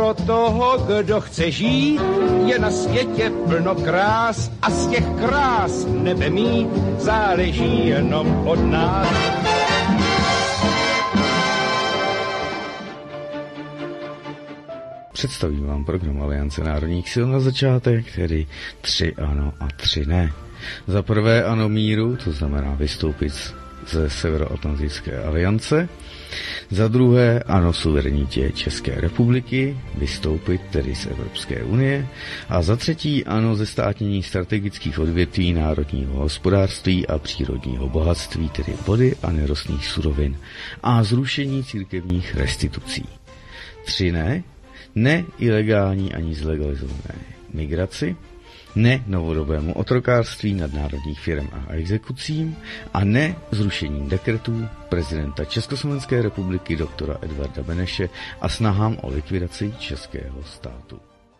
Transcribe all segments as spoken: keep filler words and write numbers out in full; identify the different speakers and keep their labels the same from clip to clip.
Speaker 1: pro toho, kdo chce žít, je na světě plno krás a z těch krás nebe mít záleží jenom od nás.
Speaker 2: Představím vám program Aliance národních sil na začátek, tedy tři ano a tři ne. Za prvé ano míru, to znamená vystoupit ze Severoatlantické aliance. Za druhé ano suverenitě České republiky, vystoupit tedy z Evropské unie. A za třetí ano zestátnění strategických odvětví národního hospodářství a přírodního bohatství, tedy vody a nerostných surovin. A zrušení církevních restitucí. Tři ne. Ne ilegální ani zlegalizované migraci, ne novodobému otrokářství nadnárodních firm a exekucím a ne zrušením dekretů prezidenta Československé republiky doktora Edvarda Beneše a snahám o likvidaci českého státu.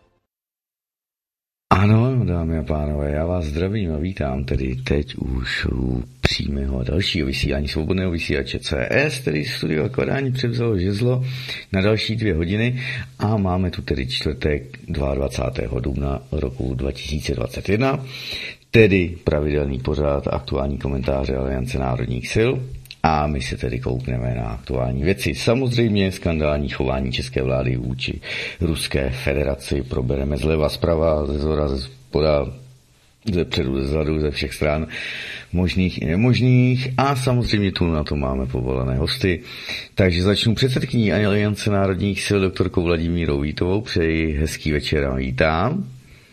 Speaker 2: Ano, dámy a pánové, já vás zdravím a vítám tedy teď už u přímého dalšího vysílání svobodného vysílače C S, tedy studio Akvadání převzalo žezlo na další dvě hodiny a máme tu tedy čtvrtek dvacátého druhého dubna roku dva tisíce dvacet jedna, tedy pravidelný pořad aktuální komentáře Aliance národních sil. A my se tedy koukneme na aktuální věci. Samozřejmě skandální chování české vlády vůči Ruské federaci probereme zleva, zprava, ze zhora, ze spoda, ze předu, ze zadu, ze všech stran, možných i nemožných. A samozřejmě tu na to máme povolené hosty. Takže začnu předsedkyní Aliance národních sil doktorkou Vladimírou Vítovou. Přeji hezký večer a vítám.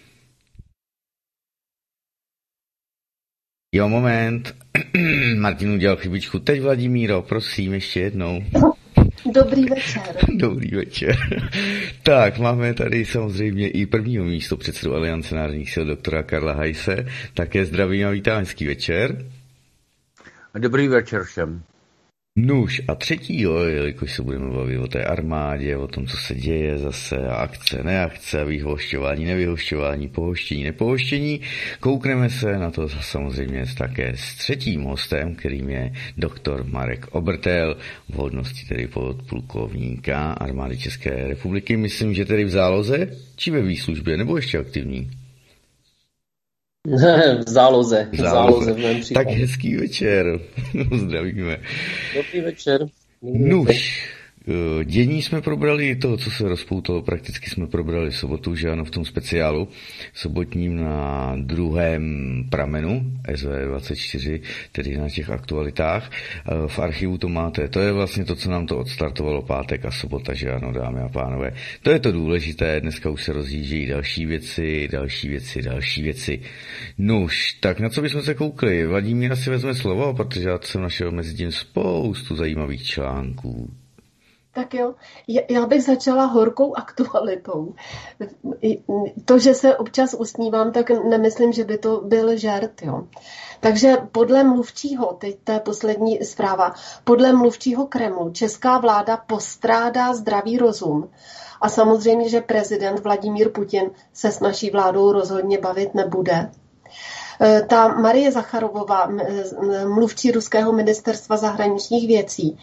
Speaker 2: Jo, moment. Martin udělal chybičku. Teď Vladimíro, prosím, ještě jednou.
Speaker 3: Dobrý večer.
Speaker 2: Dobrý večer. Tak, máme tady samozřejmě i prvního místo předsedu Aliance národních sil doktora Karla Hajse. Také zdravím a vítám, hezký večer.
Speaker 4: Dobrý večer všem.
Speaker 2: Nuž a třetího, jelikož se budeme bavit o té armádě, o tom, co se děje zase, a akce, neakce, vyhošťování, nevyhošťování, pohoštění, nepohoštění. Koukneme se na to samozřejmě také s třetím hostem, kterým je doktor Marek Obertel, v hodnosti tedy podplukovníka armády České republiky. Myslím, že tedy v záloze, či ve výslužbě, nebo ještě aktivní?
Speaker 3: V záloze. V záloze v mém případě.
Speaker 2: Tak hezký večer. Zdravíme.
Speaker 3: Dobrý večer.
Speaker 2: Nuž, dění jsme probrali, toho, co se rozpoutalo, prakticky jsme probrali v sobotu, že ano, v tom speciálu sobotním na druhém pramenu S V dvacet čtyři, tedy na těch aktualitách. V archivu to máte, to je vlastně to, co nám to odstartovalo pátek a sobota, že ano, dámy a pánové. To je to důležité, dneska už se rozjíždějí další věci, další věci, další věci. Nuž, tak na co bychom se koukli? Vladimíra si vezme slovo, protože já jsem našel mezi tím spoustu zajímavých článků.
Speaker 3: Tak jo, já bych začala horkou aktualitou. To, že se občas usmívám, tak nemyslím, že by to byl žert, jo. Takže podle mluvčího, teď to je poslední zpráva, podle mluvčího Kremlu česká vláda postrádá zdravý rozum. A samozřejmě, že prezident Vladimír Putin se s naší vládou rozhodně bavit nebude. Ta Marie Zacharovová, mluvčí ruského ministerstva zahraničních věcí,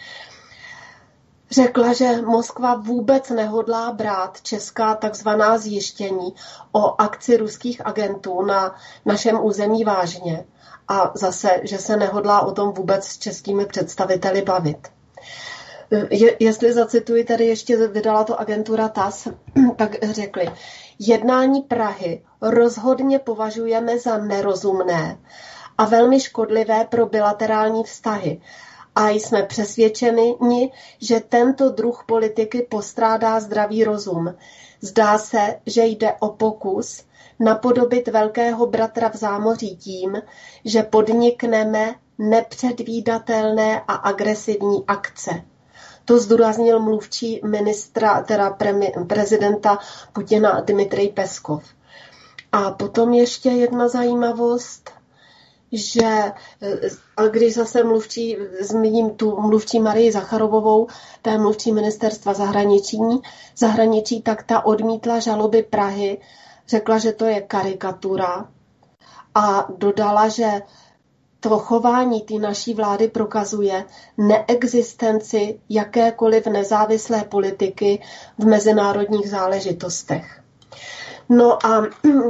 Speaker 3: řekla, že Moskva vůbec nehodlá brát česká takzvaná zjištění o akci ruských agentů na našem území vážně. A zase, že se nehodlá o tom vůbec s českými představiteli bavit. Je, jestli zacituji, tady ještě vydala to agentura T A S, tak řekli, jednání Prahy rozhodně považujeme za nerozumné a velmi škodlivé pro bilaterální vztahy. A jsme přesvědčeni, že tento druh politiky postrádá zdravý rozum. Zdá se, že jde o pokus napodobit velkého bratra v zámoří tím, že podnikneme nepředvídatelné a agresivní akce. To zdůraznil mluvčí ministra, teda premi, prezidenta Putina Dmitrij Peskov. A potom ještě jedna zajímavost, že a když zase mluvčí, zmíním tu mluvčí Marii Zacharovovou, to je mluvčí ministerstva zahraničí, zahraničí, tak ta odmítla žaloby Prahy, řekla, že to je karikatura a dodala, že to chování té naší vlády prokazuje neexistenci jakékoliv nezávislé politiky v mezinárodních záležitostech. No a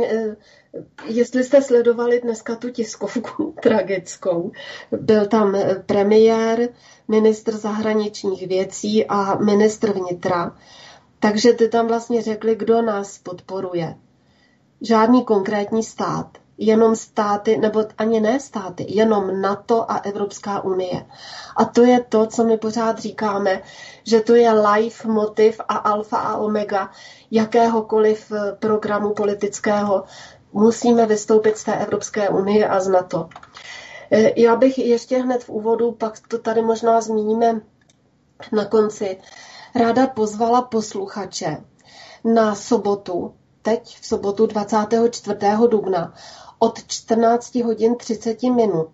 Speaker 3: jestli jste sledovali dneska tu tiskovku tragickou, byl tam premiér, ministr zahraničních věcí a ministr vnitra, takže ty tam vlastně řekli, kdo nás podporuje. Žádný konkrétní stát, jenom státy, nebo ani ne státy, jenom NATO a Evropská unie. A to je to, co my pořád říkáme, že to je life motiv a alfa a omega jakéhokoliv programu politického. Musíme vystoupit z té Evropské unie a z NATO. Já bych ještě hned v úvodu, pak to tady možná zmíníme na konci, ráda pozvala posluchače na sobotu, teď v sobotu dvacátého čtvrtého dubna od čtrnáct hodin třicet minut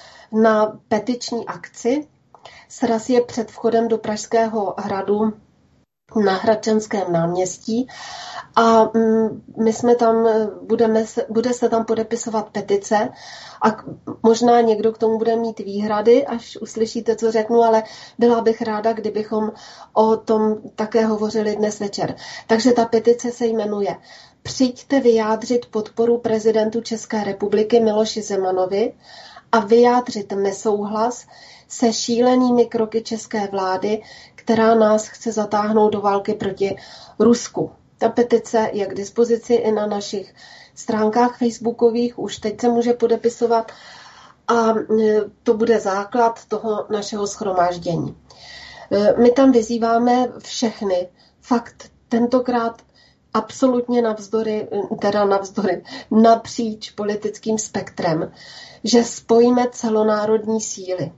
Speaker 3: na petiční akci. Sraz je před vchodem do Pražského hradu na Hradčanském náměstí a my jsme tam, budeme se, bude se tam podepisovat petice a možná někdo k tomu bude mít výhrady, až uslyšíte, co řeknu, ale byla bych ráda, kdybychom o tom také hovořili dnes večer. Takže ta petice se jmenuje Přijďte vyjádřit podporu prezidentu České republiky Miloši Zemanovi a vyjádřit nesouhlas se šílenými kroky české vlády, která nás chce zatáhnout do války proti Rusku. Ta petice je k dispozici i na našich stránkách facebookových, už teď se může podepisovat a to bude základ toho našeho shromáždění. My tam vyzýváme všechny, fakt tentokrát absolutně navzdory, teda navzdory, napříč politickým spektrem, že spojíme celonárodní síly.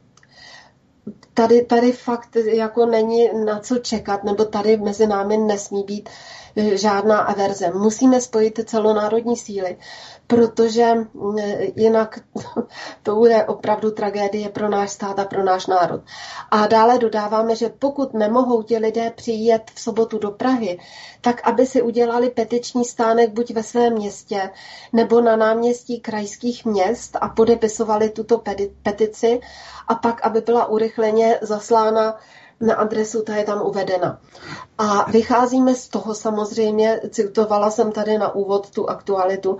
Speaker 3: Tady, tady fakt jako není na co čekat, nebo tady mezi námi nesmí být žádná averze. Musíme spojit celonárodní síly, protože jinak to bude opravdu tragédie pro náš stát a pro náš národ. A dále dodáváme, že pokud nemohou ti lidé přijet v sobotu do Prahy, tak aby si udělali petiční stánek buď ve svém městě nebo na náměstí krajských měst a podepisovali tuto petici a pak, aby byla urychleně zaslána na adresu, ta je tam uvedena. A vycházíme z toho samozřejmě, citovala jsem tady na úvod tu aktualitu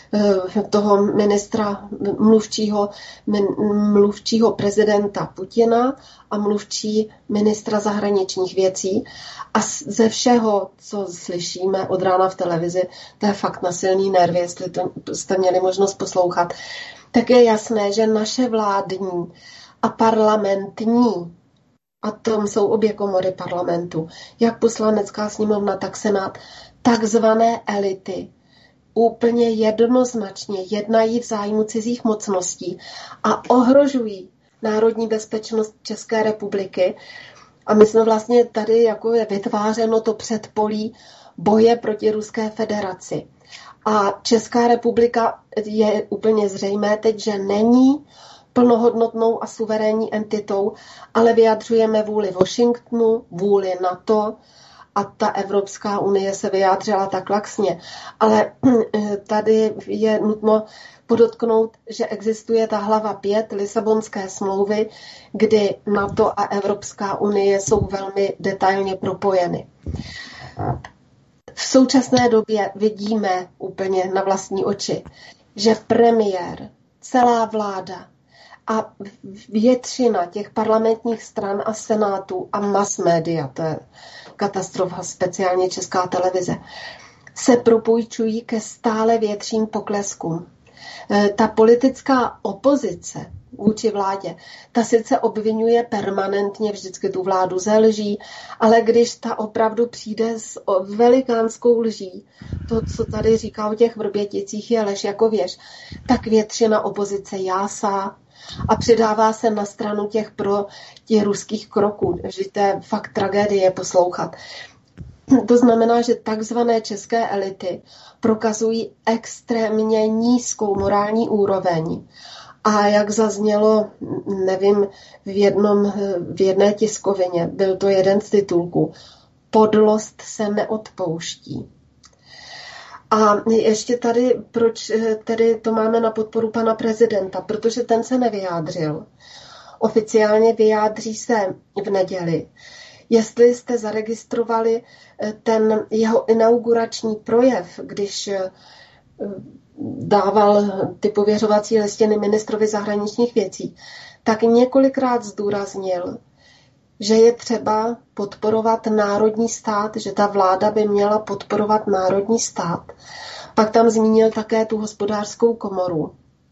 Speaker 3: toho ministra mluvčího, mluvčího prezidenta Putina a mluvčí ministra zahraničních věcí. A ze všeho, co slyšíme od rána v televizi, to je fakt na silný nervy, jestli to jste měli možnost poslouchat, tak je jasné, že naše vládní a parlamentní, a tam jsou obě komory parlamentu, jak poslanecká sněmovna, tak senát, takzvané elity, úplně jednoznačně jednají v zájmu cizích mocností a ohrožují národní bezpečnost České republiky. A my jsme vlastně tady, jako je vytvářeno to předpolí boje proti Ruské federaci. A Česká republika je úplně zřejmé teď, že není plnohodnotnou a suverénní entitou, ale vyjadřujeme vůli Washingtonu, vůli NATO a ta Evropská unie se vyjádřila tak laxně. Ale tady je nutno podotknout, že existuje ta hlava pět Lisabonské smlouvy, kdy NATO a Evropská unie jsou velmi detailně propojeny. V současné době vidíme úplně na vlastní oči, že premiér, celá vláda a většina těch parlamentních stran a senátů a mass media, to je katastrofa, speciálně Česká televize, se propůjčují ke stále větším pokleskům. Ta politická opozice vůči vládě, ta sice obvinuje permanentně vždycky tu vládu ze lží, ale když ta opravdu přijde s velikánskou lží, to, co tady říká o těch Vrběticích, je lež jako věž, tak většina opozice jásá a přidává se na stranu těch pro těch ruských kroků, že to je fakt tragédie poslouchat. To znamená, že takzvané české elity prokazují extrémně nízkou morální úroveň. A jak zaznělo, nevím, v, jednom, v jedné tiskovině, byl to jeden z titulků, podlost se neodpouští. A ještě tady, proč tedy to máme na podporu pana prezidenta? Protože ten se nevyjádřil. Oficiálně vyjádří se v neděli. Jestli jste zaregistrovali ten jeho inaugurační projev, když dával ty pověřovací listiny ministrovi zahraničních věcí, tak několikrát zdůraznil, že je třeba podporovat národní stát, že ta vláda by měla podporovat národní stát. Pak tam zmínil také tu hospodářskou komoru,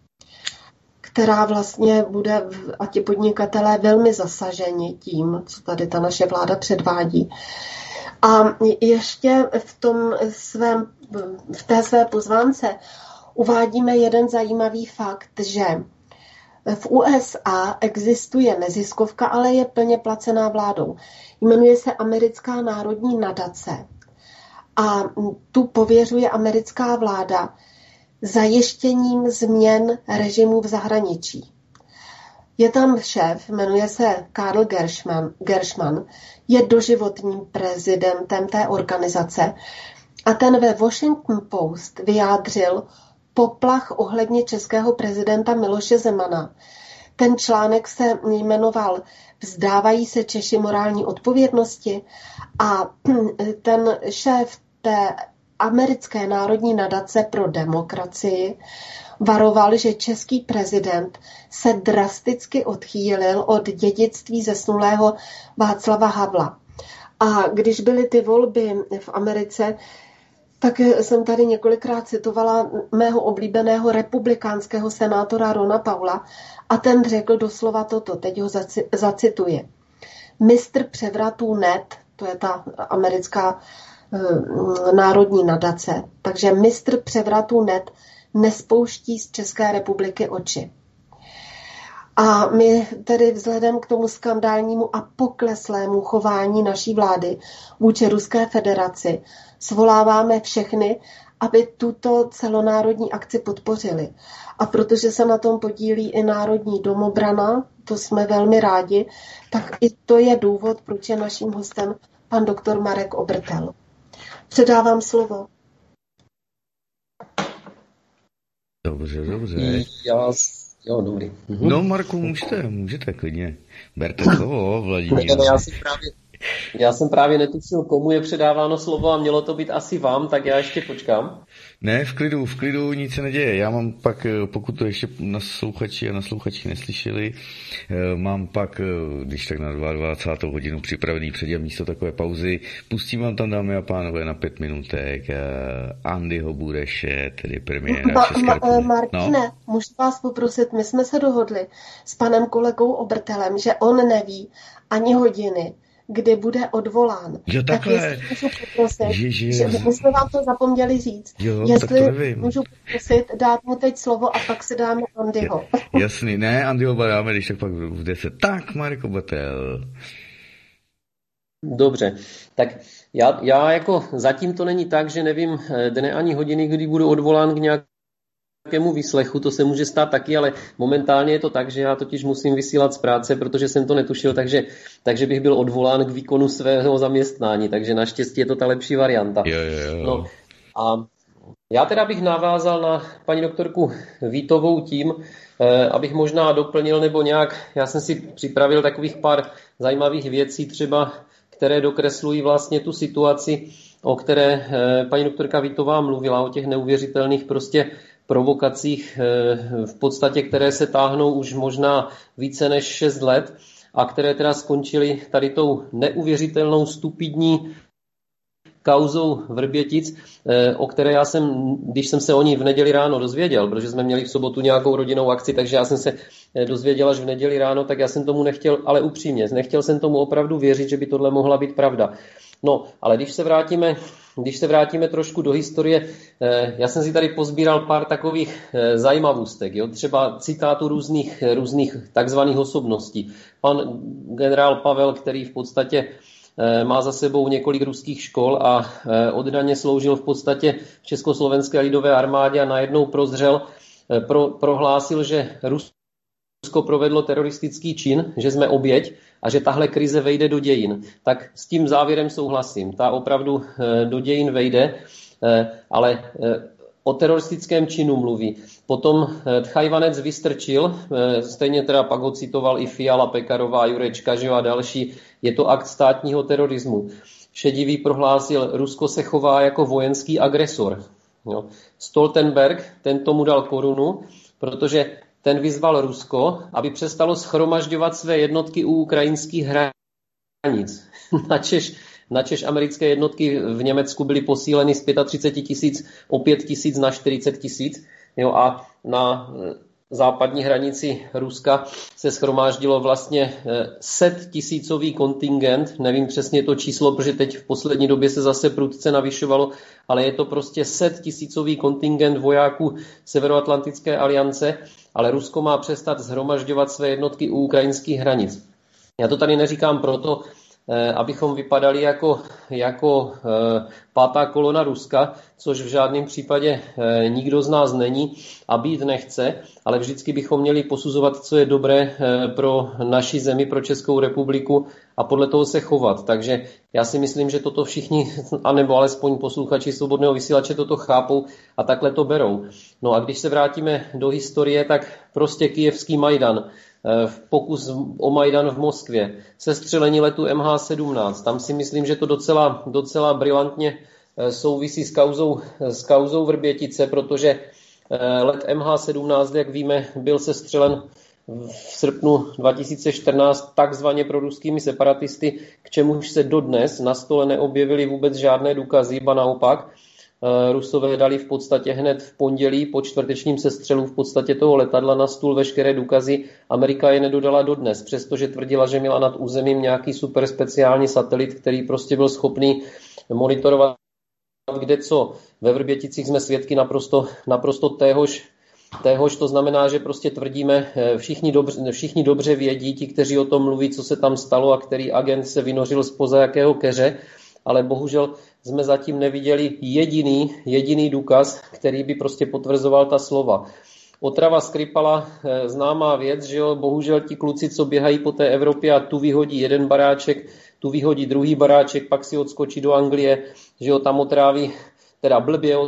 Speaker 3: která vlastně bude, a ti podnikatelé velmi zasaženi tím, co tady ta naše vláda předvádí. A ještě v, tom svém, v té své pozvánce uvádíme jeden zajímavý fakt, že v U S A existuje neziskovka, ale je plně placená vládou. Jmenuje se Americká národní nadace a tu pověřuje americká vláda zajištěním změn režimu v zahraničí. Je tam šéf, jmenuje se Karl Gershman, Gershman, je doživotním prezidentem té organizace a ten ve Washington Post vyjádřil poplach ohledně českého prezidenta Miloše Zemana. Ten článek se jmenoval Vzdávají se Češi morální odpovědnosti a ten šéf té Americké národní nadace pro demokracii varoval, že český prezident se drasticky odchýlil od dědictví zesnulého Václava Havla. A když byly ty volby v Americe, tak jsem tady několikrát citovala mého oblíbeného republikánského senátora Rona Paula a ten řekl doslova toto, teď ho zacituji. Mistr převratů net, to je ta americká e, národní nadace, takže mistr převratů net nespouští z České republiky oči. A my tedy vzhledem k tomu skandálnímu a pokleslému chování naší vlády vůči Ruské federaci svoláváme všechny, aby tuto celonárodní akci podpořili. A protože se na tom podílí i Národní domobrana, to jsme velmi rádi, tak i to je důvod, proč je naším hostem pan doktor Marek Obertel. Předávám slovo.
Speaker 2: Dobře, dobře.
Speaker 5: Já, jo, dobrý.
Speaker 2: Mhm. No, Marku, můžete, můžete klidně. Berte slovo, Vladimír.
Speaker 5: Já jsem právě, já jsem právě netušil, komu je předáváno slovo a mělo to být asi vám, tak já ještě počkám.
Speaker 2: Ne, v klidu, v klidu, nic se neděje. Já mám pak, pokud to ještě naslouchači a naslouchači neslyšeli, mám pak, když tak na dvacátou druhou hodinu připravený předěl místo takové pauzy. Pustím vám tam, dámy a pánové, na pět minutek Andyho Bureše, tedy premiéra
Speaker 3: Ma,
Speaker 2: České
Speaker 3: ma,
Speaker 2: republiky.
Speaker 3: Martine,
Speaker 2: no?
Speaker 3: můžu vás poprosit, my jsme se dohodli s panem kolegou Obertelem, že on neví ani hodiny, kdy bude odvolán.
Speaker 2: Jo, takhle.
Speaker 3: Tak jestli můžu poprosit,
Speaker 2: Ježi,
Speaker 3: že my jsme vám to zapomněli říct.
Speaker 2: Jo,
Speaker 3: jestli můžu poprosit, dát mu teď slovo a pak si dáme Andyho.
Speaker 2: Jasný, ne, Andyho dáme, když tak pak v deset. Tak, Marek Obertel.
Speaker 5: Dobře, tak já, já jako zatím to není tak, že nevím dne ani hodiny, kdy budu odvolán k nějakému Jakému výslechu, to se může stát taky, ale momentálně je to tak, že já totiž musím vysílat z práce, protože jsem to netušil, takže, takže bych byl odvolán k výkonu svého zaměstnání, takže naštěstí je to ta lepší varianta.
Speaker 2: Jo, jo, jo.
Speaker 5: No, a já teda bych navázal na paní doktorku Vítovou tím, eh, abych možná doplnil nebo nějak, já jsem si připravil takových pár zajímavých věcí třeba, které dokreslují vlastně tu situaci, o které eh, paní doktorka Vítová mluvila, o těch neuvěřitelných prostě provokacích v podstatě, které se táhnou už možná více než šest let a které teda skončily tady tou neuvěřitelnou stupidní kauzou Vrbětic, o které já jsem, když jsem se o ní v neděli ráno dozvěděl, protože jsme měli v sobotu nějakou rodinnou akci, takže já jsem se dozvěděl až v neděli ráno, tak já jsem tomu nechtěl, ale upřímně, nechtěl jsem tomu opravdu věřit, že by tohle mohla být pravda. No, ale když se vrátíme, když se vrátíme trošku do historie, já jsem si tady pozbíral pár takových zajímavostek, jo? Třeba citátu různých, různých takzvaných osobností. Pan generál Pavel, který v podstatě má za sebou několik ruských škol a oddaně sloužil v podstatě v Československé lidové armádě a najednou prozřel, pro, prohlásil, že Rusko provedlo teroristický čin, že jsme oběť a že tahle krize vejde do dějin. Tak s tím závěrem souhlasím. Ta opravdu do dějin vejde Ale o teroristickém činu mluví. Potom Tchajvanec Vystrčil, stejně teda pak ho citoval i Fiala, Pekarová, Jurečka, že a další, je to akt státního terorismu. Šedivý prohlásil, Rusko se chová jako vojenský agresor. Jo. Stoltenberg, ten tomu dal korunu, protože ten vyzval Rusko, aby přestalo shromažďovat své jednotky u ukrajinských hranic. Načež, načež americké jednotky v Německu byly posíleny z třicet pět tisíc o pět tisíc na čtyřicet tisíc. Jo, a na západní hranici Ruska se shromáždilo vlastně set tisícový kontingent, nevím přesně to číslo, protože teď v poslední době se zase prudce navyšovalo, ale je to prostě set tisícový kontingent vojáků Severoatlantické aliance, ale Rusko má přestat shromažďovat své jednotky u ukrajinských hranic. Já to tady neříkám proto, abychom vypadali jako, jako pátá kolona Ruska, což v žádném případě nikdo z nás není a být nechce, ale vždycky bychom měli posuzovat, co je dobré pro naši zemi, pro Českou republiku a podle toho se chovat. Takže já si myslím, že toto všichni, anebo alespoň posluchači Svobodného vysílače toto chápou a takhle to berou. No a když se vrátíme do historie, tak prostě Kyjevský Majdan, pokus o Majdan v Moskvě, sestřelení letu M H sedmnáct. Tam si myslím, že to docela, docela brilantně souvisí s kauzou, s kauzou Vrbětice, protože let M H sedmnáct, jak víme, byl sestřelen v srpnu dva tisíce čtrnáct takzvaně proruskými separatisty, k čemuž se dodnes na stole neobjevily vůbec žádné důkazy, ba naopak. Rusové dali v podstatě hned v pondělí po čtvrtečním sestřelu v podstatě toho letadla na stůl veškeré důkazy. Amerika je nedodala dodnes, přestože tvrdila, že měla nad územím nějaký super speciální satelit, který prostě byl schopný monitorovat kde co. Ve Vrběticích jsme svědky naprosto, naprosto téhož, téhož, to znamená, že prostě tvrdíme, všichni dobře, všichni dobře vědí, ti, kteří o tom mluví, co se tam stalo a který agent se vynořil zpoza jakého keře, ale bohužel jsme zatím neviděli jediný, jediný důkaz, který by prostě potvrzoval ta slova. Otrava Skripala, známá věc, že jo, bohužel ti kluci, co běhají po té Evropě a tu vyhodí jeden baráček, tu vyhodí druhý baráček, pak si odskočí do Anglie, že jo, tam otráví, teda blbě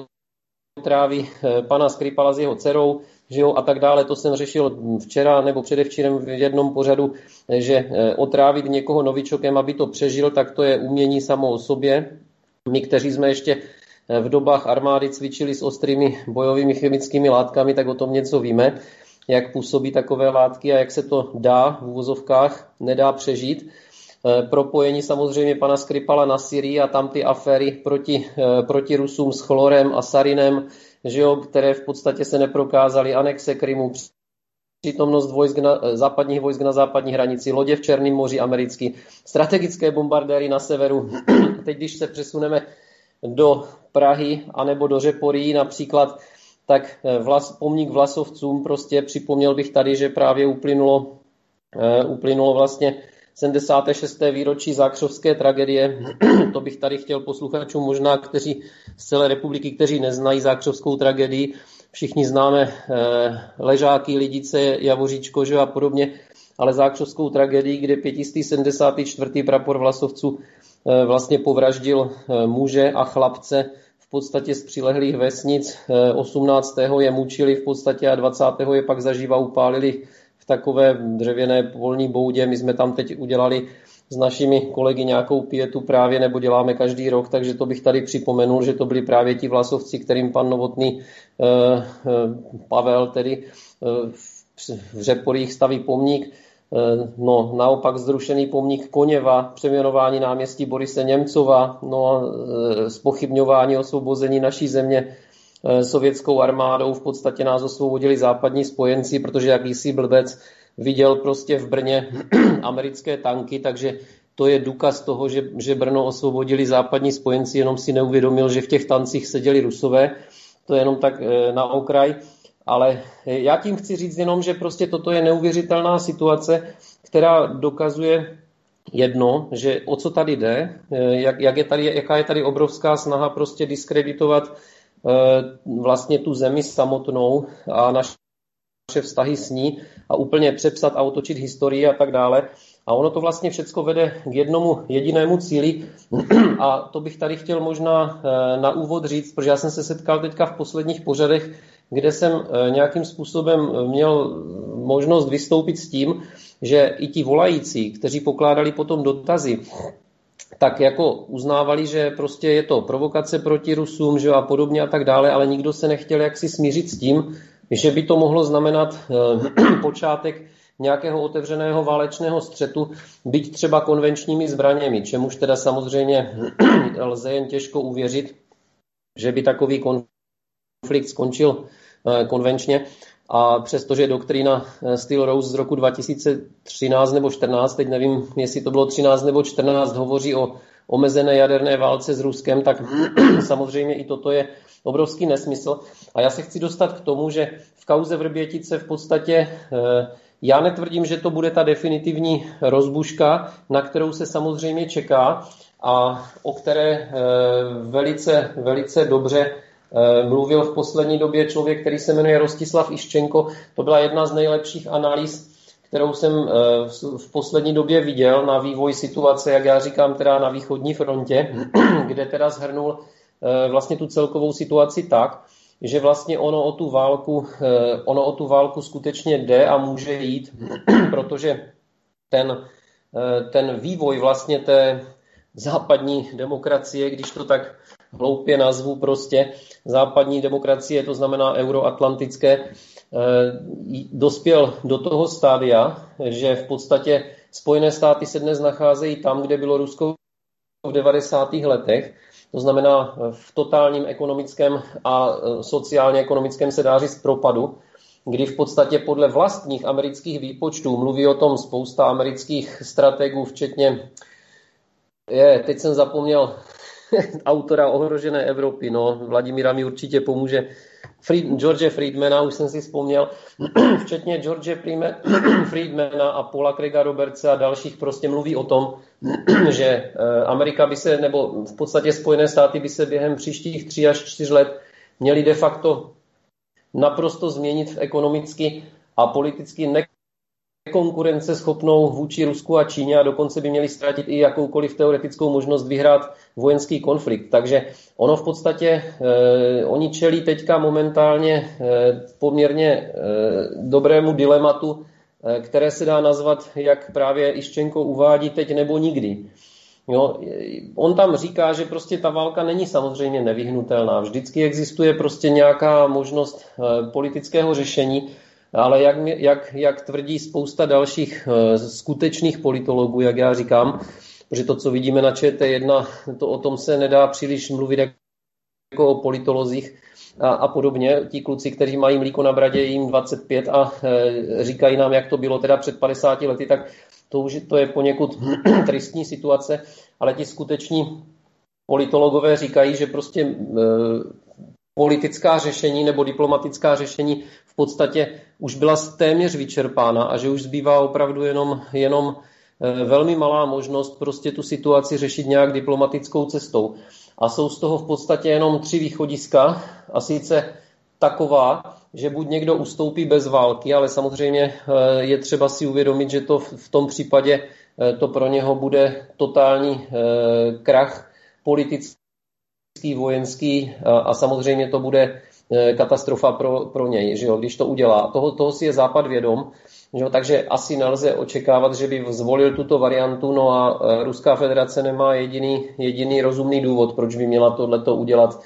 Speaker 5: otráví pana Skripala s jeho dcerou, že jo, a tak dále. To jsem řešil včera nebo předevčírem v jednom pořadu, že otrávit někoho novičokem, aby to přežil, tak to je umění samo o sobě. My, kteří jsme ještě v dobách armády cvičili s ostrými bojovými chemickými látkami, tak o tom něco víme, jak působí takové látky a jak se to dá v uvozovkách, nedá přežít. Propojení samozřejmě pana Skripala na Syrii a tam ty aféry proti, proti Rusům s chlorem a sarinem, že jo, které v podstatě se neprokázaly, anexe Krymu, přítomnost vojsk na, západních vojsk na západní hranici, lodě v Černém moři americký, strategické bombardéry na severu. Teď, když se přesuneme do Prahy anebo do Řeporyjí například, tak vlas, pomník Vlasovcům, prostě připomněl bych tady, že právě uplynulo, uh, uplynulo vlastně sedmdesáté šesté výročí Zákřovské tragédie. To bych tady chtěl posluchačům možná, kteří z celé republiky, kteří neznají Zákřovskou tragédii. Všichni známe eh, Ležáky, Lidice, Javoříčko, že a podobně, ale Zákřovskou tragédii, kde pět sedmdesát čtyři prapor Vlasovců eh, vlastně povraždil eh, muže a chlapce v podstatě z přilehlých vesnic. Eh, osmnáctého je mučili v podstatě a dvacátého je pak zaživa upálili v takové dřevěné polní boudě. My jsme tam teď udělali s našimi kolegy nějakou pietu právě, nebo děláme každý rok, takže to bych tady připomenul, že to byli právě ti Vlasovci, kterým pan Novotný eh, eh, Pavel tedy eh, v Řeporích staví pomník. Eh, no, naopak zrušený pomník Koněva, přejmenování náměstí Borise Němcova, no, eh, zpochybňování osvobození naší země sovětskou armádou, v podstatě nás osvobodili západní spojenci, protože jakýsi blbec viděl prostě v Brně americké tanky, takže to je důkaz toho, že, že Brno osvobodili západní spojenci, jenom si neuvědomil, že v těch tancích seděli Rusové. To je jenom tak na okraj. Ale já tím chci říct jenom, že prostě toto je neuvěřitelná situace, která dokazuje jedno, že o co tady jde, jak, jak je tady, jaká je tady obrovská snaha prostě diskreditovat vlastně tu zemi samotnou a naše vztahy s ní a úplně přepsat a otočit historii a tak dále. A ono to vlastně všecko vede k jednomu jedinému cíli a to bych tady chtěl možná na úvod říct, protože já jsem se setkal teďka v posledních pořadech, kde jsem nějakým způsobem měl možnost vystoupit s tím, že i ti volající, kteří pokládali potom dotazy, tak jako uznávali, že prostě je to provokace proti Rusům, že a podobně a tak dále, ale nikdo se nechtěl jaksi smířit s tím, že by to mohlo znamenat eh, počátek nějakého otevřeného válečného střetu, byť třeba konvenčními zbraněmi, čemuž teda samozřejmě lze jen těžko uvěřit, že by takový konflikt skončil eh, konvenčně. A přestože doktrína Steel Rose z roku dva tisíce třináct nebo čtrnáct, teď nevím, jestli to bylo třináct nebo čtrnáct, hovoří o omezené jaderné válce s Ruskem, tak samozřejmě i toto je obrovský nesmysl. A já se chci dostat k tomu, že v kauze Vrbětice v podstatě já netvrdím, že to bude ta definitivní rozbuška, na kterou se samozřejmě čeká a o které velice, velice dobře mluvil v poslední době člověk, který se jmenuje Rostislav Iščenko. To byla jedna z nejlepších analýz, kterou jsem v poslední době viděl na vývoj situace, jak já říkám, teda na východní frontě, kde teda shrnul vlastně tu celkovou situaci tak, že vlastně ono o tu válku, ono o tu válku skutečně jde a může jít, protože ten, ten vývoj vlastně té západní demokracie, když to tak hloupě nazvu prostě, západní demokracie, to znamená euroatlantické, dospěl do toho stádia, že v podstatě Spojené státy se dnes nacházejí tam, kde bylo Rusko v devadesátých letech, to znamená v totálním ekonomickém a sociálně-ekonomickém se dá říct propadu, kdy v podstatě podle vlastních amerických výpočtů, mluví o tom spousta amerických strategů, včetně, je, teď jsem zapomněl, autora Ohrožené Evropy, no, Vladimíra mi určitě pomůže, Fried, George Friedmana, už jsem si vzpomněl, včetně George Friedmana a Paula Craiga Robertse a dalších prostě mluví o tom, že Amerika by se, nebo v podstatě Spojené státy by se během příštích tří až čtyř let měly de facto naprosto změnit v ekonomicky a politicky ne konkurenceschopnou vůči Rusku a Číně a dokonce by měli ztratit i jakoukoliv teoretickou možnost vyhrát vojenský konflikt. Takže ono v podstatě, eh, oni čelí teďka momentálně eh, poměrně eh, dobrému dilematu, eh, které se dá nazvat, jak právě Iščenko uvádí, teď nebo nikdy. Jo, on tam říká, že prostě ta válka není samozřejmě nevyhnutelná. Vždycky existuje prostě nějaká možnost eh, politického řešení, ale jak, jak, jak tvrdí spousta dalších uh, skutečných politologů, jak já říkám, protože to, co vidíme na Č T jedna, to o tom se nedá příliš mluvit jako o politolozích a, a podobně. Ti kluci, kteří mají mlíko na bradě, jim dvacet pět a e, říkají nám, jak to bylo teda před padesáti lety, tak to už to je poněkud tristní situace, ale ti skuteční politologové říkají, že prostě e, politická řešení nebo diplomatická řešení v podstatě už byla téměř vyčerpána a že už zbývá opravdu jenom, jenom velmi malá možnost prostě tu situaci řešit nějak diplomatickou cestou. A jsou z toho v podstatě jenom tři východiska, a sice taková, že buď někdo ustoupí bez války, ale samozřejmě je třeba si uvědomit, že to v tom případě to pro něho bude totální krach politický, vojenský a samozřejmě to bude katastrofa pro, pro něj, že jo, když to udělá. Toho, toho si je Západ vědom, že jo, takže asi nelze očekávat, že by zvolil tuto variantu, no a Ruská federace nemá jediný, jediný rozumný důvod, proč by měla tohleto udělat,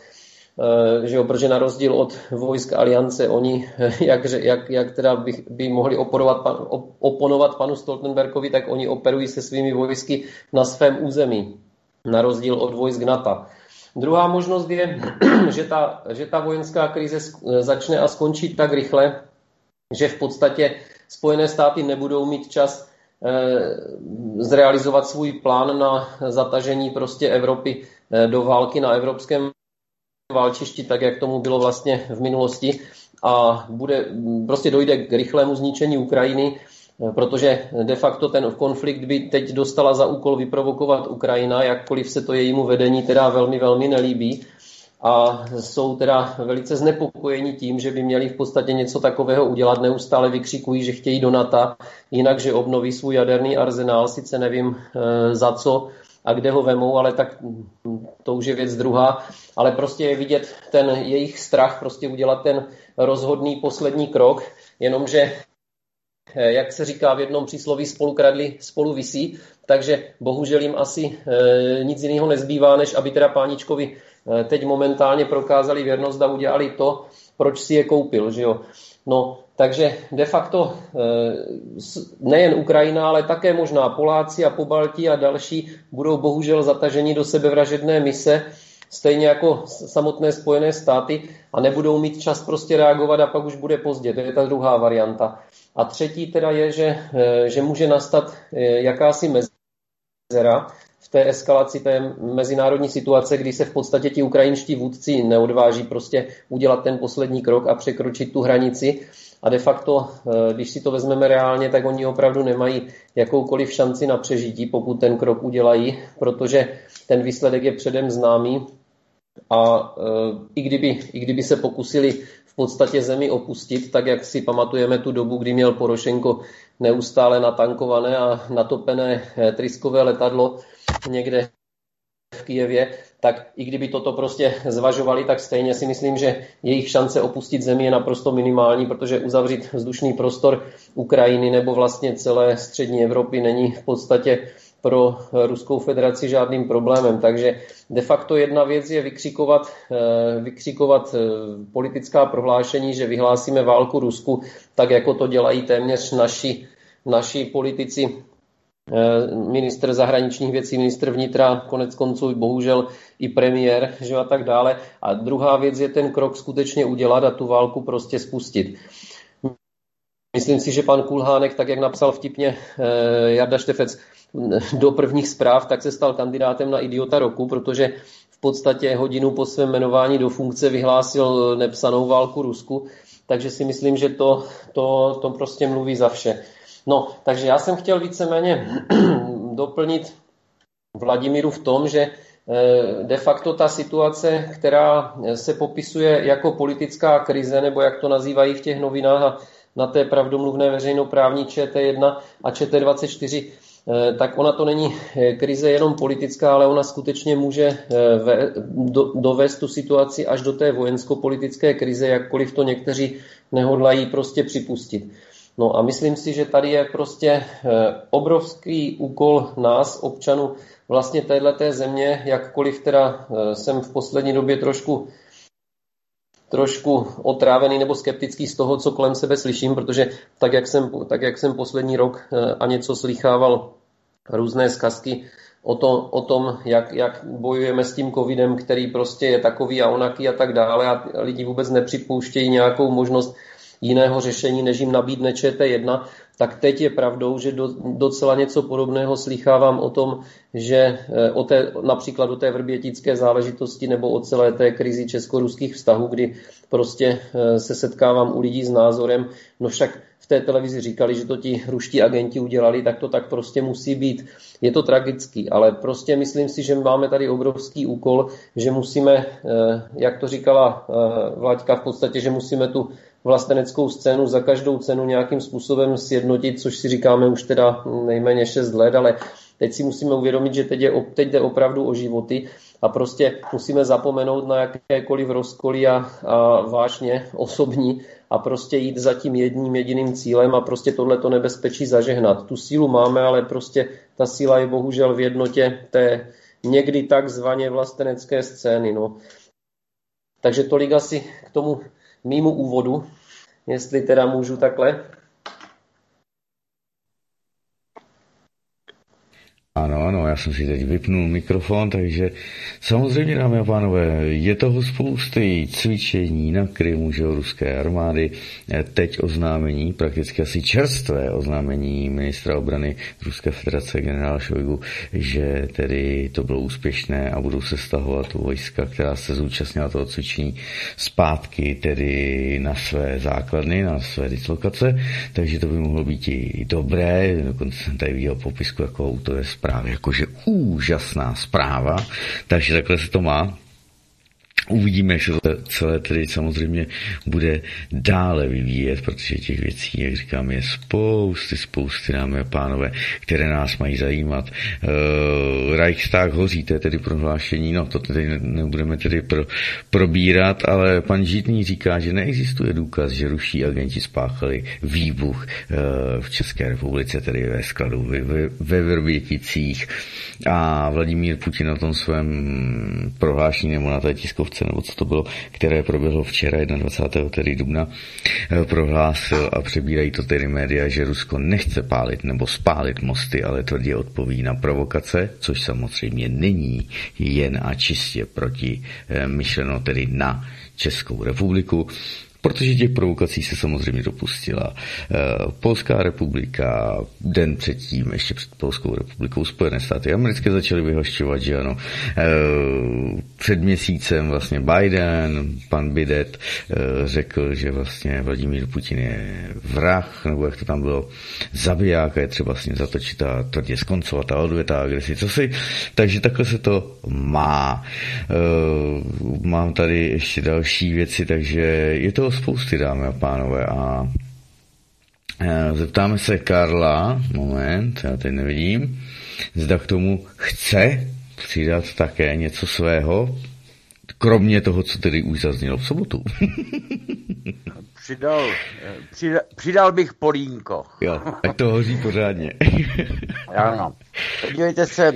Speaker 5: že jo, protože na rozdíl od vojsk aliance, oni, jak, jak, jak teda by, by mohli oporovat, pan, oponovat panu Stoltenbergovi, tak oni operují se svými vojsky na svém území, na rozdíl od vojsk NATO. Druhá možnost je, že ta, že ta vojenská krize začne a skončí tak rychle, že v podstatě Spojené státy nebudou mít čas eh, zrealizovat svůj plán na zatažení prostě Evropy eh, do války na evropském válčišti, tak jak tomu bylo vlastně v minulosti, a bude, prostě dojde k rychlému zničení Ukrajiny, protože de facto ten konflikt by teď dostala za úkol vyprovokovat Ukrajina, jakkoliv se to jejímu vedení teda velmi, velmi nelíbí. a jsou teda velice znepokojeni tím, že by měli v podstatě něco takového udělat. Neustále vykřikují, že chtějí do NATO, jinak, že obnoví svůj jaderný arzenál, sice nevím e, za co a kde ho vemou, ale tak to už je věc druhá. Ale prostě je vidět ten jejich strach prostě udělat ten rozhodný poslední krok, jenomže, jak se říká v jednom přísloví, spolu kradli, spolu visí, takže bohužel jim asi e, nic jiného nezbývá, než aby teda páničkovi e, teď momentálně prokázali věrnost a udělali to, proč si je koupil, že jo. No, takže de facto e, nejen Ukrajina, ale také možná Poláci a Pobaltí a další budou bohužel zataženi do sebevražedné mise, stejně jako samotné Spojené státy, a nebudou mít čas prostě reagovat a pak už bude pozdě. To je ta druhá varianta. A třetí teda je, že, že může nastat jakási mezera v té eskalaci té mezinárodní situace, kdy se v podstatě ti ukrajinští vůdci neodváží prostě udělat ten poslední krok a překročit tu hranici. A de facto, když si to vezmeme reálně, tak oni opravdu nemají jakoukoliv šanci na přežití, pokud ten krok udělají, protože ten výsledek je předem známý. A e, i, kdyby, i kdyby se pokusili v podstatě zemi opustit, tak jak si pamatujeme tu dobu, kdy měl Porošenko neustále natankované a natopené e, tryskové letadlo někde v Kyjevě, tak i kdyby toto prostě zvažovali, tak stejně si myslím, že jejich šance opustit zemi je naprosto minimální, protože uzavřít vzdušný prostor Ukrajiny nebo vlastně celé střední Evropy není v podstatě pro Ruskou federaci žádným problémem. Takže de facto jedna věc je vykřikovat, vykřikovat politická prohlášení, že vyhlásíme válku Rusku, tak jako to dělají téměř naši, naši politici, ministr zahraničních věcí, ministr vnitra, konec konců bohužel i premiér, že a tak dále. A druhá věc je ten krok skutečně udělat a tu válku prostě spustit. Myslím si, že pan Kulhánek, tak jak napsal vtipně Jarda Štefec do prvních zpráv, tak se stal kandidátem na idiota roku, protože v podstatě hodinu po svém jmenování do funkce vyhlásil nepsanou válku Rusku, takže si myslím, že to, to, to prostě mluví za vše. No, takže já jsem chtěl víceméně doplnit Vladimíru v tom, že de facto ta situace, která se popisuje jako politická krize, nebo jak to nazývají v těch novinách a na té pravdomluvné veřejnoprávní Č T jedna a Č T dvacet čtyři, tak ona to není krize jenom politická, ale ona skutečně může dovést tu situaci až do té vojensko-politické krize, jakkoliv to někteří nehodlají prostě připustit. No a myslím si, že tady je prostě obrovský úkol nás, občanů vlastně téhleté země, jakkoliv teda jsem v poslední době trošku trošku otrávený nebo skeptický z toho, co kolem sebe slyším, protože tak, jak jsem, tak, jak jsem poslední rok a něco slýchával různé zkazky o, to, o tom, jak, jak bojujeme s tím covidem, který prostě je takový a onaký a tak dále a lidi vůbec nepřipouštějí nějakou možnost jiného řešení, než jim nabídne Č T jedna, tak teď je pravdou, že do, docela něco podobného slýchávám o tom, že o té, například o té vrbětické záležitosti nebo o celé té krizi česko-ruských vztahů, kdy prostě se setkávám u lidí s názorem, no však v té televizi říkali, že to ti ruští agenti udělali, tak to tak prostě musí být. Je to tragický, ale prostě myslím si, že máme tady obrovský úkol, že musíme, jak to říkala Vláďka, v podstatě, že musíme tu vlasteneckou scénu za každou cenu nějakým způsobem sjednotit, což si říkáme už teda nejméně šest let, ale teď si musíme uvědomit, že teď, je, teď jde opravdu o životy a prostě musíme zapomenout na jakékoliv rozkoly a, a vážně osobní a prostě jít za tím jedním jediným cílem a prostě tohleto nebezpečí zažehnat. Tu sílu máme, ale prostě ta síla je bohužel v jednotě té někdy takzvaně vlastenecké scény. No. Takže tolik asi k tomu mýmu úvodu, jestli teda můžu takhle.
Speaker 2: Ano, ano, já jsem si teď vypnul mikrofon, takže samozřejmě, dámy a pánové, je toho spousty cvičení na Krymu, že ruské armády. Teď oznámení, prakticky asi čerstvé oznámení ministra obrany Ruské federace generála Šojgu, že tedy to bylo úspěšné a budou se stahovat vojska, která se zúčastnila toho cvičení zpátky tedy na své základny, na své dislokace, takže to by mohlo být i dobré, dokonce jsem tady viděl popisku jako autore zprávy, jakože úžasná zpráva, takže takhle se to má. Uvidíme, jak se to celé tedy samozřejmě bude dále vyvíjet, protože těch věcí, jak říkám, je spousty, spousty, dámy a pánové, které nás mají zajímat. Uh, Reichstag hoří, to je tedy prohlášení, no to tedy nebudeme tedy pro, probírat, ale pan Žitný říká, že neexistuje důkaz, že ruští agenti spáchali výbuch uh, v České republice, tedy ve skladu ve, ve, ve Vrběticích, a Vladimír Putin na tom svém prohlášení nebo na té tiskovce, nebo co to bylo, které proběhlo včera dvacátého prvního tedy dubna, prohlásil, a přebírají to tedy média, že Rusko nechce pálit nebo spálit mosty, ale tvrdě odpoví na provokace, což samozřejmě není jen a čistě proti myšleno tedy na Českou republiku, protože těch provokací se samozřejmě dopustila Polská republika, den předtím, ještě před Polskou republikou, Spojené státy americké začaly vyhošťovat, že ano, před měsícem vlastně Biden, pan Bidet, řekl, že vlastně Vladimír Putin je vrah, nebo jak to tam bylo, zabiják, a je třeba vlastně zatočit a tvrdě skoncovat a odvětá agresi, co si, takže takhle se to má. Mám tady ještě další věci, takže je to spousty, dámy a pánové, a zeptáme se Karla, moment, já teď nevidím, zda k tomu chce přidat také něco svého, kromě toho, co tedy už zaznělo v sobotu.
Speaker 4: Přidal, přidal, přidal bych polínko.
Speaker 2: Jo, tak to hoří pořádně.
Speaker 4: Ano. Podívejte se,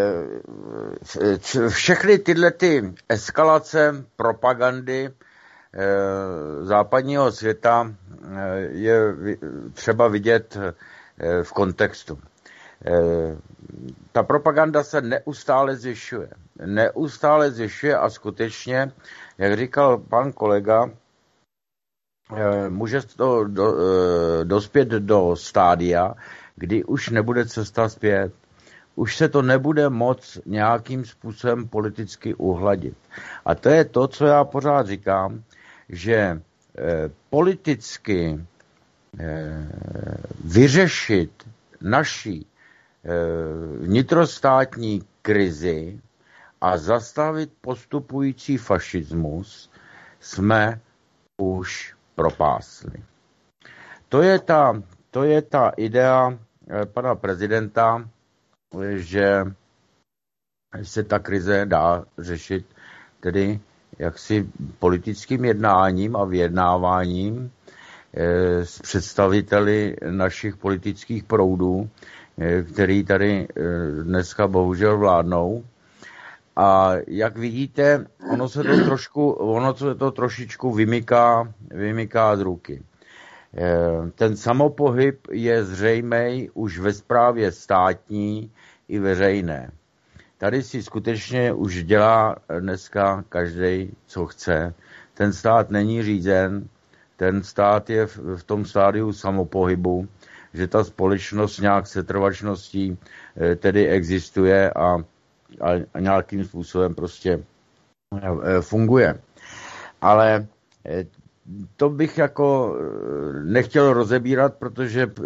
Speaker 4: všechny tyhle ty eskalace, propagandy západního světa je třeba vidět v kontextu. Ta propaganda se neustále zvyšuje. Neustále zvyšuje a skutečně, jak říkal pan kolega, může to do, dospět do stádia, kdy už nebude cesta zpět. Už se to nebude moc nějakým způsobem politicky uhladit. A to je to, co já pořád říkám, že eh, politicky eh, vyřešit naši eh, vnitrostátní krizi a zastavit postupující fašismus jsme už propásli. To je ta, to je ta idea eh, pana prezidenta, že se ta krize dá řešit tedy jaksi politickým jednáním a vyjednáváním e, s představiteli našich politických proudů, e, který tady e, dneska bohužel vládnou. A jak vidíte, ono se to trošku, ono se to trošičku vymyká, vymyká z ruky. E, ten samopohyb je zřejmej už ve správě státní i veřejné. Tady si skutečně už dělá dneska každej, co chce. Ten stát není řízen, ten stát je v, v tom stádiu samopohybu, že ta společnost nějak setrvačností e, tedy existuje a, a, a nějakým způsobem prostě e, funguje. Ale e, to bych jako nechtěl rozebírat, protože e,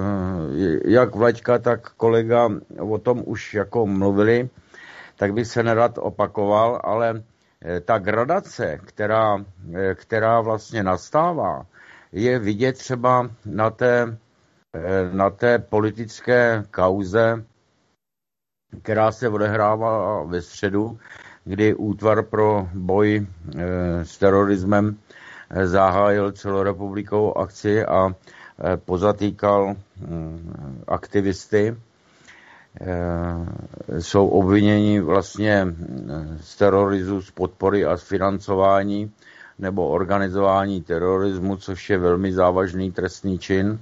Speaker 4: jak Vlaďka, tak kolega o tom už jako mluvili, tak bych se nerad opakoval, ale ta gradace, která, která vlastně nastává, je vidět třeba na té, na té politické kauze, která se odehrává ve středu, kdy útvar pro boj s terorismem zahájil celorepublikovou akci a pozatýkal aktivisty. Jsou obviněni vlastně z terorismu, z podpory a z financování nebo organizování terorismu, což je velmi závažný trestný čin.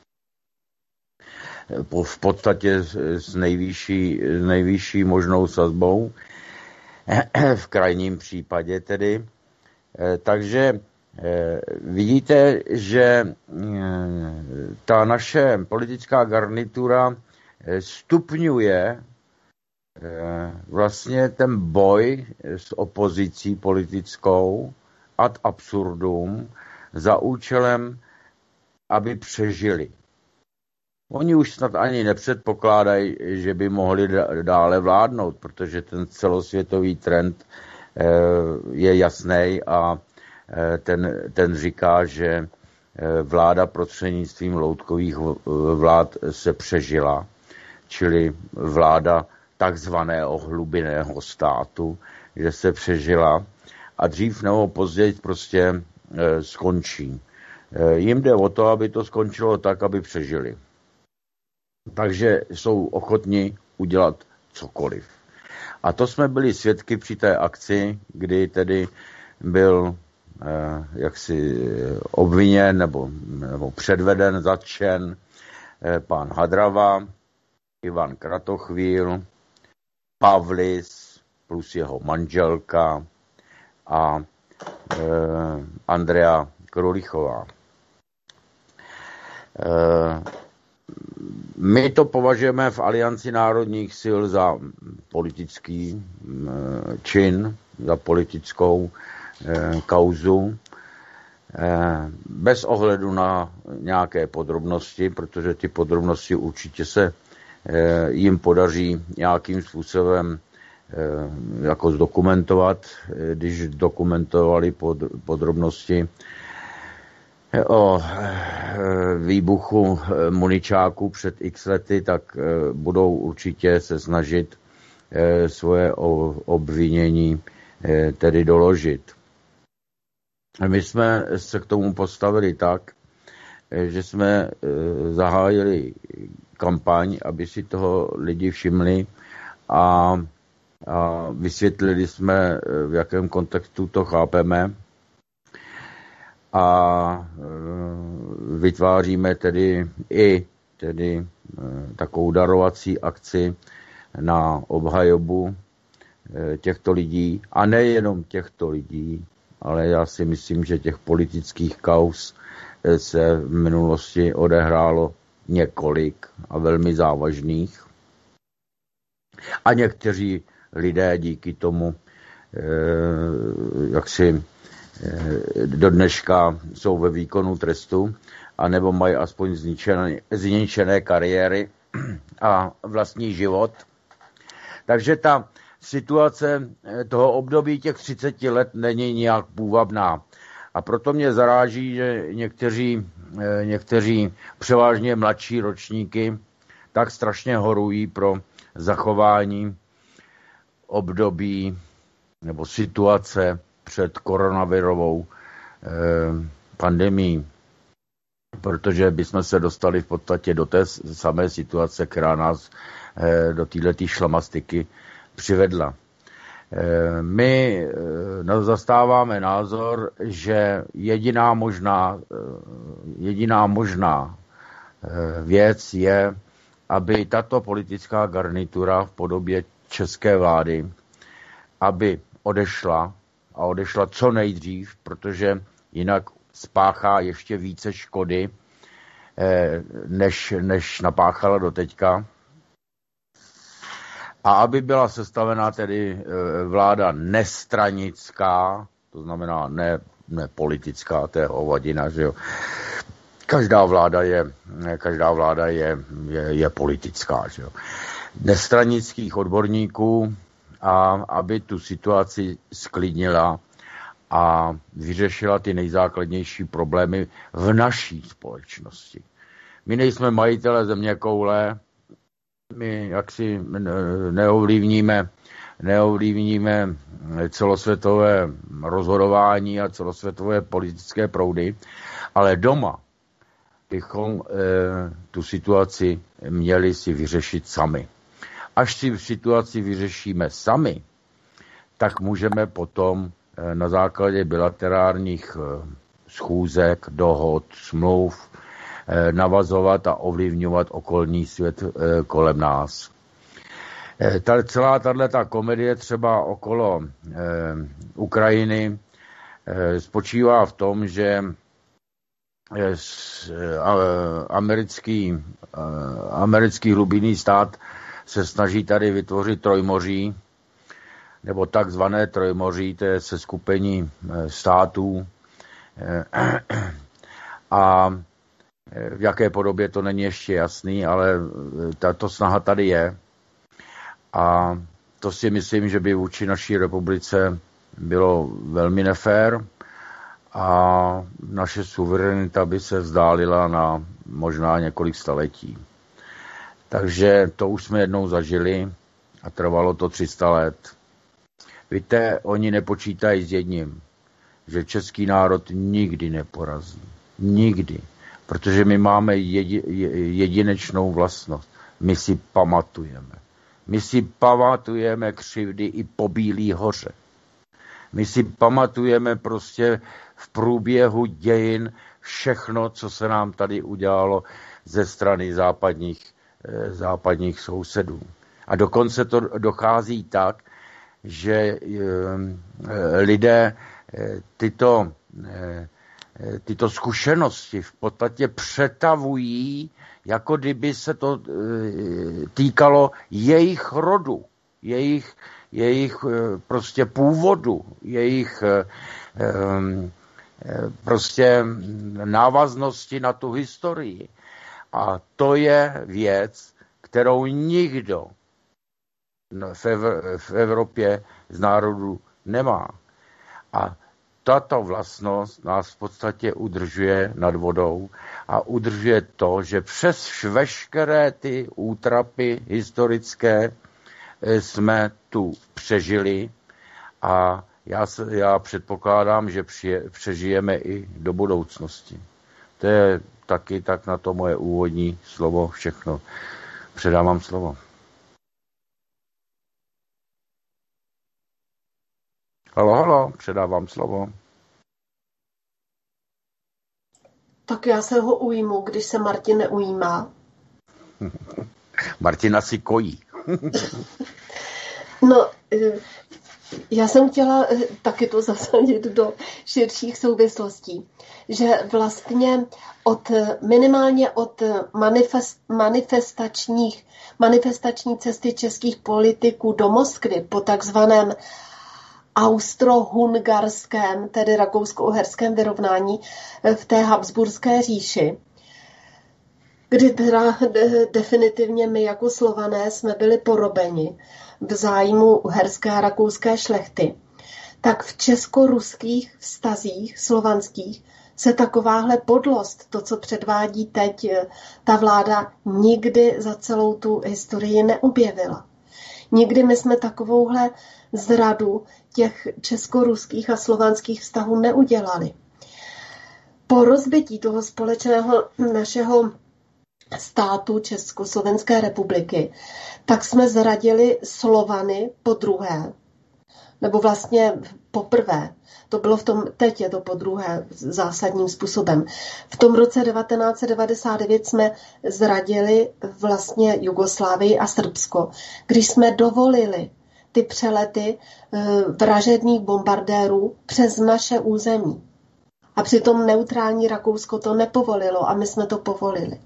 Speaker 4: V podstatě s nejvyšší, nejvyšší možnou sazbou, v krajním případě tedy. Takže vidíte, že ta naše politická garnitura stupňuje vlastně ten boj s opozicí politickou ad absurdum za účelem, aby přežili. Oni už snad ani nepředpokládají, že by mohli dále vládnout, protože ten celosvětový trend je jasný a ten, ten říká, že vláda prostřednictvím loutkových vlád se přežila, čili vláda takzvaného hlubinného státu, že se přežila a dřív nebo později prostě skončí. Jim jde o to, aby to skončilo tak, aby přežili. Takže jsou ochotni udělat cokoliv. A to jsme byli svědky při té akci, kdy tedy byl eh, jaksi obviněn nebo, nebo předveden, zatčen eh, pan Hadrava, Ivan Kratochvíl, Pavlis plus jeho manželka a eh, Andrea Krolichová. Eh, My to považujeme v Alianci národních sil za politický čin, za politickou kauzu, bez ohledu na nějaké podrobnosti, protože ty podrobnosti určitě se jim podaří nějakým způsobem jako zdokumentovat, když dokumentovali pod, podrobnosti o výbuchu muničáků před x lety, tak budou určitě se snažit svoje obvinění tedy doložit. My jsme se k tomu postavili tak, že jsme zahájili kampaň, aby si toho lidi všimli a, a vysvětlili jsme, v jakém kontextu to chápeme. A vytváříme tedy i tedy takovou darovací akci na obhajobu těchto lidí. A nejenom těchto lidí, ale já si myslím, že těch politických kauz se v minulosti odehrálo několik a velmi závažných. A někteří lidé díky tomu, jak si do dneška jsou ve výkonu trestu, anebo mají aspoň zničené, zničené kariéry a vlastní život. Takže ta situace toho období těch třicet let není nijak půvabná. A proto mě zaráží, že někteří, někteří převážně mladší ročníky tak strašně horují pro zachování období nebo situace před koronavirovou eh, pandemií, protože bychom se dostali v podstatě do té samé situace, která nás eh, do této šlamastiky přivedla. Eh, my eh, zastáváme názor, že jediná možná, eh, jediná možná eh, věc je, aby tato politická garnitura v podobě české vlády, aby odešla a odešla co nejdřív, protože jinak spáchá ještě více škody, než, než napáchala doteďka. A aby byla sestavená tedy vláda nestranická, to znamená ne, ne politická, to je hovadina, že jo. Každá vláda je, každá vláda je, je, je politická, že jo. Nestranických odborníků, a aby tu situaci sklidnila a vyřešila ty nejzákladnější problémy v naší společnosti. My nejsme majitele zeměkoule, my jaksi neovlivníme, neovlivníme celosvětové rozhodování a celosvětové politické proudy, ale doma bychom e, tu situaci měli si vyřešit sami. Až si v situaci vyřešíme sami, tak můžeme potom na základě bilaterálních schůzek, dohod, smluv navazovat a ovlivňovat okolní svět kolem nás. Ta, celá tato komedie třeba okolo eh, Ukrajiny eh, spočívá v tom, že eh, americký, eh, americký hlubinný stát se snaží tady vytvořit trojmoří, nebo takzvané trojmoří, to je seskupení států. A v jaké podobě to není ještě jasný, ale tato snaha tady je. A to si myslím, že by vůči naší republice bylo velmi nefér a naše suverenita by se vzdálila na možná několik staletí. Takže to už jsme jednou zažili a trvalo to tři sta let. Víte, oni nepočítají s jedním, že český národ nikdy neporazí. Nikdy. Protože my máme jedi, jedinečnou vlastnost. My si pamatujeme. My si pamatujeme křivdy i po Bílý hoře. My si pamatujeme prostě v průběhu dějin všechno, co se nám tady udělalo ze strany západních, západních sousedů. A dokonce to dochází tak, že lidé tyto, tyto zkušenosti v podstatě přetavují, jako kdyby se to týkalo jejich rodu, jejich, jejich prostě původu, jejich prostě návaznosti na tu historii. A to je věc, kterou nikdo v Evropě z národů nemá. A tato vlastnost nás v podstatě udržuje nad vodou a udržuje to, že přes veškeré ty útrapy historické jsme tu přežili a já, se, já předpokládám, že přije, přežijeme i do budoucnosti. To je taky tak na to moje úvodní slovo všechno. Předávám slovo. Halo, halo, předávám slovo.
Speaker 3: Tak já se ho ujmu, když se Martin neujímá.
Speaker 4: Martina si kojí.
Speaker 3: No, já jsem chtěla taky to zasadit do širších souvislostí, že vlastně od, minimálně od manifest, manifestačních, manifestační cesty českých politiků do Moskvy po takzvaném austro-hungarském, tedy rakousko-uherském vyrovnání v té Habsburské říši, kdy teda definitivně my jako Slované jsme byli porobeni v zájmu uherské a rakouské šlechty, tak v česko-ruských vztazích slovanských se takováhle podlost, to, co předvádí teď ta vláda, nikdy za celou tu historii neobjevila. Nikdy my jsme takovouhle zradu těch česko-ruských a slovanských vztahů neudělali. Po rozbití toho společného našeho státu Československé republiky, tak jsme zradili Slovany po druhé, nebo vlastně poprvé. To bylo v tom, teď je to po druhé zásadním způsobem. V tom roce devatenáct set devadesát devět jsme zradili vlastně Jugoslávii a Srbsko, když jsme dovolili ty přelety vražedných bombardérů přes naše území. A přitom neutrální Rakousko to nepovolilo a my jsme to povolili.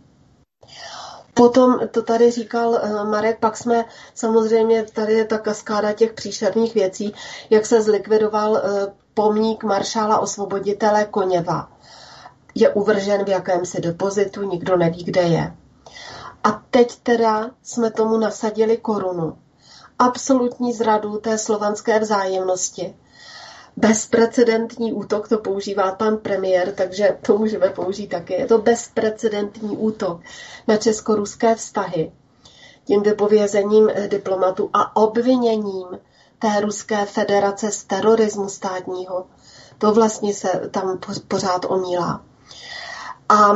Speaker 3: Potom, to tady říkal Marek, pak jsme samozřejmě, tady je ta kaskáda těch příšerných věcí, jak se zlikvidoval pomník maršála osvoboditele Koněva. Je uvržen v jakémsi depozitu, nikdo neví, kde je. A teď teda jsme tomu nasadili korunu. Absolutní zradu té slovanské vzájemnosti. Bezprecedentní útok, to používá pan premiér, takže to můžeme použít taky. Je to bezprecedentní útok na česko-ruské vztahy. Tím vypovězením diplomatu a obviněním té Ruské federace z terorismu státního. To vlastně se tam pořád omílá. A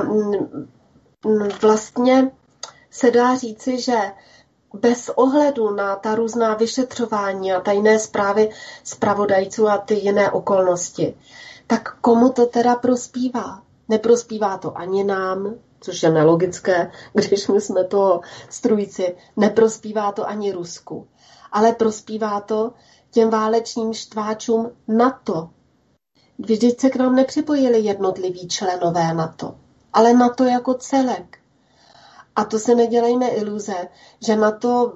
Speaker 3: vlastně se dá říci, že bez ohledu na ta různá vyšetřování a tajné zprávy zpravodajců a ty jiné okolnosti, tak komu to teda prospívá? Neprospívá to ani nám, což je nelogické, když my jsme to strůjci, neprospívá to ani Rusku, ale prospívá to těm válečným štváčům NATO. Vždyť se k nám nepřipojili jednotliví členové NATO, ale NATO jako celek. A to se nedělejme iluze, že NATO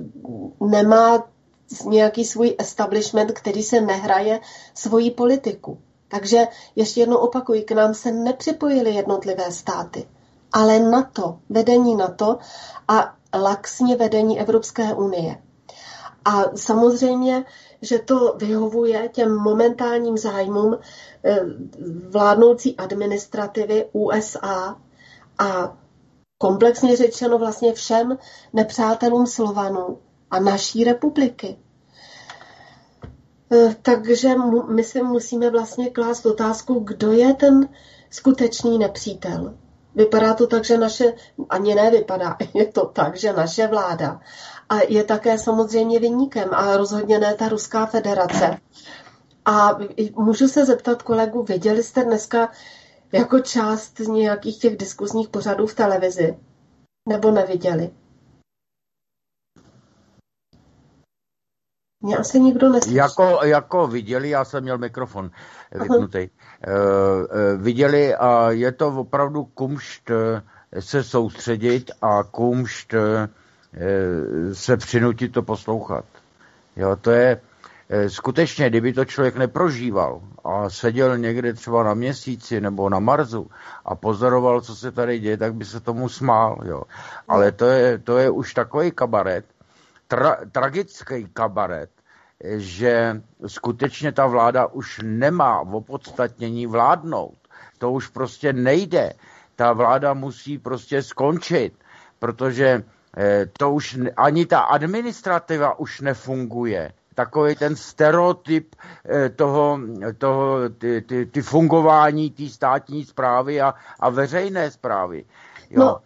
Speaker 3: nemá nějaký svůj establishment, který se nehraje svoji politiku. Takže ještě jednou opakuji, k nám se nepřipojily jednotlivé státy, ale NATO, vedení NATO a laxně vedení Evropské unie. A samozřejmě, že to vyhovuje těm momentálním zájmům vládnoucí administrativy U S A a komplexně řečeno vlastně všem nepřátelům Slovanů a naší republiky. Takže my si musíme vlastně klást otázku, kdo je ten skutečný nepřítel. Vypadá to tak, že naše, ani ne vypadá, je to tak, že naše vláda a je také samozřejmě viníkem a rozhodně ne ta Ruská federace. A můžu se zeptat kolegu, viděli jste dneska jako část z nějakých těch diskuzních pořadů v televizi? Nebo neviděli? Mě asi nikdo neslyší.
Speaker 4: Jako, jako viděli, já jsem měl mikrofon vypnutý. Uh, uh, viděli a je to opravdu kumšt se soustředit a kumšt uh, se přinutit to poslouchat. Jo, to je skutečně, kdyby to člověk neprožíval a seděl někde třeba na Měsíci nebo na Marsu a pozoroval, co se tady děje, tak by se tomu smál. Jo. Ale to je, to je už takový kabaret, tra, tragický kabaret, že skutečně ta vláda už nemá v opodstatnění vládnout. To už prostě nejde. Ta vláda musí prostě skončit, protože to už ani ta administrativa už nefunguje. Takový ten stereotyp toho, toho ty, ty, ty fungování té státní správy a, a veřejné správy. Jo.
Speaker 3: No,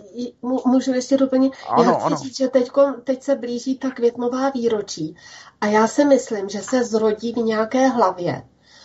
Speaker 3: můžu ještě doplnit?
Speaker 4: Ano,
Speaker 3: já chci
Speaker 4: ano.
Speaker 3: říct, že teďko, teď se blíží ta květnová výročí a já si myslím, že se zrodí v nějaké hlavě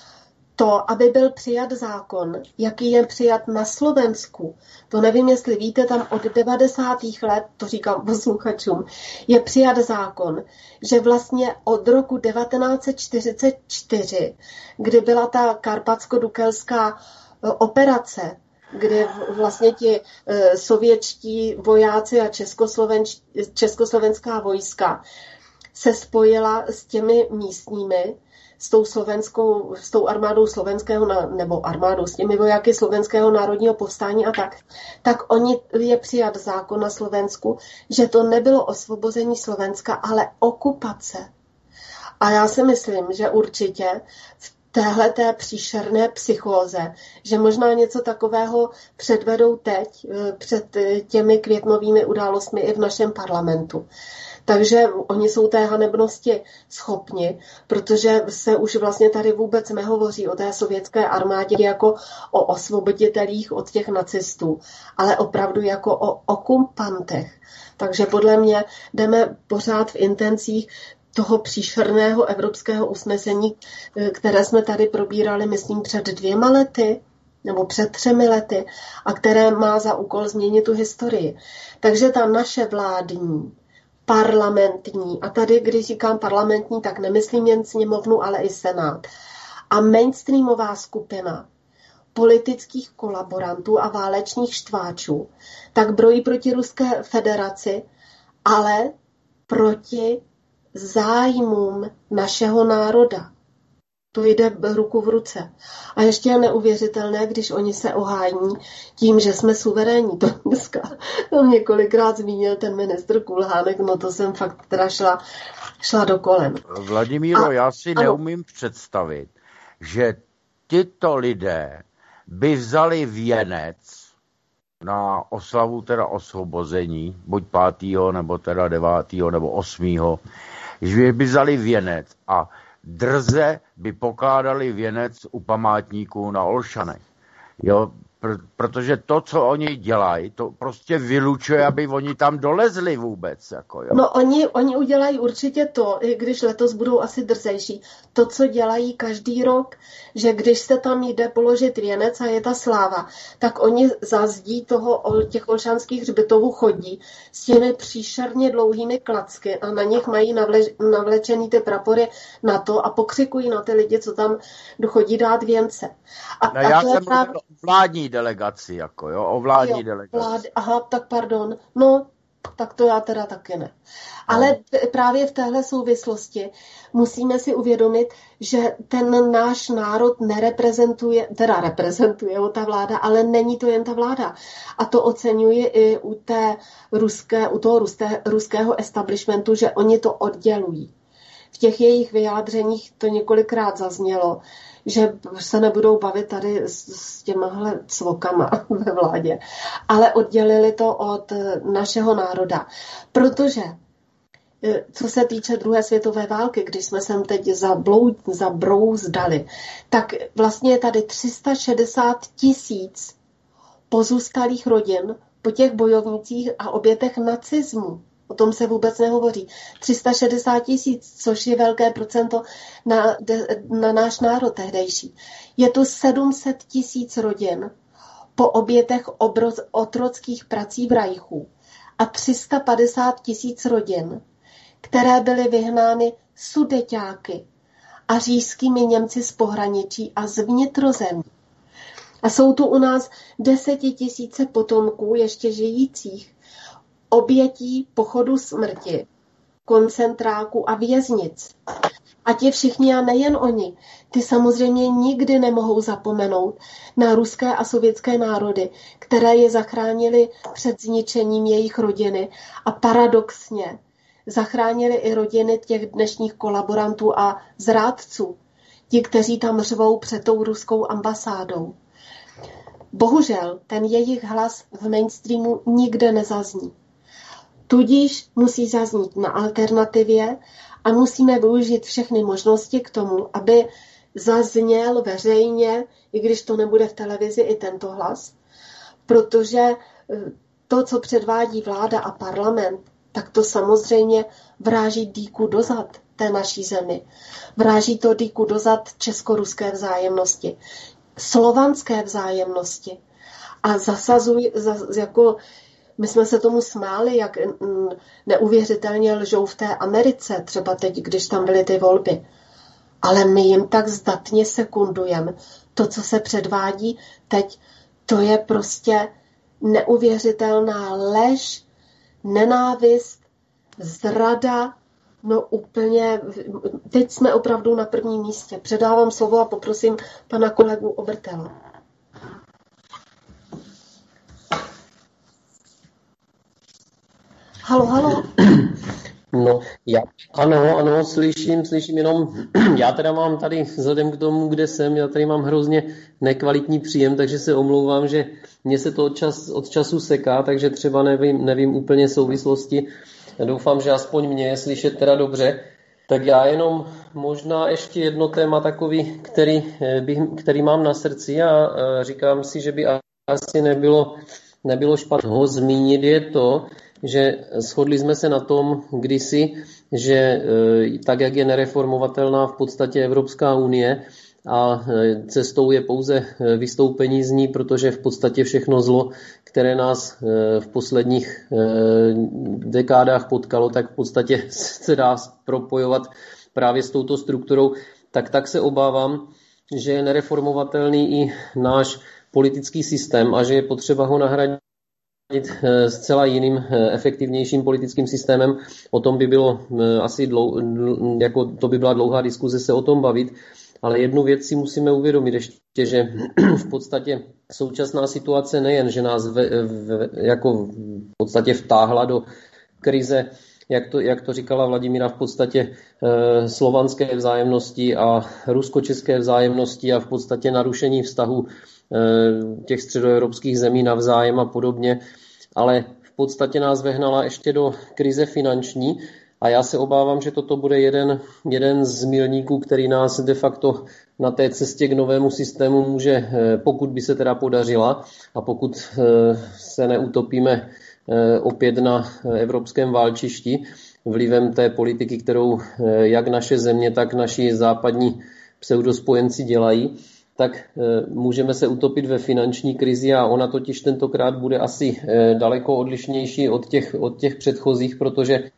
Speaker 3: to, aby byl přijat zákon, jaký je přijat na Slovensku. To nevím, jestli víte, tam od devadesátých let, to říkám posluchačům, je přijat zákon, že vlastně od roku devatenáct set čtyřicet čtyři, kdy byla ta karpatsko-dukelská operace, kdy vlastně ti sovětští vojáci a československá vojska se spojila s těmi místními, s tou slovenskou, s tou armádou slovenského, nebo armádou, s těmi vojáky slovenského národního povstání a tak, tak oni je přijat zákon na Slovensku, že to nebylo osvobození Slovenska, ale okupace. A já si myslím, že určitě v téhleté příšerné psychóze, že možná něco takového předvedou teď před těmi květnovými událostmi i v našem parlamentu. Takže oni jsou té hanebnosti schopni, protože se už vlastně tady vůbec nehovoří o té sovětské armádě jako o osvoboditelích od těch nacistů, ale opravdu jako o okupantech. Takže podle mě jdeme pořád v intencích toho příšerného evropského usnesení, které jsme tady probírali, myslím, před dvěma lety, nebo před třemi lety, a které má za úkol změnit tu historii. Takže ta naše vládní, parlamentní, a tady, když říkám parlamentní, tak nemyslím jen sněmovnu, ale i senát, a mainstreamová skupina politických kolaborantů a válečných štváčů, tak brojí proti Ruské federaci, ale proti zájmům našeho národa. To jde ruku v ruce. A ještě je neuvěřitelné, když oni se ohání tím, že jsme suverénní. To dneska tam několikrát zmínil ten ministr Kulhánek, no to jsem fakt teda šla, šla do kolen.
Speaker 4: Vladimíro, a, já si ano. neumím představit, že tyto lidé by vzali věnec na oslavu teda osvobození, buď pátého, nebo teda devátého, nebo osmého, že by vzali věnec a drze by pokládali věnec u památníků na Olšanech. Jo, pr- protože to, co oni dělají, to prostě vylučuje, aby oni tam dolezli vůbec. Jako, jo.
Speaker 3: No oni, oni udělají určitě to, i když letos budou asi drzejší, to, co dělají každý rok, že když se tam jde položit věnec a je ta sláva, tak oni za zdí toho, těch olšanských hřbitovů chodí s těmi příšerně dlouhými klacky a na nich mají navle, navlečený ty prapory na to a pokřikují na ty lidi, co tam chodí dát věnce. A,
Speaker 4: no,
Speaker 3: a
Speaker 4: já
Speaker 3: to
Speaker 4: jsem
Speaker 3: právě...
Speaker 4: mluvil o vládní delegaci, jako jo, o vládní
Speaker 3: jo,
Speaker 4: delegaci.
Speaker 3: Vlád... Aha, tak pardon. No, tak to já teda taky ne. Ale no. Právě v téhle souvislosti musíme si uvědomit, že ten náš národ nereprezentuje, teda reprezentuje ho ta vláda, ale není to jen ta vláda. A to oceňuji i u, té ruské, u toho ruské, ruského establishmentu, že oni to oddělují. v těch jejich vyjádřeních to několikrát zaznělo, že se nebudou bavit tady s, s těmahle cvokama ve vládě, ale oddělili to od našeho národa. Protože co se týče druhé světové války, když jsme sem teď zabrouzdali, tak vlastně je tady tři sta šedesát tisíc pozůstalých rodin po těch bojovnících a obětech nacismu. O tom se vůbec nehovoří. tři sta šedesát tisíc, což je velké procento na, na náš národ tehdejší. Je tu sedm set tisíc rodin po obětech obroz, otrockých prací v Reichu a tři sta padesát tisíc rodin, které byly vyhnány Sudeťáky a říšskými Němci z pohraničí a z vnitrozemí. A jsou tu u nás desetitisíce potomků ještě žijících obětí pochodu smrti, koncentráků a věznic. A ti všichni, a nejen oni, ty samozřejmě nikdy nemohou zapomenout na ruské a sovětské národy, které je zachránili před zničením jejich rodiny a paradoxně zachránili i rodiny těch dnešních kolaborantů a zrádců, ti, kteří tam řvou před tou ruskou ambasádou. Bohužel ten jejich hlas v mainstreamu nikde nezazní. Tudíž musí zaznít na alternativě a musíme využít všechny možnosti k tomu, aby zazněl veřejně, i když to nebude v televizi, i tento hlas, protože to, co předvádí vláda a parlament, tak to samozřejmě vráží dýku dozad té naší zemi. Vráží to dýku dozad česko-ruské vzájemnosti, slovanské vzájemnosti. A zasazují, jako my jsme se tomu smáli, jak neuvěřitelně lžou v té Americe, třeba teď, když tam byly ty volby. Ale my jim tak zdatně sekundujeme. To, co se předvádí teď, to je prostě neuvěřitelná lež, nenávist, zrada, no úplně, teď jsme opravdu na prvním místě. Předávám slovo a poprosím pana kolegu Obertela. Halo, halo.
Speaker 5: No, já, ano, ano, slyším, slyším, jenom já teda mám tady, vzhledem k tomu, kde jsem, já tady mám hrozně nekvalitní příjem, takže se omlouvám, že mně se to od, čas, od času seká, takže třeba nevím, nevím úplně souvislosti. Doufám, že aspoň mě je slyšet teda dobře. Tak já jenom možná ještě jedno téma takový, který, bych, který mám na srdci a říkám si, že by asi nebylo, nebylo špatné ho zmínit, je to, že shodli jsme se na tom kdysi, že tak, jak je nereformovatelná v podstatě Evropská unie a cestou je pouze vystoupení z ní, protože v podstatě všechno zlo, které nás v posledních dekádách potkalo, tak v podstatě se dá propojovat právě s touto strukturou, tak tak se obávám, že je nereformovatelný i náš politický systém a že je potřeba ho nahradit zcela jiným, efektivnějším politickým systémem. O tom by bylo asi dlou, jako to by byla dlouhá diskuze se o tom bavit, ale jednu věc si musíme uvědomit ještě, že v podstatě současná situace nejen, že nás ve, v, jako v podstatě vtáhla do krize, jak to, jak to říkala Vladimíra, v podstatě eh, slovanské vzájemnosti a rusko-české vzájemnosti a v podstatě narušení vztahu těch středoevropských zemí navzájem a podobně, ale v podstatě nás vehnala ještě do krize finanční a já se obávám, že toto bude jeden, jeden z milníků, který nás de facto na té cestě k novému systému může, pokud by se teda podařila a pokud se neutopíme opět na evropském válčišti vlivem té politiky, kterou jak naše země, tak naši západní pseudospojenci dělají, tak můžeme se utopit ve finanční krizi a ona totiž tentokrát bude asi daleko odlišnější od těch, od těch předchozích, protože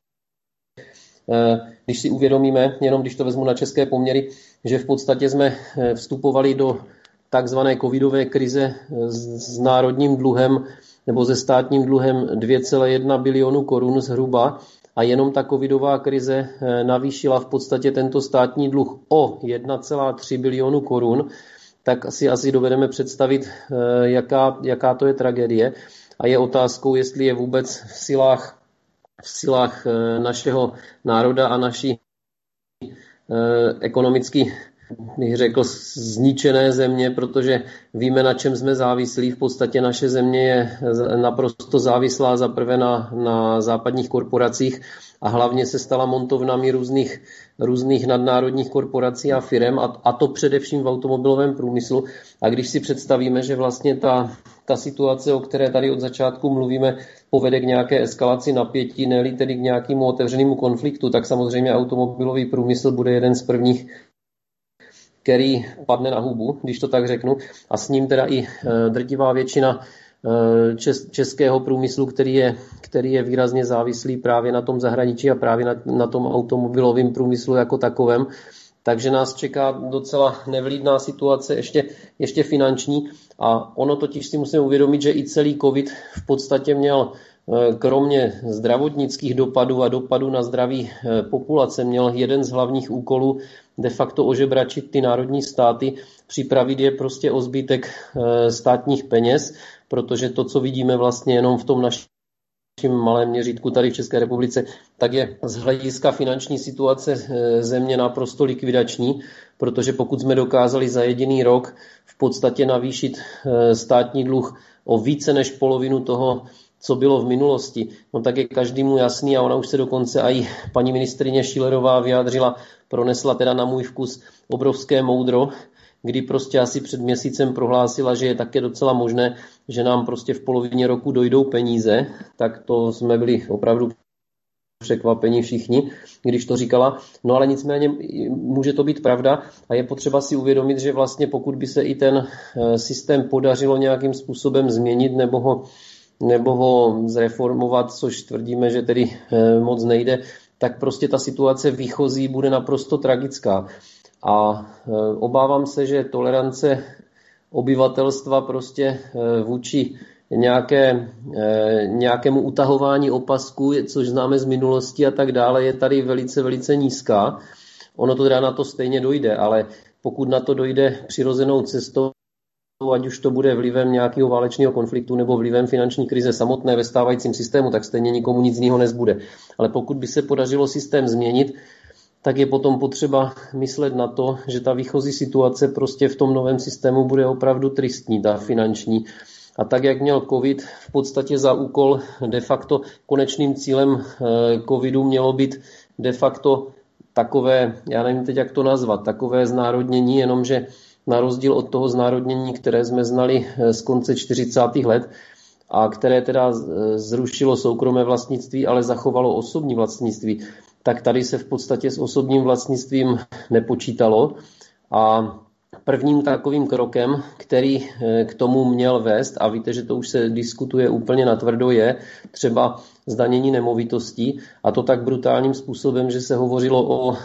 Speaker 5: když si uvědomíme, jenom když to vezmu na české poměry, že v podstatě jsme vstupovali do takzvané covidové krize s národním dluhem nebo se státním dluhem dvě celá jedna bilionu korun zhruba a jenom ta covidová krize navýšila v podstatě tento státní dluh o jedna celá tři bilionu korun, tak si asi dovedeme představit, jaká, jaká to je tragédie. A je otázkou, jestli je vůbec v silách, v silách našeho národa a naší ekonomicky, bych řekl, zničené země, protože víme, na čem jsme závislí. V podstatě naše země je naprosto závislá zaprvé na, na západních korporacích a hlavně se stala montovnami různých, různých nadnárodních korporací a firem, a, a to především v automobilovém průmyslu. A když si představíme, že vlastně ta, ta situace, o které tady od začátku mluvíme, povede k nějaké eskalaci napětí, ne-li tedy k nějakému otevřenému konfliktu, tak samozřejmě automobilový průmysl bude jeden z prvních, který padne na hubu, když to tak řeknu, a s ním teda i drtivá většina českého průmyslu, který je, který je výrazně závislý právě na tom zahraničí a právě na, na tom automobilovém průmyslu jako takovém. Takže nás čeká docela nevlídná situace, ještě, ještě finanční, a ono totiž si musíme uvědomit, že i celý covid v podstatě měl kromě zdravotnických dopadů a dopadů na zdraví populace měl jeden z hlavních úkolů de facto ožebračit ty národní státy, připravit je prostě o zbytek státních peněz, protože to, co vidíme vlastně jenom v tom našem malém měřítku tady v České republice, tak je z hlediska finanční situace země naprosto likvidační, protože pokud jsme dokázali za jediný rok v podstatě navýšit státní dluh o více než polovinu toho, co bylo v minulosti, no tak je každému jasný, a ona už se dokonce i paní ministryně Schillerová vyjádřila, pronesla teda na můj vkus obrovské moudro, kdy prostě asi před měsícem prohlásila, že je také docela možné, že nám prostě v polovině roku dojdou peníze, tak to jsme byli opravdu překvapení všichni, když to říkala. No ale nicméně může to být pravda a je potřeba si uvědomit, že vlastně pokud by se i ten systém podařilo nějakým způsobem změnit nebo ho nebo ho zreformovat, což tvrdíme, že tedy moc nejde, tak prostě ta situace výchozí bude naprosto tragická. A obávám se, že tolerance obyvatelstva prostě vůči nějaké, nějakému utahování opasku, což známe z minulosti a tak dále, je tady velice, velice nízká. Ono to teda na to stejně dojde, ale pokud na to dojde přirozenou cestou, ať už to bude vlivem nějakého válečného konfliktu nebo vlivem finanční krize samotné ve stávajícím systému, tak stejně nikomu nic jiného nezbude. Ale pokud by se podařilo systém změnit, tak je potom potřeba myslet na to, že ta výchozí situace prostě v tom novém systému bude opravdu tristní, ta finanční. A tak, jak měl covid v podstatě za úkol, de facto konečným cílem covidu mělo být de facto takové, já nevím teď, jak to nazvat, takové znárodnění, jenomže na rozdíl od toho znárodnění, které jsme znali z konce čtyřicátých let a které teda zrušilo soukromé vlastnictví, ale zachovalo osobní vlastnictví, tak tady se v podstatě s osobním vlastnictvím nepočítalo. A prvním takovým krokem, který k tomu měl vést, a víte, že to už se diskutuje úplně natvrdo, je třeba zdanění nemovitostí, a to tak brutálním způsobem, že se hovořilo o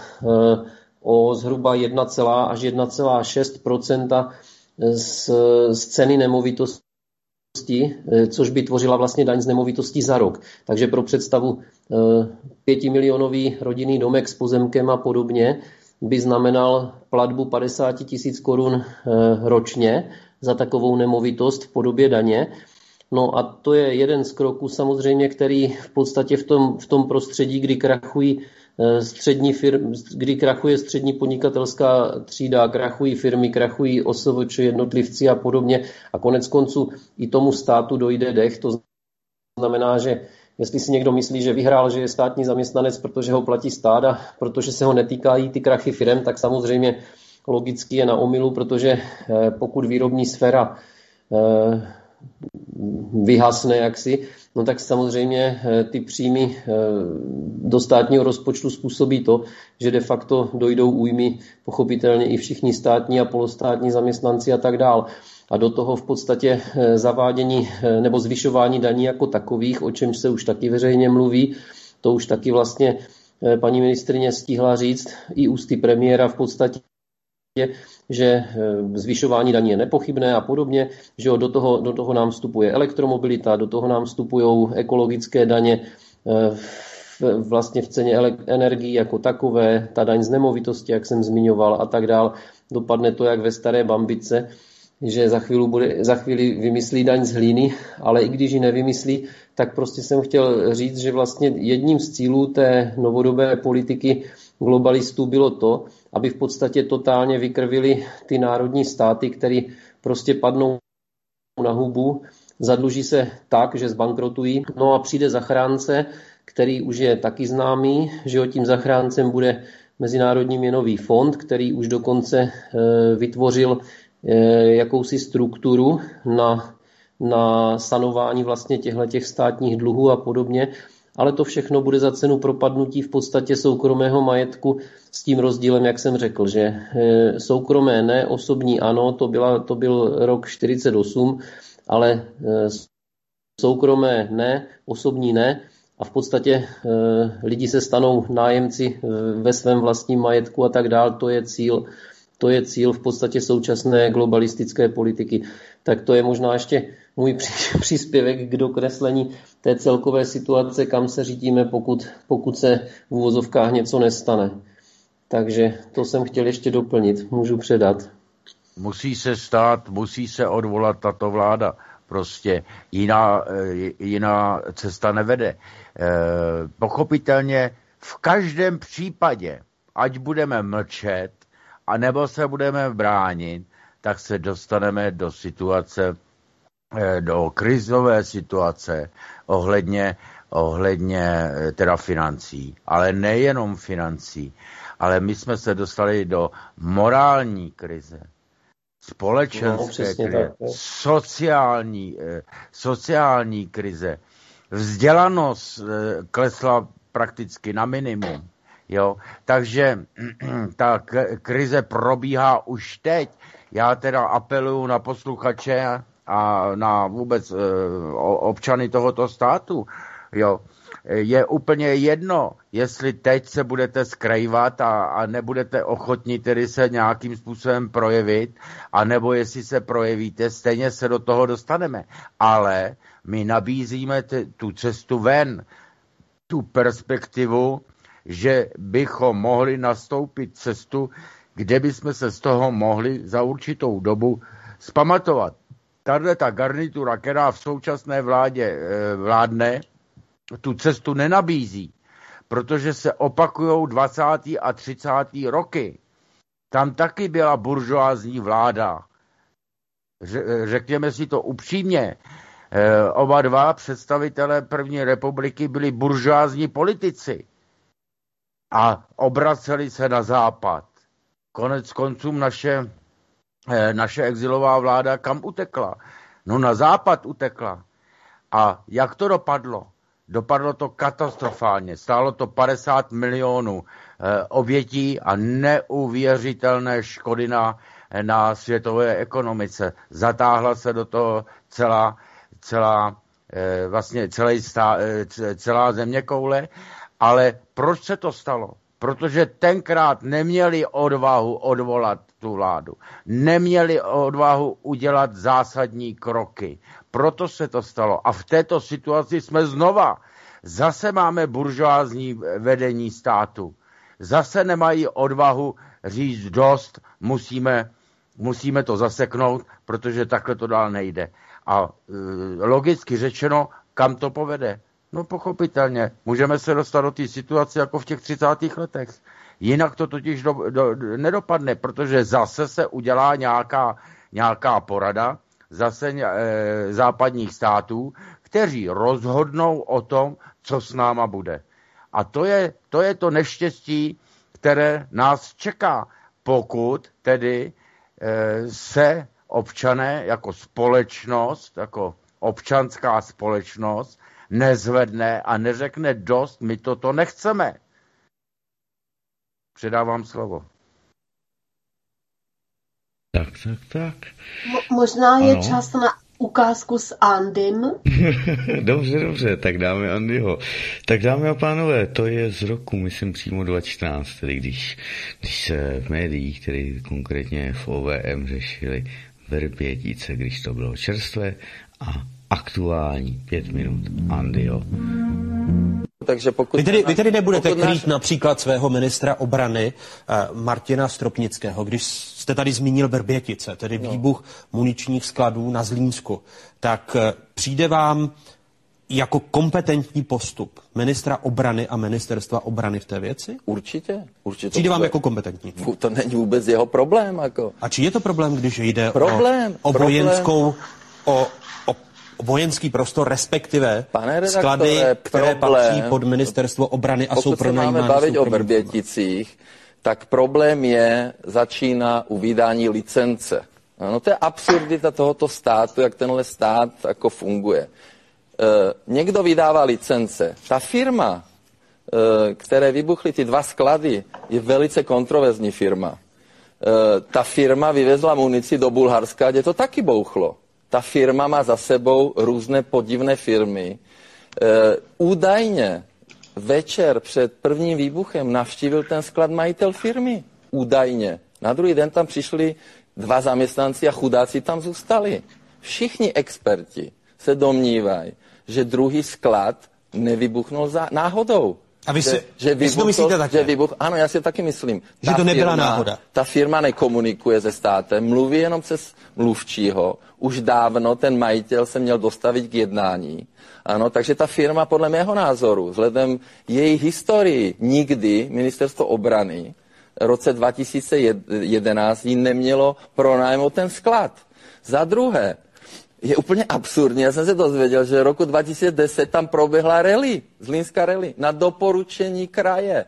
Speaker 5: o zhruba jedna až jedna celá šest procenta z, z ceny nemovitosti, což by tvořila vlastně daň z nemovitostí za rok. Takže pro představu pětimilionový rodinný domek s pozemkem a podobně by znamenal platbu padesát tisíc korun ročně za takovou nemovitost v podobě daně. No a to je jeden z kroků samozřejmě, který v podstatě v tom, v tom prostředí, kdy krachují střední firmy, kdy krachuje střední podnikatelská třída, krachují firmy, krachují O S V Č, jednotlivci a podobně, a konec konců i tomu státu dojde dech. To znamená, že jestli si někdo myslí, že vyhrál, že je státní zaměstnanec, protože ho platí stát a protože se ho netýkají ty krachy firem, tak samozřejmě logicky je na omylu, protože pokud výrobní sféra vyhasne jaksi, no tak samozřejmě ty příjmy do státního rozpočtu způsobí to, že de facto dojdou újmy pochopitelně i všichni státní a polostátní zaměstnanci a tak dál. A do toho v podstatě zavádění nebo zvyšování daní jako takových, o čem se už taky veřejně mluví, to už taky vlastně paní ministryně stihla říct i ústy premiéra v podstatě, že zvyšování daní je nepochybné a podobně, že do toho, do toho nám vstupuje elektromobilita, do toho nám vstupují ekologické daně vlastně v ceně energií jako takové, ta daň z nemovitosti, jak jsem zmiňoval a tak dál. Dopadne to jak ve staré bambice, že za chvíli, bude, za chvíli vymyslí daň z hlíny, ale i když ji nevymyslí, tak prostě jsem chtěl říct, že vlastně jedním z cílů té novodobé politiky globalistů bylo to, aby v podstatě totálně vykrvili ty národní státy, které prostě padnou na hubu, zadluží se tak, že zbankrotují. No a přijde zachránce, který už je taky známý, že o tím zachráncem bude Mezinárodní měnový fond, který už dokonce e, vytvořil e, jakousi strukturu na, na sanování vlastně těchto státních dluhů a podobně. Ale to všechno bude za cenu propadnutí v podstatě soukromého majetku s tím rozdílem, jak jsem řekl, že e, soukromé ne, osobní ano, to, byla, to byl rok čtyřicet osm, ale e, soukromé ne, osobní ne. A v podstatě e, lidi se stanou nájemci e, ve svém vlastním majetku a tak dál. To je cíl, to je cíl v podstatě současné globalistické politiky. Tak to je možná ještě můj příspěvek k dokreslení té celkové situace, kam se řídíme, pokud, pokud se v uvozovkách něco nestane. Takže to jsem chtěl ještě doplnit. Můžu předat.
Speaker 4: Musí se stát, musí se odvolat tato vláda. Prostě jiná, jiná cesta nevede. Pochopitelně v každém případě, ať budeme mlčet, anebo se budeme bránit, tak se dostaneme do situace, do krizové situace ohledně, ohledně teda financí. Ale nejenom financí, ale my jsme se dostali do morální krize, společenské no, krize, tak, sociální, sociální krize. Vzdělanost klesla prakticky na minimum. Jo? Takže ta krize probíhá už teď. Já teda apeluju na posluchače a na vůbec občany tohoto státu. Jo? Je úplně jedno, jestli teď se budete skrývat a, a nebudete ochotni tedy se nějakým způsobem projevit, anebo jestli se projevíte, stejně se do toho dostaneme. Ale my nabízíme t- tu cestu ven, tu perspektivu, že bychom mohli nastoupit cestu, kde bychom se z toho mohli za určitou dobu zpamatovat. Tahle ta garnitura, která v současné vládě e, vládne, tu cestu nenabízí, protože se opakujou dvacátá a třicátá roky. Tam taky byla buržoázní vláda. Řekněme si to upřímně. E, oba dva představitelé první republiky byli buržoázní politici a obraceli se na západ. Konec konců naše, e, naše exilová vláda kam utekla? No na západ utekla. A jak to dopadlo? Dopadlo to katastrofálně. Stálo to padesát milionů e, obětí a neuvěřitelné škody na, na světové ekonomice. Zatáhla se do toho celá, celá, e, vlastně celý stá, e, celá zeměkoule. Ale proč se to stalo? Protože tenkrát neměli odvahu odvolat tu vládu. Neměli odvahu udělat zásadní kroky. Proto se to stalo. A v této situaci jsme znova. Zase máme buržoázní vedení státu. Zase nemají odvahu říct dost, musíme, musíme to zaseknout, protože takhle to dál nejde. A e, logicky řečeno, kam to povede? No pochopitelně, můžeme se dostat do té situace jako v těch třicátých letech. Jinak to totiž do, do, nedopadne, protože zase se udělá nějaká, nějaká porada, zase e, západních států, kteří rozhodnou o tom, co s náma bude. A to je to, je to neštěstí, které nás čeká, pokud tedy e, se občané jako společnost, jako občanská společnost, nezvedne a neřekne dost, my toto nechceme. Předávám slovo.
Speaker 2: Tak, tak, tak.
Speaker 3: Mo- možná je ano. Čas na ukázku s Andym.
Speaker 2: Dobře, dobře, tak dáme Andyho. Tak dámy a pánové, to je z roku, myslím přímo dva tisíce čtrnáct, tedy když, když se v médiích, tedy konkrétně v O V M řešili Vrbětice, když to bylo čerstvé a aktuální pět minut Andyho.
Speaker 6: Takže pokud vy, tedy, vy tedy nebudete krýt náš... například svého ministra obrany uh, Martina Stropnického, když jste tady zmínil Vrbětice, tedy no. výbuch muničních skladů na Zlínsku, tak uh, přijde vám jako kompetentní postup ministra obrany a ministerstva obrany v té věci?
Speaker 7: Určitě. určitě
Speaker 6: Přijde vám jako kompetentní?
Speaker 7: To není vůbec jeho problém. Jako.
Speaker 6: A či je to problém, když jde
Speaker 7: problém,
Speaker 6: o, o
Speaker 7: problém.
Speaker 6: vojenskou, o, o vojenský prostor, respektive
Speaker 7: Pane
Speaker 6: sklady, které
Speaker 7: problém,
Speaker 6: patří pod ministerstvo obrany a
Speaker 7: pokud
Speaker 6: jsou pronajímány.
Speaker 7: Pokud se máme bavit o Vrběticích, tak problém je, začíná u vydání licence. No to je absurdita tohoto státu, jak tenhle stát jako funguje. E, někdo vydává licence. Ta firma, e, které vybuchly ty dva sklady, je velice kontroverzní firma. E, ta firma vyvezla munici do Bulharska, kde to taky bouchlo. Ta firma má za sebou různé podivné firmy. E, údajně večer před prvním výbuchem navštívil ten sklad majitel firmy. Údajně. Na druhý den tam přišli dva zaměstnanci a chudáci tam zůstali. Všichni experti se domnívají, že druhý sklad nevybuchnul za náhodou.
Speaker 6: A vy si,
Speaker 7: že, že
Speaker 6: vy si to myslíte taky?
Speaker 7: Že vybuch, ano, já si taky myslím.
Speaker 6: Že ta to nebyla
Speaker 7: firma,
Speaker 6: náhoda.
Speaker 7: Ta firma nekomunikuje se státem, mluví jenom přes mluvčího. Už dávno ten majitel se měl dostavit k jednání. Ano, takže ta firma podle mého názoru, vzhledem její historii, nikdy ministerstvo obrany v roce dva tisíce jedenáct jí nemělo pronajmout ten sklad. Za druhé, je úplně absurdní. Já jsem se dozvěděl, že roku dva tisíce deset tam proběhla rally, Zlínská rally, na doporučení kraje.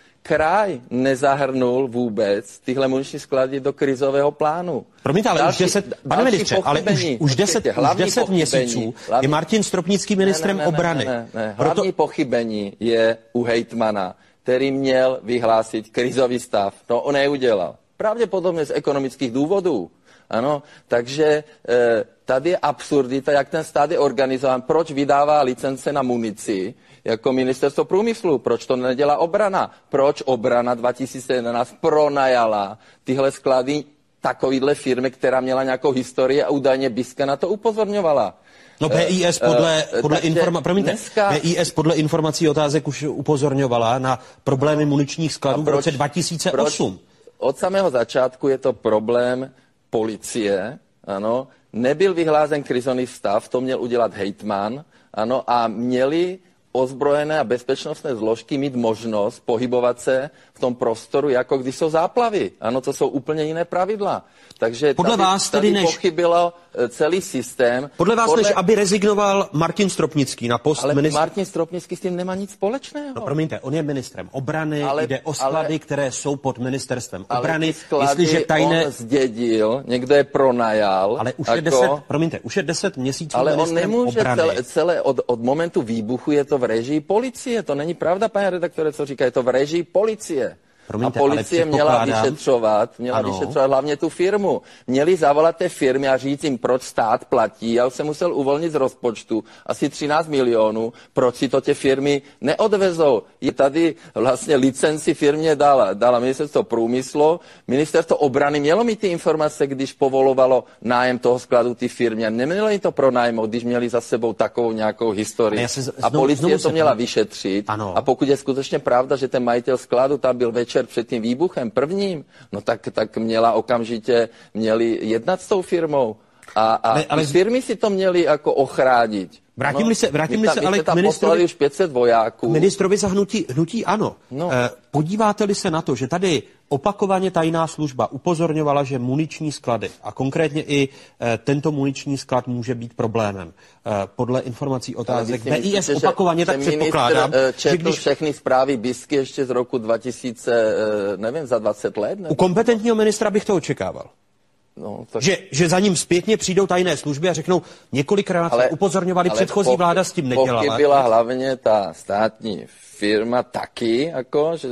Speaker 7: Kraj nezahrnul vůbec tyhle muniční sklady do krizového plánu.
Speaker 6: Promiňte, ale další, už deset, pane ministře, ale už, už deset, už deset měsíců hlavní, je Martin Stropnický ministrem
Speaker 7: ne, ne, ne,
Speaker 6: obrany.
Speaker 7: Ne, ne, ne. Hlavní Proto... pochybení je u hejtmana, který měl vyhlásit krizový stav. To on neudělal. Pravděpodobně z ekonomických důvodů. Ano, takže e, tady je absurdita, jak ten stát je organizován. Proč vydává licence na munici jako ministerstvo průmyslu? Proč to nedělá obrana? Proč obrana dva tisíce jedenáct pronajala tyhle sklady takovýhle firmy, která měla nějakou historii a údajně Biska na to upozorňovala?
Speaker 6: No P I S podle, uh, podle, informa- promiňte, dneska... P I S podle informací otázek už upozorňovala na problémy muničních skladů proč, v roce dva tisíce osm.
Speaker 7: Proč? Od samého začátku je to problém policie, ano, nebyl vyhlázen krizový stav, to měl udělat hejtman, ano, a měli ozbrojené a bezpečnostné zložky mít možnost pohybovat se v tom prostoru, jako když jsou záplavy. Ano, to jsou úplně jiné pravidla. Takže
Speaker 6: podle
Speaker 7: tady,
Speaker 6: vás tedy
Speaker 7: tady
Speaker 6: než...
Speaker 7: pochybilo celý systém.
Speaker 6: Podle vás podle... než, aby rezignoval Martin Stropnický na post
Speaker 7: ale
Speaker 6: ministra...
Speaker 7: Martin Stropnický s tím nemá nic společného.
Speaker 6: No promiňte, on je ministrem obrany, ale, jde o sklady, ale,
Speaker 7: které
Speaker 6: jsou pod ministerstvem
Speaker 7: ale
Speaker 6: obrany.
Speaker 7: Sklady jestliže tajné... on zdědil, někdo je pronajal.
Speaker 6: Ale už
Speaker 7: jako...
Speaker 6: je deset, promiňte, už je deset měsíců
Speaker 7: ale
Speaker 6: ministrem
Speaker 7: on nemůže
Speaker 6: obrany.
Speaker 7: celé, celé od, od momentu výbuchu je to v režii policie. To není pravda, pane redaktore, co říká, je to v režii policie.
Speaker 6: Promiňte,
Speaker 7: a policie měla vyšetřovat, měla ano. vyšetřovat hlavně tu firmu. Měli zavolat té firmy a říct jim, proč stát platí. Já už jsem musel uvolnit z rozpočtu asi třináct milionů, proč si to tě firmy neodvezou. Je tady vlastně licenci firmě dala, dala ministerstvo průmyslu. Ministerstvo obrany mělo mít ty informace, když povolovalo nájem toho skladu ty firmy. A nemělo jim to pronajmout, když měli za sebou takovou nějakou historii. A,
Speaker 6: z,
Speaker 7: a policie to měla vyšetřit.
Speaker 6: Ano.
Speaker 7: A pokud je skutečně pravda, že ten majitel skladu tam byl večer před tím výbuchem prvním, no tak, tak měla okamžitě, měli jednat s tou firmou. A, a ale, ale... firmy si to měli jako ochránit.
Speaker 6: Vrátím-li se, vrátím
Speaker 7: tam,
Speaker 6: se ale
Speaker 7: k ministrovi, už pět set vojáků.
Speaker 6: Ministrovi za hnutí, hnutí ano.
Speaker 7: No.
Speaker 6: Eh, podíváte-li se na to, že tady opakovaně tajná služba upozorňovala, že muniční sklady a konkrétně i eh, tento muniční sklad může být problémem. Eh, podle informací otázek B I S opakovaně, tak předpokládám,
Speaker 7: četl
Speaker 6: že když...
Speaker 7: všechny zprávy Bisky ještě z roku dva tisíce, nevím, za dvacet let? Nevím.
Speaker 6: U kompetentního ministra bych to očekával.
Speaker 7: No, tak...
Speaker 6: že, že za ním zpětně přijdou tajné služby a řeknou, několikrát ale, upozorňovali, ale předchozí
Speaker 7: pochyb,
Speaker 6: vláda s tím nedělala.
Speaker 7: Pochybila hlavně ta státní firma taky, jako, že...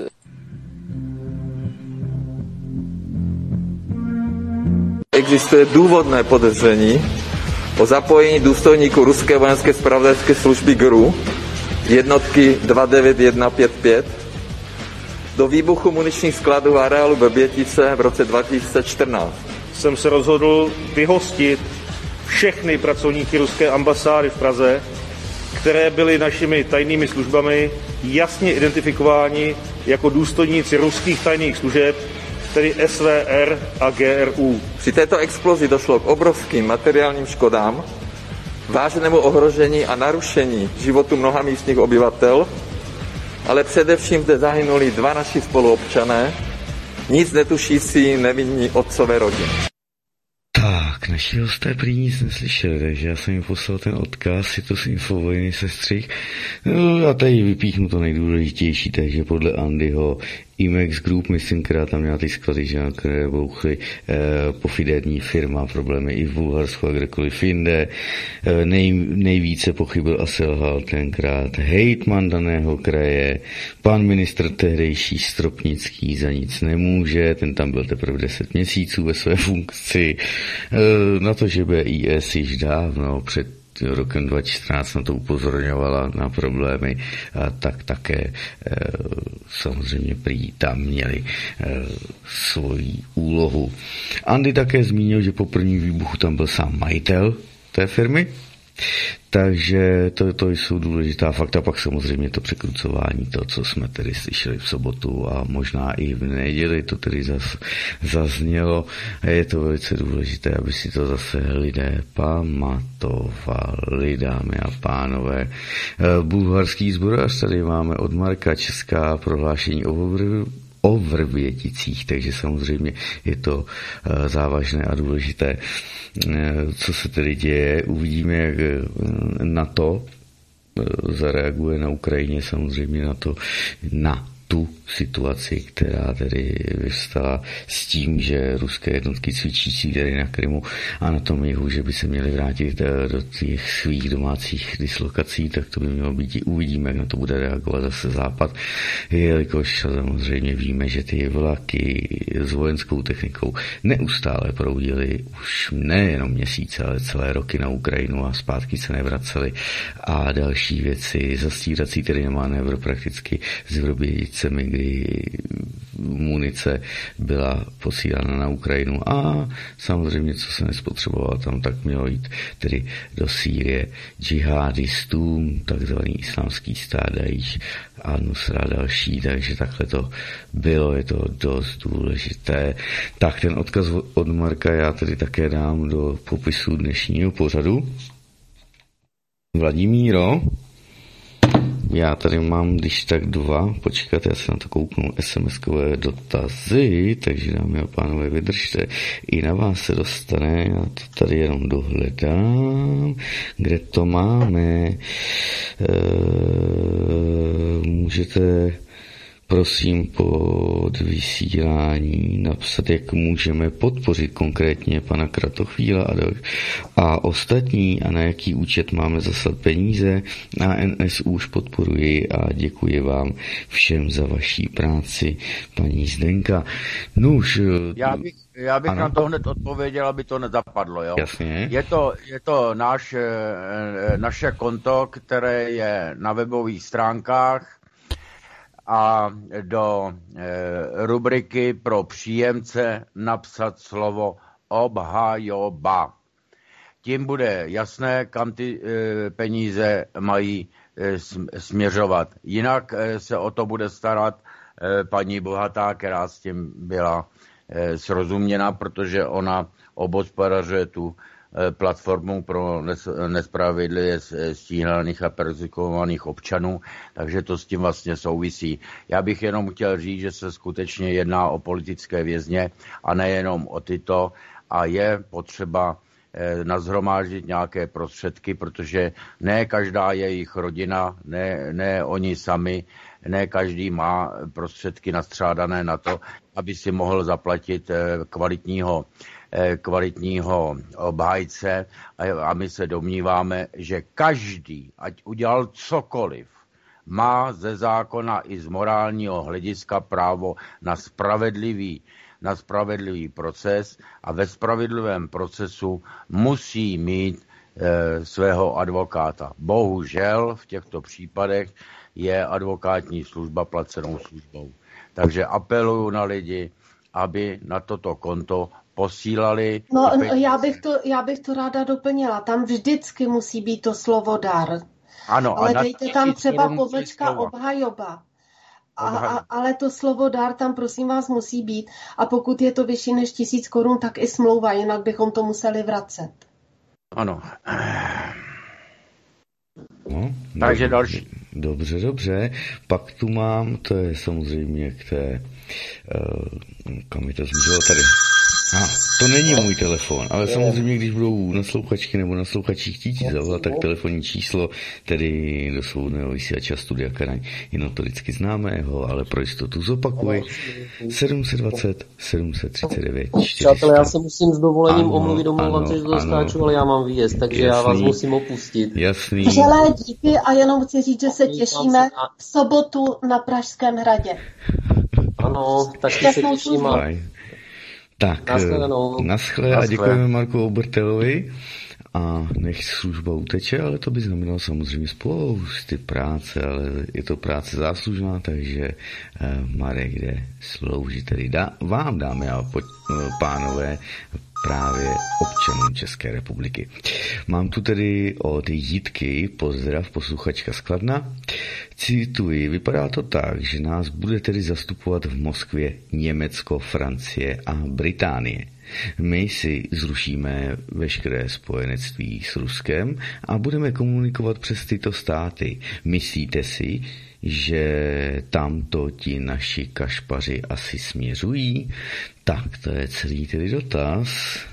Speaker 7: Existuje důvodné podezření o zapojení důstojníků ruské vojenské zpravodajské služby G R U jednotky dva devět jedna pět pět do výbuchu muničních skladů v areálu Vrbětice v roce dva tisíce čtrnáct.
Speaker 8: Jsem se rozhodl vyhostit všechny pracovníky ruské ambasády v Praze, které byly našimi tajnými službami jasně identifikováni jako důstojníci ruských tajných služeb, tedy S V R a G R U.
Speaker 7: Při této explozi došlo k obrovským materiálním škodám vážnému ohrožení a narušení životu mnoha místních obyvatel, ale především zde zahynuli dva naši spoluobčané, nic netušící nevinní otcové rodiny.
Speaker 2: Tak, naši hosté prý nic neslyšeli, takže já jsem jim poslal ten odkaz, je to z Infovojny Sestřih. No, já tady vypíchnu to nejdůležitější, takže podle Andyho Imex Group, myslím, která tam měla ty sklady, že na které bouchly eh, pofiderní firma, problémy i v Bulharsku a kdekoliv jinde. Eh, nej, nejvíce pochybil a selhal tenkrát hejtman daného kraje, pan ministr tehdejší Stropnický za nic nemůže, ten tam byl teprve deset měsíců ve své funkci. Eh, na to, že B I S již dávno před rokem dva tisíce čtrnáct na to upozorňovala na problémy, a tak také e, samozřejmě prý tam měli e, svoji úlohu. Andy také zmínil, že po prvním výbuchu tam byl sám majitel té firmy, takže to, to jsou důležitá fakta. Pak samozřejmě to překrucování, to, co jsme tedy slyšeli v sobotu a možná i v neděli, to tedy zas, zaznělo. A je to velice důležité, aby si to zase lidé pamatovali, dámy a pánové. Bulharský zbrojař tady máme od Marka, česká prohlášení o o Vrběticích, takže samozřejmě je to závažné a důležité. Co se tedy děje, uvidíme, jak na to zareaguje na Ukrajině, samozřejmě na to, na tu situaci, která tedy vyvstala s tím, že ruské jednotky cvičící tady na Krymu a na tom jihu, že by se měly vrátit do těch svých domácích dislokací, tak to by mělo být. Uvidíme, jak na to bude reagovat zase Západ, jelikož samozřejmě víme, že ty vlaky s vojenskou technikou neustále proudily už nejenom měsíce, ale celé roky na Ukrajinu a zpátky se nevracely a další věci, zastírací tedy manévr prakticky s Vrběticemi, kdy munice byla posílána na Ukrajinu a samozřejmě, co se nespotřebovalo tam, tak mělo jít tedy do Sýrie džihadistům, takzvaný islámský stát Daesh a Nusra další, takže takhle to bylo, je to dost důležité. Tak ten odkaz od Marka já tedy také dám do popisu dnešního pořadu. Vladimíro, já tady mám, když tak dva, počkat, já se na to kouknu, es em eskové dotazy, takže dámy a pánové, vydržte, i na vás se dostane, já to tady jenom dohledám, kde to máme, e, můžete prosím pod vysílání napsat, jak můžeme podpořit konkrétně pana Kratochvíla a, a ostatní a na jaký účet máme zaslat peníze. A N S U už podporuji a děkuji vám všem za vaší práci, paní Zdenka. Nuž,
Speaker 4: já bych, já bych na to hned odpověděl, aby to nezapadlo. Jo?
Speaker 2: Jasně.
Speaker 4: Je to, je to náš, naše konto, které je na webových stránkách, a do e, rubriky pro příjemce napsat slovo obhajoba. Tím bude jasné, kam ty e, peníze mají e, směřovat. Jinak e, se o to bude starat e, paní Bohatá, která s tím byla e, srozuměna, protože ona obhospodařuje tu platformu pro nespravedlivě stíhaných a perzekvovaných občanů, takže to s tím vlastně souvisí. Já bych jenom chtěl říct, že se skutečně jedná o politické vězně a nejenom o tyto a je potřeba nazhromáždit nějaké prostředky, protože ne každá jejich rodina, ne, ne oni sami, ne každý má prostředky nastřádané na to, aby si mohl zaplatit kvalitního kvalitního obhájce a my se domníváme, že každý, ať udělal cokoliv, má ze zákona i z morálního hlediska právo na spravedlivý, na spravedlivý proces a ve spravedlivém procesu musí mít e, svého advokáta. Bohužel v těchto případech je advokátní služba placenou službou. Takže apeluju na lidi, aby na toto konto posílali.
Speaker 3: No, já bych, to, já bych to ráda doplnila. Tam vždycky musí být to slovo dar.
Speaker 4: Ano,
Speaker 3: ale
Speaker 4: a
Speaker 3: dejte tam třeba povlečka obhajoba. A, a, ale to slovo dar tam prosím vás musí být. A pokud je to vyšší než tisíc korun, tak i smlouva, jinak bychom to museli vracet.
Speaker 4: Ano.
Speaker 2: Ano.
Speaker 4: Takže
Speaker 2: dobře,
Speaker 4: další.
Speaker 2: Dobře, dobře. Pak tu mám, to je samozřejmě k té, uh, kam mi to zmizelo tady. A ah, to není můj telefon, ale samozřejmě, když budou naslouchačky nebo naslouchači chtít zavolat, tak telefonní číslo, tedy do svobodného vysílače Studia Karaň, je notoricky známého, ale pro jistotu zopakuji. sedm set dvacet, sedm set třicet devět, čtyři sta.
Speaker 5: Přátelé, já se musím s dovolením omluvit, omlouvám se, že to skáču, ale já mám výjezd, takže Jasný. já vás musím opustit.
Speaker 2: Jasný.
Speaker 3: Vřelé díky a jenom chci říct, že se těšíme v sobotu na Pražském hradě.
Speaker 5: Ano, taky se těším.
Speaker 2: Tak, naschle a děkujeme Marku Obertelovi a nech služba uteče, ale to by znamenalo samozřejmě spousty práce, ale je to práce záslužná, takže eh, Marek jde sloužit, tedy dá, vám dámy a po, pánové, právě občanům České republiky. Mám tu tedy od Jitky pozdrav, posluchačka z Kladna. Cituji, vypadá to tak, že nás bude tedy zastupovat v Moskvě Německo, Francie a Británie. My si zrušíme veškeré spojenectví s Ruskem a budeme komunikovat přes tyto státy. Myslíte si, že tamto ti naši kašpaři asi směřují? Tak to je celý tedy dotaz.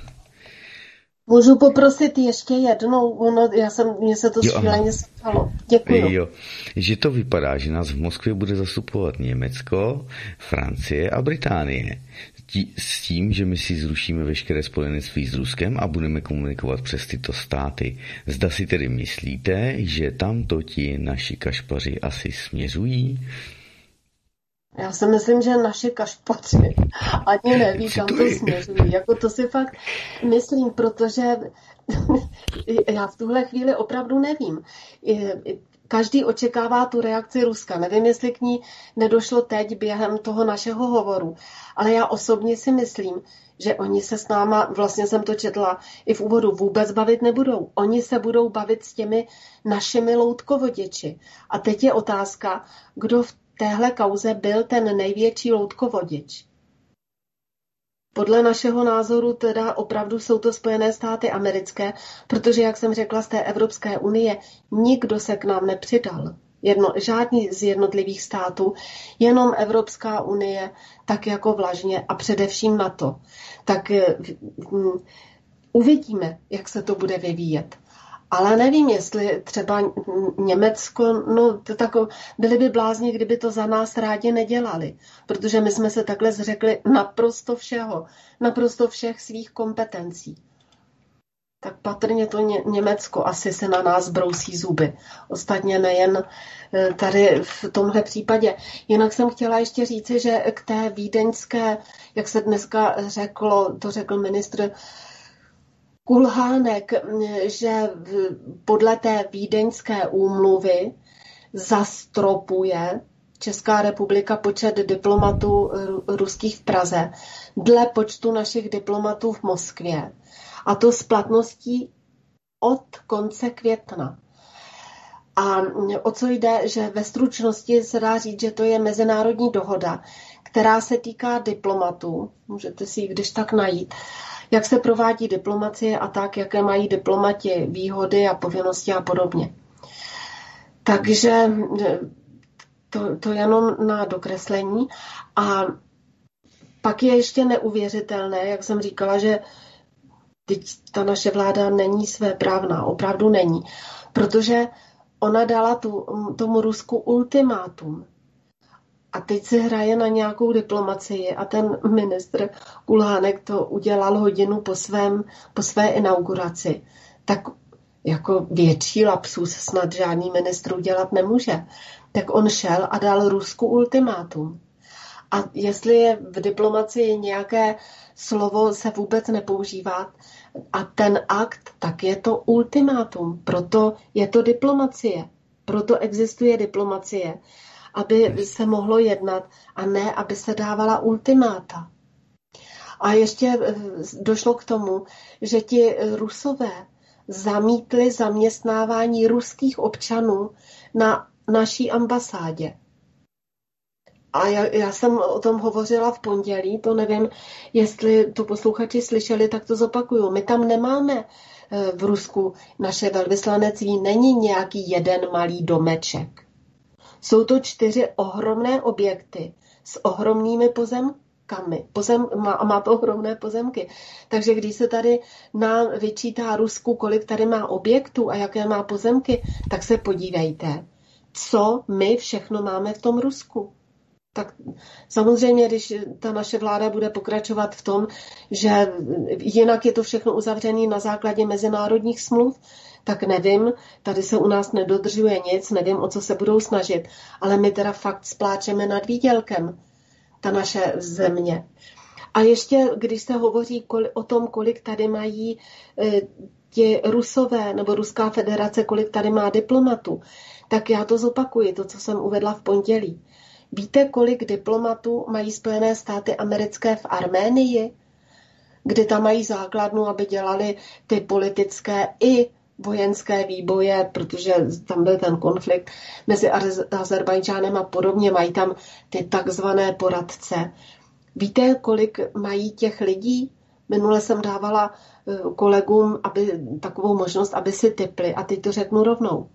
Speaker 3: Můžu poprosit ještě jednou, ono, já jsem, mně se to šíleně stalo. Děkuju.
Speaker 2: Jo, že to vypadá, že nás v Moskvě bude zastupovat Německo, Francie a Británie. Tí, s tím, že my si zrušíme veškeré spojenectví s Ruskem a budeme komunikovat přes tyto státy. Zda si tedy myslíte, že tamto ti naši kašpaři asi směřují?
Speaker 3: Já si myslím, že naši kašpaři ani neví, kam to směřují. Jako to si fakt myslím, protože já v tuhle chvíli opravdu nevím. Každý očekává tu reakci Ruska. Nevím, jestli k ní nedošlo teď během toho našeho hovoru. Ale já osobně si myslím, že oni se s náma, vlastně jsem to četla i v úvodu, vůbec bavit nebudou. Oni se budou bavit s těmi našimi loutkovoděči. A teď je otázka, kdo v téhle kauze byl ten největší loutkovodič. Podle našeho názoru teda opravdu jsou to Spojené státy americké, protože, jak jsem řekla, z té Evropské unie nikdo se k nám nepřidal. Jedno, žádný z jednotlivých států, jenom Evropská unie, tak jako vlažně a především NATO. Tak um, uvidíme, jak se to bude vyvíjet. Ale nevím, jestli třeba Německo, no to tako, byli by blázni, kdyby to za nás rádi nedělali, protože my jsme se takhle zřekli naprosto všeho, naprosto všech svých kompetencí. Tak patrně to Ně- Německo asi se na nás brousí zuby. Ostatně nejen tady v tomhle případě. Jinak jsem chtěla ještě říci, že k té vídeňské, jak se dneska řeklo, to řekl ministr Kulhánek, že podle té vídeňské úmluvy zastropuje Česká republika počet diplomatů ruských v Praze dle počtu našich diplomatů v Moskvě. A to s platností od konce května. A o co jde, že ve stručnosti se dá říct, že to je mezinárodní dohoda, která se týká diplomatů. Můžete si ji když tak najít. Jak se provádí diplomacie a tak, jaké mají diplomati výhody a povinnosti a podobně. Takže to, to jenom na dokreslení. A pak je ještě neuvěřitelné, jak jsem říkala, že teď ta naše vláda není svéprávná, opravdu není. Protože ona dala tu, tomu Rusku ultimátum. A teď se hraje na nějakou diplomacii a ten ministr Kulhánek to udělal hodinu po, svém, po své inauguraci. Tak jako větší lapsus snad žádný ministr udělat nemůže. Tak on šel a dal Rusku ultimátum. A jestli je v diplomacii nějaké slovo se vůbec nepoužívá a ten akt, tak je to ultimátum. Proto je to diplomacie. Proto existuje diplomacie. Aby se mohlo jednat a ne, aby se dávala ultimáta. A ještě došlo k tomu, že ti Rusové zamítli zaměstnávání ruských občanů na naší ambasádě. A já, já jsem o tom hovořila v pondělí, to nevím, jestli to posluchači slyšeli, tak to zopakuju. My tam nemáme v Rusku, naše velvyslanectví není nějaký jeden malý domeček. Jsou to čtyři ohromné objekty s ohromnými pozemkami. Pozem, má, má to ohromné pozemky. Takže když se tady nám vyčítá Rusku, kolik tady má objektů a jaké má pozemky, tak se podívejte, co my všechno máme v tom Rusku. Tak samozřejmě, když ta naše vláda bude pokračovat v tom, že jinak je to všechno uzavřené na základě mezinárodních smluv, tak nevím, tady se u nás nedodržuje nic, nevím, o co se budou snažit, ale my teda fakt spláčeme nad výdělkem, ta naše země. A ještě, když se hovoří o tom, kolik tady mají ti Rusové nebo Ruská federace, kolik tady má diplomatů, tak já to zopakuji, to, co jsem uvedla v pondělí. Víte, kolik diplomatů mají Spojené státy americké v Arménii, kde tam mají základnu, aby dělali ty politické i vojenské výboje, protože tam byl ten konflikt mezi Azerbajdžánem a podobně, mají tam ty takzvané poradce. Víte, kolik mají těch lidí? Minule jsem dávala kolegům aby, takovou možnost, aby si tipli, a teď to řeknu rovnou.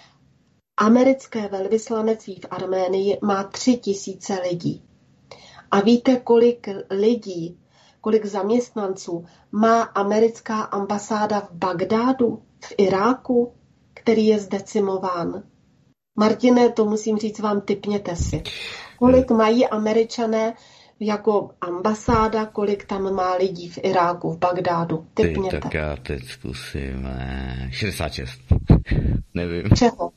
Speaker 3: Americké velvyslanectví v Arménii má tři tisíce lidí. A víte, kolik lidí, kolik zaměstnanců má americká ambasáda v Bagdádu, v Iráku, který je zdecimován? Martine, to musím říct vám, tipněte si. Kolik mají Američané jako ambasáda, kolik tam má lidí v Iráku, v Bagdádu? Tipněte.
Speaker 2: Ty, tak já teď zkusím. šedesát šest. Nevím.
Speaker 3: Čeho?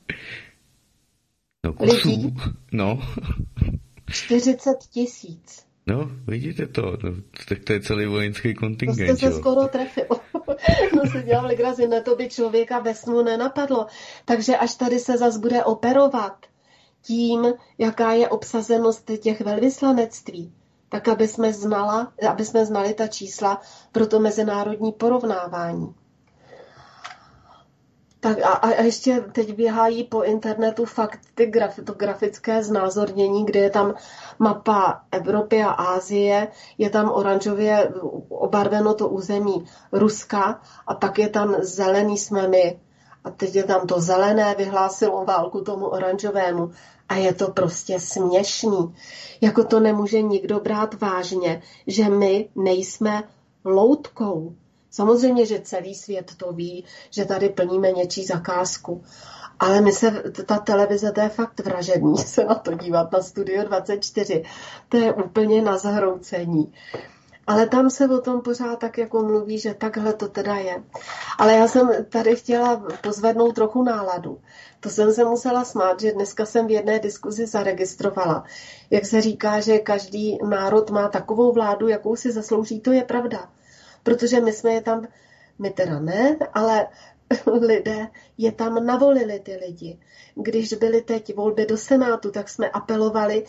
Speaker 2: No, lidí? No.
Speaker 3: čtyřicet tisíc.
Speaker 2: No, vidíte to, no, tak to je celý vojenský kontingent.
Speaker 3: To jste se skoro trefil. No si dělal legraci, ne, to by člověka ve snu nenapadlo. Takže až tady se zas bude operovat tím, jaká je obsazenost těch velvyslanectví, tak aby jsme, znala, aby jsme znali ta čísla pro to mezinárodní porovnávání. Tak a, a ještě teď běhají po internetu fakt ty graf, to grafické znázornění, kde je tam mapa Evropy a Asie, je tam oranžově obarveno to území Ruska a pak je tam zelený jsme my. A teď je tam to zelené, vyhlásilo válku tomu oranžovému. A je to prostě směšný. Jako to nemůže nikdo brát vážně, že my nejsme loutkou. Samozřejmě, že celý svět to ví, že tady plníme něčí zakázku. Ale my se, ta televize, to je fakt vražedný se na to dívat, na Studio dvacet čtyři. To je úplně na zhroucení. Ale tam se o tom pořád tak jako mluví, že takhle to teda je. Ale já jsem tady chtěla pozvednout trochu náladu. To jsem se musela smát, že dneska jsem v jedné diskuzi zaregistrovala. Jak se říká, že každý národ má takovou vládu, jakou si zaslouží, to je pravda. Protože my jsme je tam, my teda ne, ale lidé je tam navolili ty lidi. Když byly teď volby do Senátu, tak jsme apelovali,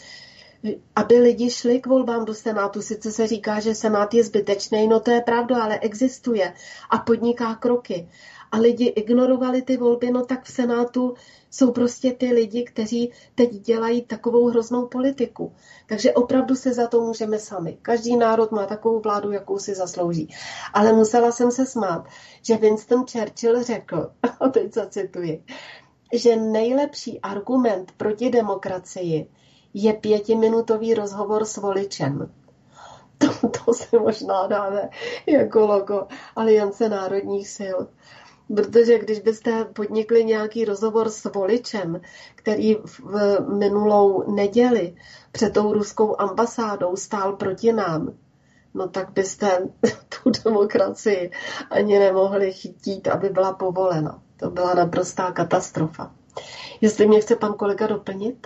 Speaker 3: aby lidi šli k volbám do Senátu. Sice se říká, že Senát je zbytečný, no to je pravda, ale existuje a podniká kroky. A lidi ignorovali ty volby, no tak v Senátu jsou prostě ty lidi, kteří teď dělají takovou hroznou politiku. Takže opravdu se za to můžeme sami. Každý národ má takovou vládu, jakou si zaslouží. Ale musela jsem se smát, že Winston Churchill řekl, a teď zacituji, že nejlepší argument proti demokracii je pětiminutový rozhovor s voličem. To, to se možná dáme jako logo Aliance národních sil. Protože když byste podnikli nějaký rozhovor s voličem, který v minulou neděli před tou ruskou ambasádou stál proti nám, no tak byste tu demokracii ani nemohli chytít, aby byla povolena. To byla naprostá katastrofa. Jestli mě chce pan kolega doplnit?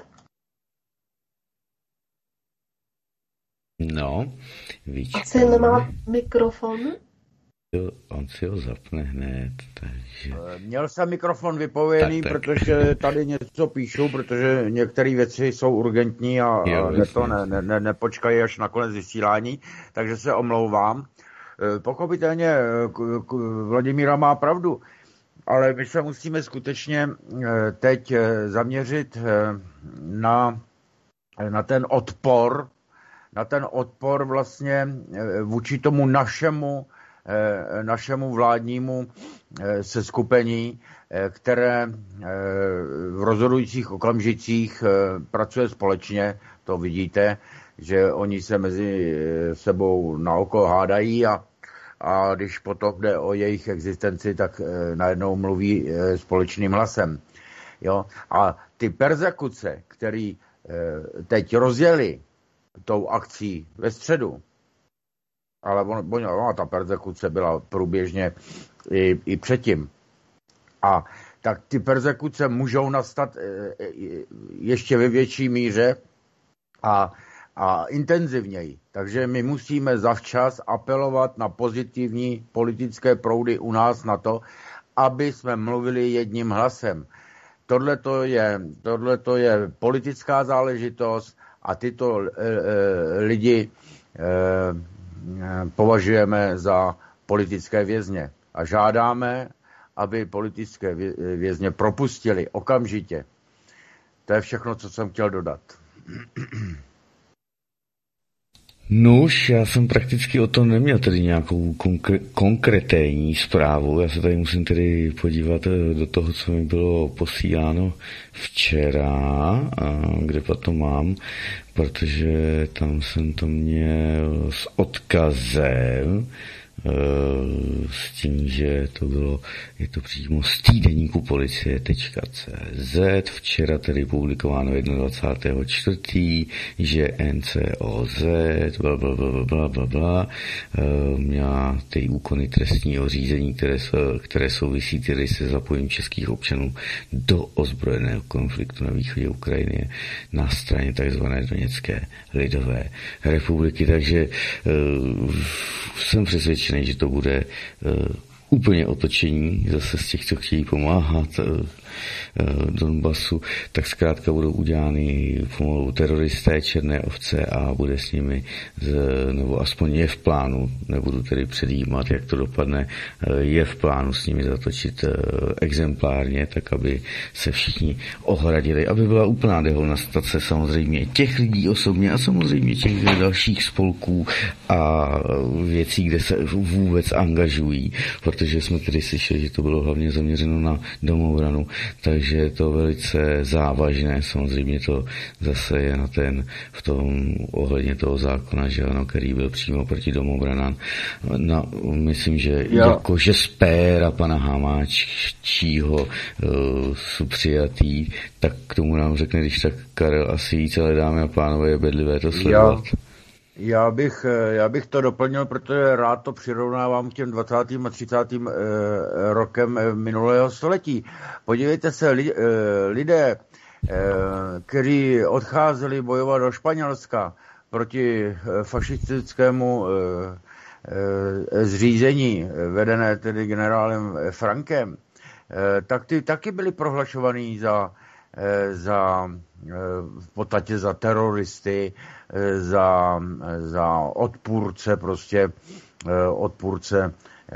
Speaker 2: No, víčka.
Speaker 3: Asi nemá mikrofon?
Speaker 2: Jo, on si ho zapne hned, takže...
Speaker 4: Měl jsem mikrofon vypojený, tak, tak. Protože tady něco píšou, protože některé věci jsou urgentní a, jo, a ne to ne, ne, ne, nepočkají až na konec vysílání, takže se omlouvám. Pochopitelně Vladimíra má pravdu, ale my se musíme skutečně teď zaměřit na na ten odpor, na ten odpor vlastně vůči tomu našemu, našemu vládnímu seskupení, které v rozhodujících okamžicích pracuje společně, to vidíte, že oni se mezi sebou na oko hádají a, a když potom jde o jejich existenci, tak najednou mluví společným hlasem. Jo? A ty perzekuce, které teď rozjeli tou akcí ve středu, ale on, on, ta perzekuce byla průběžně i, i předtím. A tak ty perzekuce můžou nastat ještě ve větší míře a, a intenzivněji. Takže my musíme zavčas apelovat na pozitivní politické proudy u nás na to, aby jsme mluvili jedním hlasem. Tohle to je, tohleto je politická záležitost a tyto e, e, lidi e, považujeme za politické vězně. A žádáme, aby politické vězně propustili okamžitě. To je všechno, co jsem chtěl dodat.
Speaker 2: Nuž, já jsem prakticky o tom neměl tedy nějakou konkre- konkrétní zprávu. Já se tady musím tedy podívat do toho, co mi bylo posíláno včera, a kde potom mám, protože tam jsem to měl s odkazem, s tím, že to bylo, je to přímo z týdeníku policie tečka cé zet, včera tedy publikováno dvacátého čtvrtého že N C O Z, bla, bla, bla, bla, bla, bla, měla ty úkony trestního řízení, které, které souvisí tedy se zapojením českých občanů do ozbrojeného konfliktu na východě Ukrajiny na straně takzvané Doněcké lidové republiky, takže jsem přesvědčený, že to bude uh, úplně otočení zase z těch, co chtějí pomáhat uh, Donbasu, tak zkrátka budou udělány pomalu teroristé, černé ovce a bude s nimi, z, nebo aspoň je v plánu, nebudu tedy předjímat, jak to dopadne, je v plánu s nimi zatočit exemplárně, tak aby se všichni ohradili, aby byla úplná dehonestace samozřejmě těch lidí osobně a samozřejmě těch dalších spolků a věcí, kde se vůbec angažují, protože jsme tedy slyšeli, že to bylo hlavně zaměřeno na domobranu, takže je to velice závažné, samozřejmě to zase je na ten, v tom ohledně toho zákona, že ano, který byl přímo proti domobranám. No, myslím, že
Speaker 4: Já.
Speaker 2: jako že z péra pana Hamáčího uh, jsou přijatý, tak k tomu nám řekne, když tak Karel asi víc, ale dámy a pánové, je bedlivé to sledovat.
Speaker 4: Já. Já bych, já bych to doplnil, protože rád to přirovnávám k těm dvacátým a třicátým rokem minulého století. Podívejte se, lidé, kteří odcházeli bojovat do Španělska proti fašistickému zřízení, vedené tedy generálem Frankem, tak ty taky byli prohlašovaní za, za v podstatě za teroristy, za, za odpůrce, prostě odpůrce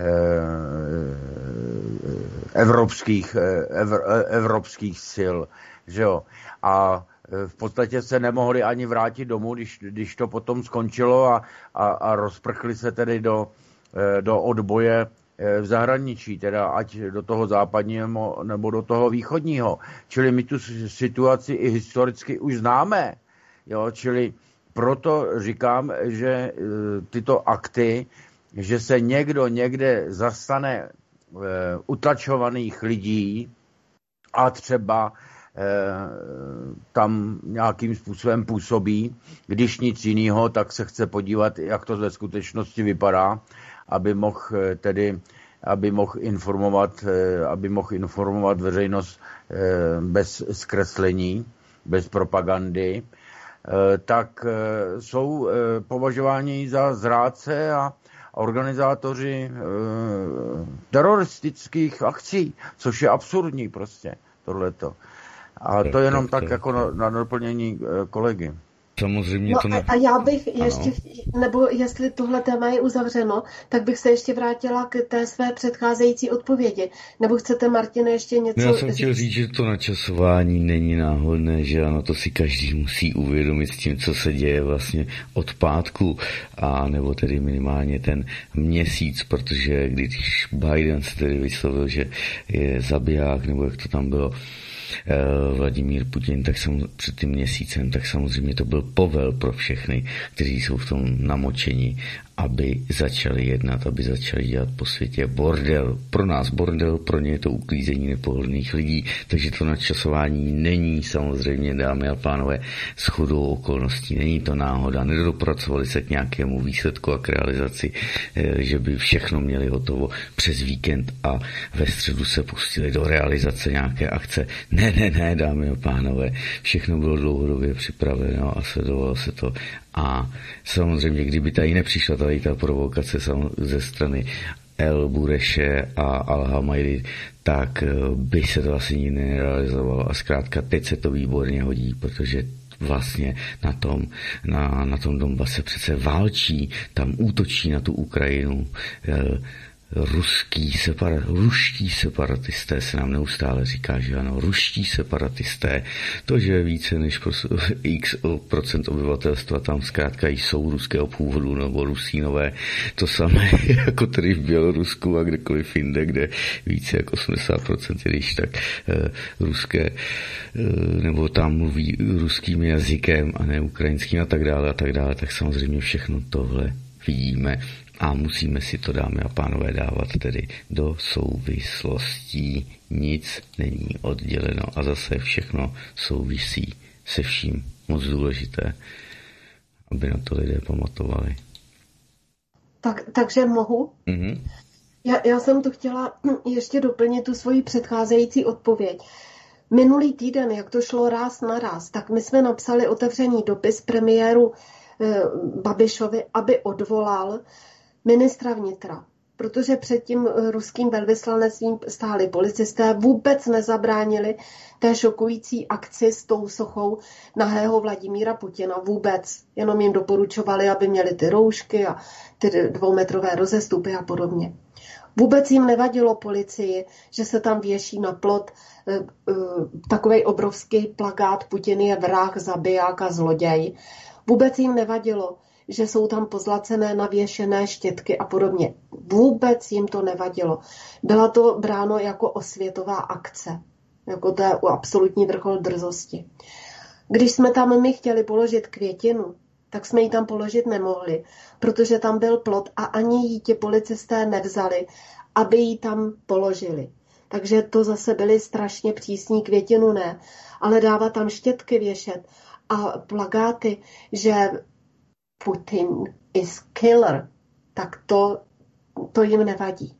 Speaker 4: evropských, evr, evropských sil, že jo. A v podstatě se nemohli ani vrátit domů, když, když to potom skončilo a, a, a rozprchli se tedy do, do odboje v zahraničí, teda ať do toho západního nebo do toho východního. Čili my tu situaci i historicky už známe. Jo? Čili proto říkám, že tyto akty, že se někdo někde zastane utlačovaných lidí a třeba tam nějakým způsobem působí, když nic jiného, tak se chce podívat, jak to ve skutečnosti vypadá, aby mohl tedy, aby mohl informovat, aby mohl informovat veřejnost bez zkreslení, bez propagandy, tak jsou považováni za zrádce a organizátoři teroristických akcí, což je absurdní prostě tohleto. A to jenom tak, tak jako na, na doplnění kolegy.
Speaker 2: samozřejmě
Speaker 3: no
Speaker 2: to... Ne...
Speaker 3: A já bych ještě, ano. nebo jestli tohle téma je uzavřeno, tak bych se ještě vrátila k té své předcházející odpovědi. Nebo chcete, Martine, ještě něco...
Speaker 2: No já jsem chtěl říct, že to načasování není náhodné, že ano, to si každý musí uvědomit s tím, co se děje vlastně od pátku, a nebo tedy minimálně ten měsíc, protože když Biden se tedy vyslovil, že je zabiják, nebo jak to tam bylo, Vladimír Putin, tak sam, před tím měsícem, tak samozřejmě to byl povel pro všechny, kteří jsou v tom namočeni, aby začali jednat, aby začali dělat po světě bordel. Pro nás bordel, pro ně je to uklízení nepohodlných lidí, takže to nadčasování není samozřejmě, dámy a pánové, shodou okolností, není to náhoda, nedopracovali se k nějakému výsledku a k realizaci, že by všechno měli hotovo přes víkend a ve středu se pustili do realizace nějaké akce. Ne, ne, ne, dámy a pánové, všechno bylo dlouhodobě připraveno a sledovalo se to. A samozřejmě, kdyby tady nepřišla tady ta provokace ze strany El Bureše a Al-Hamaidi, tak by se to asi nikdy nerealizovalo. A zkrátka teď se to výborně hodí, protože vlastně na tom, na, na tom Donbase přece válčí, tam útočí na tu Ukrajinu. Ruský separa, ruští separatisté se nám neustále říká, že ano, ruští separatisté, to, že více než x procent obyvatelstva tam zkrátka jsou ruského původu nebo Rusínové, to samé jako tady v Bělorusku a kdekoliv jinde, kde více jak osmdesát procent je když tak eh, ruské, eh, nebo tam mluví ruským jazykem a ne ukrajinským a tak dále a tak dále, tak samozřejmě všechno tohle vidíme. A musíme si to, dámy a pánové, dávat tedy do souvislostí. Nic není odděleno a zase všechno souvisí se vším. Moc důležité, aby na to lidé pamatovali.
Speaker 3: Tak, takže mohu?
Speaker 2: Mm-hmm.
Speaker 3: Já, já jsem to chtěla ještě doplnit tu svoji předcházející odpověď. Minulý týden, jak to šlo ráz na ráz, tak my jsme napsali otevřený dopis premiéru eh, Babišovi, aby odvolal ministra vnitra, protože před tím ruským velvyslanectvím stáli policisté, vůbec nezabránili té šokující akci s tou sochou nahého Vladimíra Putina, vůbec, jenom jim doporučovali, aby měli ty roušky a ty dvoumetrové rozestupy a podobně. Vůbec jim nevadilo policii, že se tam věší na plot e, e, takovej obrovský plakát Putin je vrah, zabiják a zloděj. Vůbec jim nevadilo, že jsou tam pozlacené, navěšené štětky a podobně. Vůbec jim to nevadilo. Byla to bráno jako osvětová akce. Jako to je absolutní vrchol drzosti. Když jsme tam my chtěli položit květinu, tak jsme ji tam položit nemohli, protože tam byl plot a ani ji ti policisté nevzali, aby ji tam položili. Takže to zase byly strašně přísní, květinu ne, ale dávat tam štětky věšet a plakáty, že Putin is killer, tak to, to jim nevadí.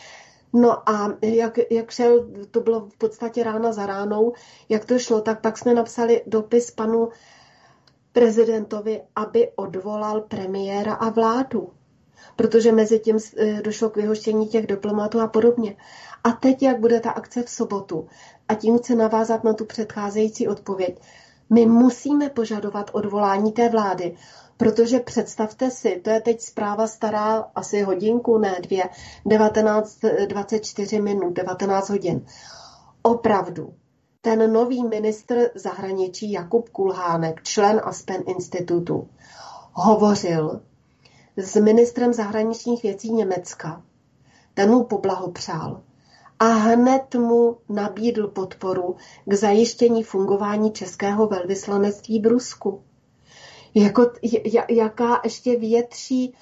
Speaker 3: No a jak, jak šel, to bylo v podstatě rána za ránou, jak to šlo, tak pak jsme napsali dopis panu prezidentovi, aby odvolal premiéra a vládu. Protože mezi tím došlo k vyhoštění těch diplomatů a podobně. A teď, jak bude ta akce v sobotu, a tím chci navázat na tu předcházející odpověď, my musíme požadovat odvolání té vlády, protože představte si, to je teď zpráva stará asi hodinku, ne dvě, devatenáct dvacet čtyři minut, devatenáct hodin. Opravdu, ten nový ministr zahraničí Jakub Kulhánek, člen Aspen institutu, hovořil s ministrem zahraničních věcí Německa. Ten mu poblahopřál a hned mu nabídl podporu k zajištění fungování českého velvyslanectví v Rusku. Jako, jaká ještě větší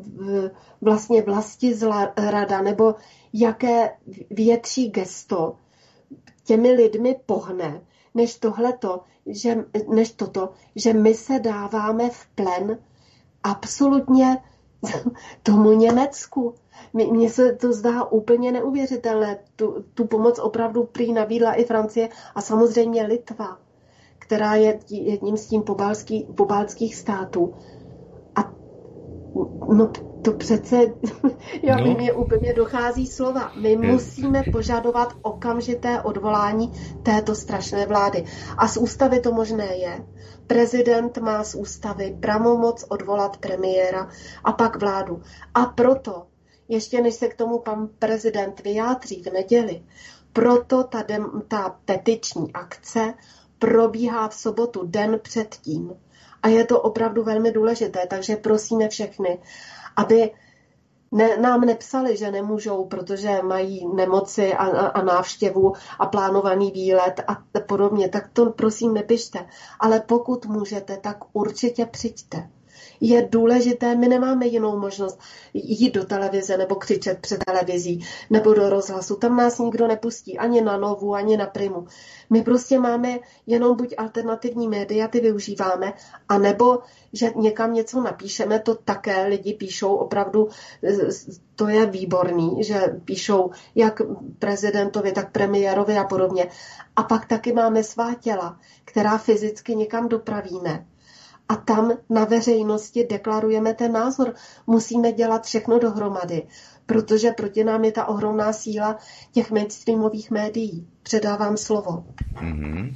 Speaker 3: vlastně vlastizrada nebo jaké větší gesto těmi lidmi pohne, než tohleto, že, než toto, že my se dáváme v plen absolutně tomu Německu. Mně se to zdá úplně neuvěřitelné. Tu, tu pomoc opravdu prý nabídla i Francie a samozřejmě Litva, která je jedním z tím pobalský, pobaltských států. A no, To přece, já
Speaker 2: No.
Speaker 3: vím, mě úplně dochází slova. My
Speaker 2: Je.
Speaker 3: musíme požadovat okamžité odvolání této strašné vlády. A z ústavy to možné je. Prezident má z ústavy pravomoc odvolat premiéra a pak vládu. A proto, ještě než se k tomu pan prezident vyjádří v neděli, proto ta, dem, ta petiční akce probíhá v sobotu, den předtím. A je to opravdu velmi důležité, takže prosíme všechny, aby ne, nám nepsali, že nemůžou, protože mají nemoci a, a, a návštěvu a plánovaný výlet a podobně. Tak to prosím nepište. Ale pokud můžete, tak určitě přijďte. Je důležité, my nemáme jinou možnost jít do televize nebo křičet před televizí nebo do rozhlasu. Tam nás nikdo nepustí, ani na Novu, ani na Primu. My prostě máme jenom buď alternativní média, ty využíváme, anebo, že někam něco napíšeme, to také lidi píšou opravdu, to je výborný, že píšou jak prezidentovi, tak premiérovi a podobně. A pak taky máme svá těla, která fyzicky někam dopravíme. A tam na veřejnosti deklarujeme ten názor. Musíme dělat všechno dohromady, protože proti nám je ta ohromná síla těch mainstreamových médií. Předávám slovo.
Speaker 2: Mm-hmm.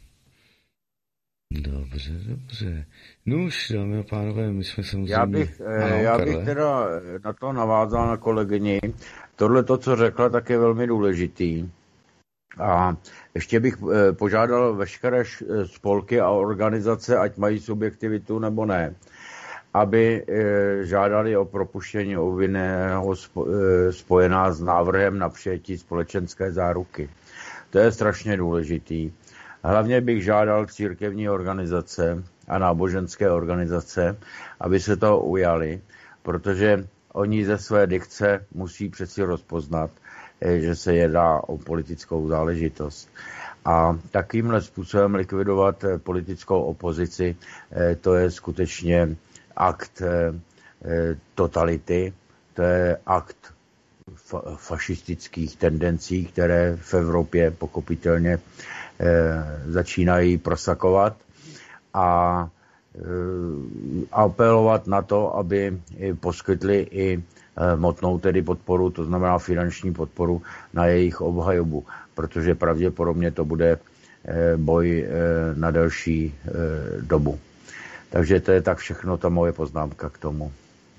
Speaker 2: Dobře, dobře. No už, dámy a pánové, my jsme samozřejmě...
Speaker 4: Já bych,
Speaker 2: ano,
Speaker 4: já bych teda na to navázal na kolegyni. Tohle to, co řekla, tak je velmi důležitý. A ještě bych požádal veškeré spolky a organizace, ať mají subjektivitu nebo ne, aby žádali o propuštění obvinného spojená s návrhem na přijetí společenské záruky. To je strašně důležitý. Hlavně bych žádal církevní organizace a náboženské organizace, aby se toho ujali, protože oni ze své dikce musí přeci rozpoznat, že se jedná o politickou záležitost. A takovýmhle způsobem likvidovat politickou opozici, to je skutečně akt totality, to je akt fa- fašistických tendencí, které v Evropě pochopitelně začínají prosakovat, a apelovat na to, aby poskytli i hmotnou tedy podporu, to znamená finanční podporu na jejich obhajobu, protože pravděpodobně to bude boj na delší dobu. Takže to je tak všechno ta moje poznámka k tomu.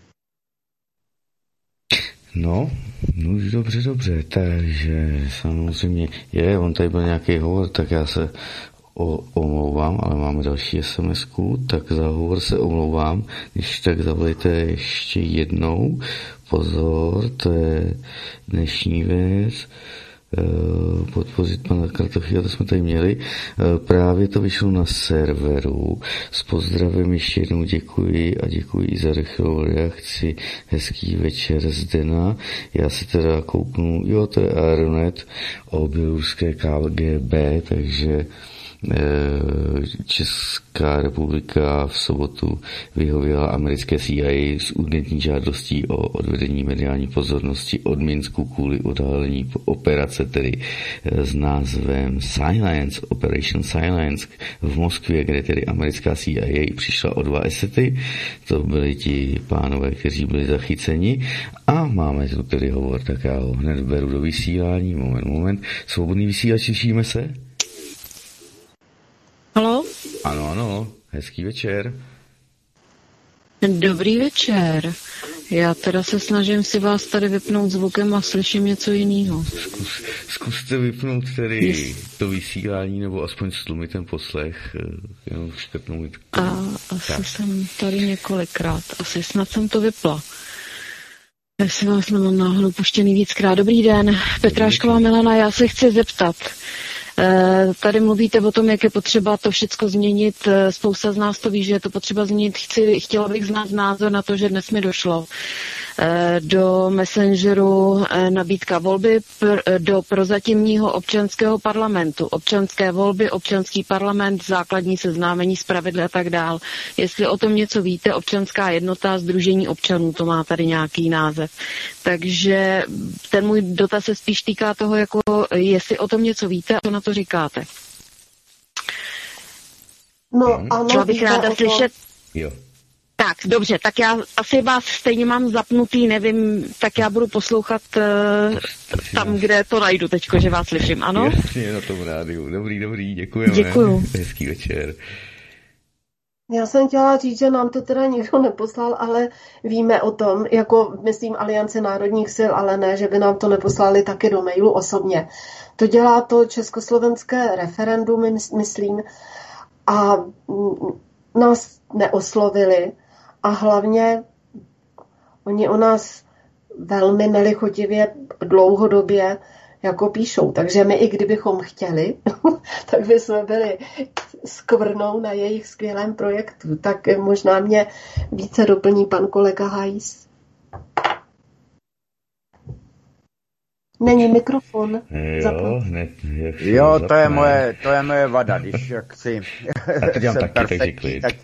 Speaker 2: No, no už dobře, dobře, takže samozřejmě je, on tady byl nějaký hovor, tak já se o, omlouvám, ale máme další es em esku, tak za hovor se omlouvám, když tak zavolejte ještě jednou, pozor, to je dnešní věc, podpořit pana Kratochvíla, to jsme tady měli. Právě to vyšlo na serveru. S pozdravem ještě jednou děkuji a děkuji i za rychlou reakci. Hezký večer z Dena. Já se teda kouknu, jo, to je Aeronet o běloruské K G B, takže Česká republika v sobotu vyhověla americké C I A s urgentní žádostí o odvedení mediální pozornosti od Minsku kvůli odhalení operace, tedy s názvem Silence, Operation Silence v Moskvě, kde tedy americká C I A přišla o dva esety. To byli ti pánové, kteří byli zachyceni. A máme tu tedy hovor, tak já ho hned beru do vysílání. Moment, moment. Svobodný vysílač, slyšíme se?
Speaker 9: Haló?
Speaker 2: Ano, ano, hezký večer.
Speaker 9: Dobrý večer. Já teda se snažím si vás tady vypnout zvukem a slyším něco jiného.
Speaker 2: Zkus, zkuste vypnout tedy yes. to vysílání, nebo aspoň stlumit ten poslech, jenom škrtnout.
Speaker 9: A asi tak. Jsem tady několikrát, asi snad jsem to vypla. Jestli vás nemám náhodou puštěný víckrát. Dobrý den, Petrášková Milana, já se chci zeptat. Tady mluvíte o tom, jak je potřeba to všechno změnit. Spousta z nás to ví, že je to potřeba změnit. Chci, chtěla bych znát názor na to, že dnes mi došlo do Messengeru nabídka volby do prozatímního občanského parlamentu. Občanské volby, občanský parlament, základní seznámení s pravidly a tak dál. Jestli o tom něco víte, občanská jednota, sdružení občanů, to má tady nějaký název. Takže ten můj dotaz se spíš týká toho, jako jestli o tom něco víte, a co na to říkáte.
Speaker 3: No, ano,
Speaker 9: chtěla bych ráda slyšet.
Speaker 2: Jo.
Speaker 9: Tak, dobře, tak já asi vás stejně mám zapnutý, nevím, tak já budu poslouchat uh, tam, kde to najdu teďko, že vás slyším, ano?
Speaker 2: Jasně, na tom rádiu. Dobrý, dobrý, děkujeme.
Speaker 9: Děkuju.
Speaker 2: Hezký večer.
Speaker 3: Já jsem chtěla říct, že nám to teda nikdo neposlal, ale víme o tom, jako myslím Aliance národních sil, ale ne, že by nám to neposlali taky do mailu osobně. To dělá to československé referendum, myslím, a nás neoslovili a hlavně oni o nás velmi nelichotivě dlouhodobě jako píšou. Takže my i kdybychom chtěli, tak bychom byli skvrnou na jejich skvělém projektu. Tak možná mě více doplní pan kolega Hajs. Není mikrofon.
Speaker 2: Jo, hned,
Speaker 4: jo to, je moje, to je moje vada, když jak si
Speaker 2: jsem perfektní, tak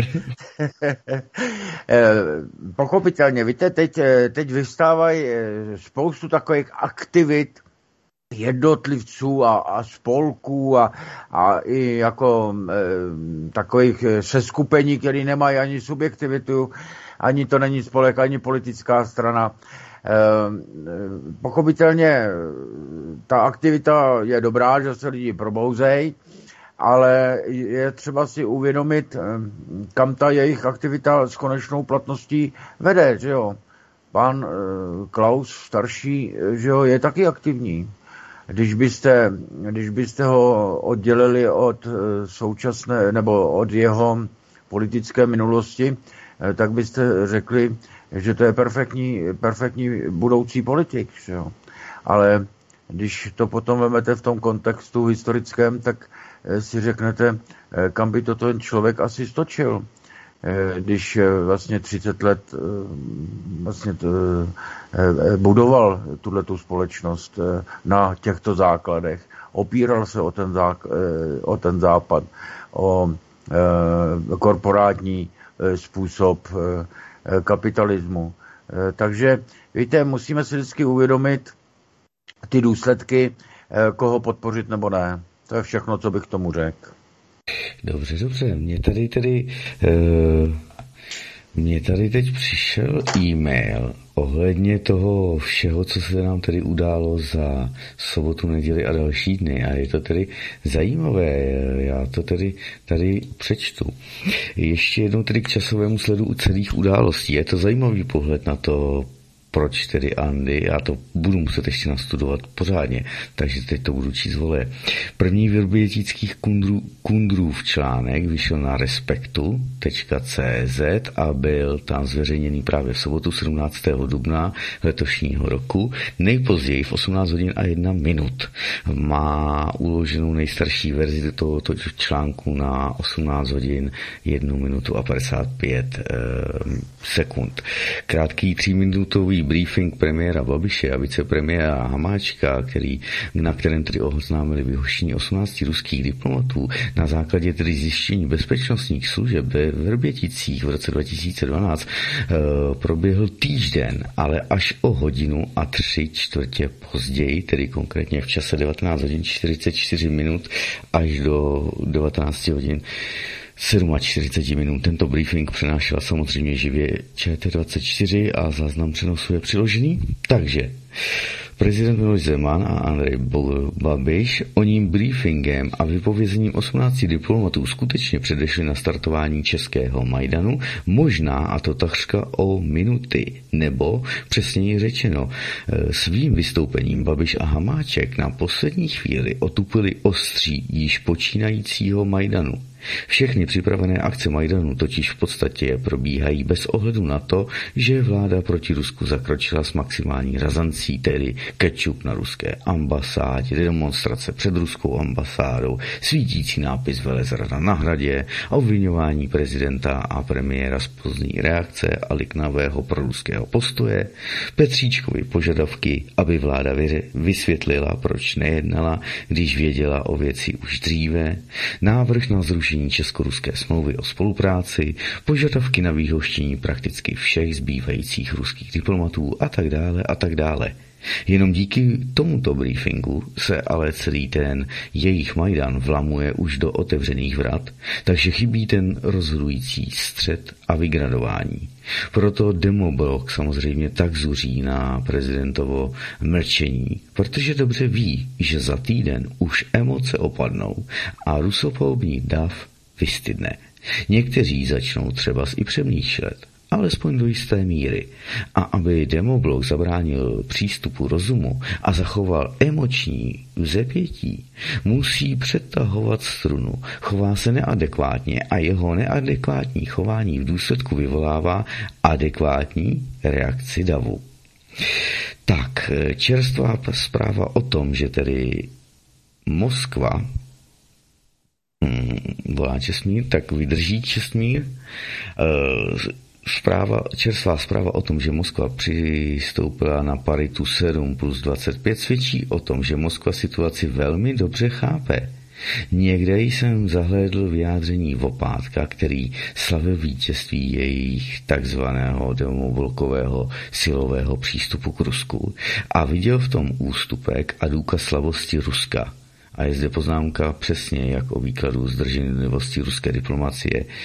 Speaker 4: pochopitelně, víte, teď, teď vystávají spoustu takových aktivit jednotlivců a, a spolků a, a i jako e, takových seskupení, které nemají ani subjektivitu, ani to není spolek, ani politická strana. E, pochopitelně ta aktivita je dobrá, že se lidi probouzejí, ale je třeba si uvědomit, kam ta jejich aktivita s konečnou platností vede, že jo. Pan Klaus starší, že jo, je taky aktivní. Když byste, když byste ho oddělili od současné, nebo od jeho politické minulosti, tak byste řekli, že to je perfektní, perfektní budoucí politik. Že jo. Ale když to potom vezmete v tom kontextu historickém, tak si řeknete, kam by to ten člověk asi stočil. Když vlastně třicet let vlastně to, budoval tuhletu společnost na těchto základech, opíral se o ten, zák, o ten západ, o korporátní způsob kapitalismu. Takže víte, musíme si vždycky uvědomit ty důsledky, koho podpořit nebo ne. To je všechno, co bych tomu řekl.
Speaker 2: Dobře, dobře. Mně tady tedy uh, mně tady teď přišel e-mail ohledně toho všeho, co se nám tady událo za sobotu, neděli a další dny. A je to tedy zajímavé. Já to tedy tady přečtu. Ještě jednou tedy k časovému sledu celých událostí. Je to zajímavý pohled na to, proč tedy Andy, já to budu muset ještě nastudovat pořádně, takže teď to budu číst vole. První vrbětických kundrů, kundrův článek vyšel na respektu tečka cé zet a byl tam zveřejněný právě v sobotu sedmnáctého dubna letošního roku, nejpozději v osmnáct hodin a jedna minut. Má uloženou nejstarší verzi tohoto článku na osmnáct hodin, jednu minutu a padesát pět eh, sekund. Krátký tříminutový briefing premiéra Babiše a vicepremiéra Hamáčka, který, na kterém tedy oznámili vyhoštění osmnácti ruských diplomatů na základě tedy zjištění bezpečnostních služeb ve Vrběticích v roce dva tisíce dvanáct, e, proběhl týžden, ale až o hodinu a tři čtvrtě později, tedy konkrétně v čase devatenáct hodin čtyřicet čtyři minut až do devatenáct hodin čtyřicet sedm minut. Tento briefing přenášela samozřejmě živě Č T dvacet čtyři a záznam přenosu je přiložený. Takže prezident Miloš Zeman a Andrej Babiš o ním briefingem a vypovězením osmnácti diplomatů skutečně předešli na startování českého Majdanu, možná a to takřka o minuty, nebo přesněji řečeno, svým vystoupením Babiš a Hamáček na poslední chvíli otupili ostří již počínajícího Majdanu. Všechny připravené akce Majdanu totiž v podstatě probíhají bez ohledu na to, že vláda proti Rusku zakročila s maximální razancí, tedy kečup na ruské ambasádě, demonstrace před ruskou ambasádou, svítící nápis Velezrada na hradě a obviňování prezidenta a premiéra z pozdní reakce a liknavého proruského postoje, Petříčkovi požadavky, aby vláda vysvětlila, proč nejednala, když věděla o věci už dříve, návrh na zrušení česko-ruské smlouvy o spolupráci, požadavky na vyhoštění prakticky všech zbývajících ruských diplomatů a tak dále a tak dále. Jenom díky tomuto briefingu se ale celý ten jejich Majdan vlamuje už do otevřených vrat, takže chybí ten rozhodující střet a vygradování. Proto demoblok samozřejmě tak zuří na prezidentovo mlčení, protože dobře ví, že za týden už emoce opadnou a rusofobní dav vystydne. Někteří začnou třeba i přemýšlet, alespoň do jisté míry. A aby demoblok zabránil přístupu rozumu a zachoval emoční vzepětí, musí přetahovat strunu, chová se neadekvátně a jeho neadekvátní chování v důsledku vyvolává adekvátní reakci davu. Tak, čerstvá zpráva o tom, že tedy Moskva hmm, volá Čestmír, tak vydrží Čestmír. Zpráva, čerstvá zpráva o tom, že Moskva přistoupila na paritu sedm plus dvacet pět, svědčí o tom, že Moskva situaci velmi dobře chápe. Někde jsem zahlédl vyjádření Vopátka, který slavil vítězství jejich takzvaného demoblokového silového přístupu k Rusku a viděl v tom ústupek a důkaz slavosti Ruska. A je zde poznámka přesně, jak o výkladu zdrženlivosti ruské diplomacie e,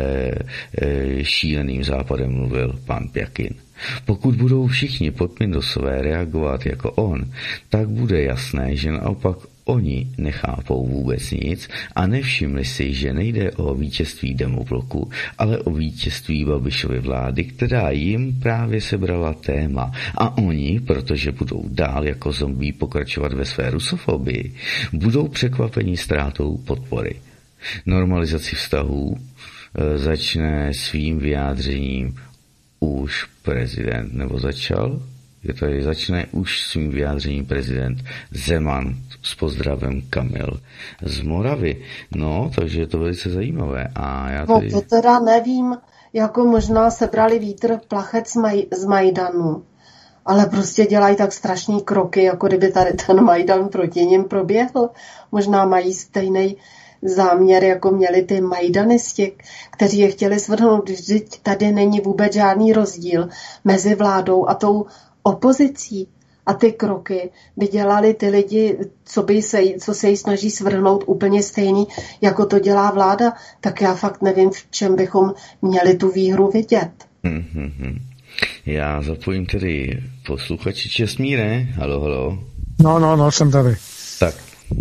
Speaker 2: e, šíleným západem mluvil pan Pjakin. Pokud budou všichni podmindosové reagovat jako on, tak bude jasné, že naopak oni nechápou vůbec nic a nevšimli si, že nejde o vítězství demobloku, ale o vítězství Babišovy vlády, která jim právě sebrala téma. A oni, protože budou dál jako zombie pokračovat ve své rusofobii, budou překvapeni ztrátou podpory. Normalizaci vztahů e, začne svým vyjádřením už prezident, nebo začal? Je tady začne už svým vyjádřením prezident Zeman s pozdravem Kamil z Moravy. No, takže je to velice zajímavé. A já tady...
Speaker 3: No to teda nevím, jako možná sebrali vítr plachet z, Maj- z Majdanu, ale prostě dělají tak strašný kroky, jako kdyby tady ten Majdan proti nim proběhl. Možná mají stejný záměr, jako měli ty majdanisti, kteří je chtěli svrhnout, když tady není vůbec žádný rozdíl mezi vládou a tou opozicí. A ty kroky by dělali ty lidi, co, by se, co se jí snaží svrhnout, úplně stejný, jako to dělá vláda. Tak já fakt nevím, v čem bychom měli tu výhru vidět.
Speaker 2: Mm-hmm. Já zapojím tedy posluchači. Čestmíre, halo, halo.
Speaker 10: No, no, no, jsem tady.
Speaker 2: Tak,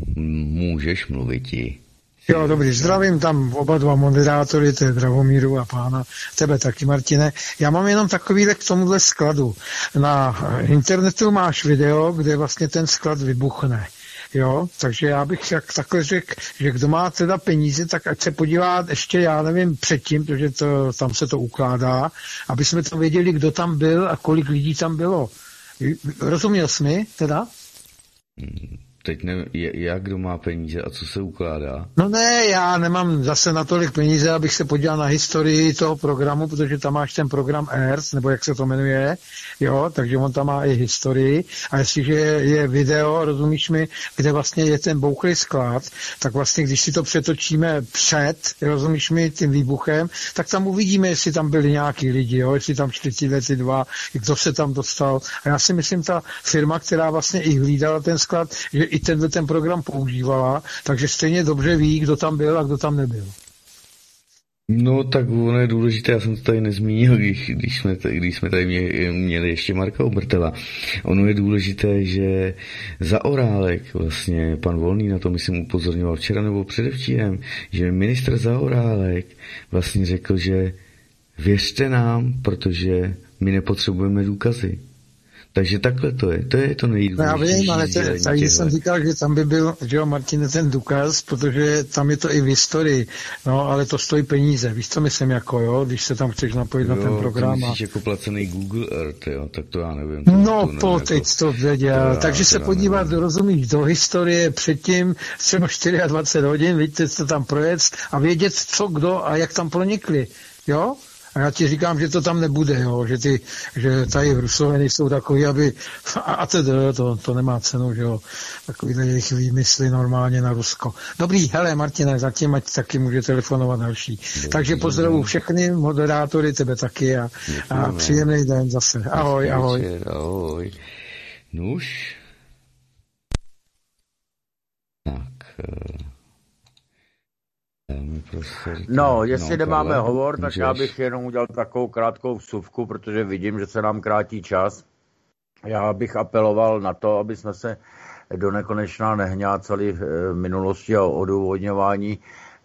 Speaker 2: můžeš mluvit i.
Speaker 10: Jo, dobrý, zdravím tam oba dva moderátory, to je Dravomíru a pána, tebe taky, Martine. Já mám jenom takovýhle k tomuhle skladu. Na internetu máš video, kde vlastně ten sklad vybuchne. Jo, takže já bych jak takhle řekl, že kdo má teda peníze, tak ať se podívá ještě, já nevím, předtím, protože to, tam se to ukládá, aby jsme to věděli, kdo tam byl a kolik lidí tam bylo. Rozuměl jsi mi teda?
Speaker 2: Hmm. Teď nevím, jak kdo má peníze a co se ukládá?
Speaker 10: No ne, já nemám zase natolik peníze, abych se podíval na historii toho programu, protože tam máš ten program Earth, nebo jak se to jmenuje, jo, takže on tam má i historii. A jestliže je video, rozumíš mi, kde vlastně je ten bouchlý sklad, tak vlastně, když si to přetočíme před, rozumíš mi, tím výbuchem, tak tam uvidíme, jestli tam byli nějaký lidi, jo, jestli tam šli tyhle ty dva, kdo se tam dostal. A já si myslím, ta firma, která vlastně i hlídala ten sklad, že i tenhle ten program používala, takže stejně dobře ví, kdo tam byl a kdo tam nebyl.
Speaker 2: No tak ono je důležité, já jsem to tady nezmínil, když, když, jsme, když jsme tady mě, měli ještě Marka Obertela. Ono je důležité, že Zaorálek, vlastně pan Volný na to myslím upozorňoval včera nebo předevčírem, že ministr Zaorálek vlastně řekl, že věřte nám, protože my nepotřebujeme důkazy. Takže takhle to je. To je to nejdůležitější.
Speaker 10: No já vím, ale te, tady jsem říkal, že tam by byl, že jo, Martine, ten důkaz, protože tam je to i v historii, no, ale to stojí peníze. Víš, co myslím, jako, jo, když se tam chceš napojit jo, na ten program.
Speaker 2: Jo, myslíš jako placený Google Earth, jo, tak to já nevím.
Speaker 10: To, no, to po, teď jako, to věděl. To takže se podívat, nevím. Rozumíš, do historie předtím, třeba dvacet čtyři hodin, vidíte, co tam projet a vědět, co, kdo a jak tam pronikli, jo? A já ti říkám, že to tam nebude, jo, že, ty, že tady v Rusové nejsou takový, aby, a, a tedy, to, to nemá cenu, že jo, takovýhle jejich výmysly normálně na Rusko. Dobrý, hele, Martine, zatím ať taky může telefonovat další. Dobrý, Takže pozdravuji všechny moderátory, tebe taky a, a příjemný den zase. Ahoj, ahoj.
Speaker 2: ahoj. Nuž. Tak. Prostě,
Speaker 4: no, jestli no, nemáme
Speaker 2: Karle,
Speaker 4: hovor, tak
Speaker 2: můžeš.
Speaker 4: Já bych jenom udělal takovou krátkou vsuvku, protože vidím, že se nám krátí čas. Já bych apeloval na to, aby jsme se do nekonečna nehňácali v minulosti a odůvodňování,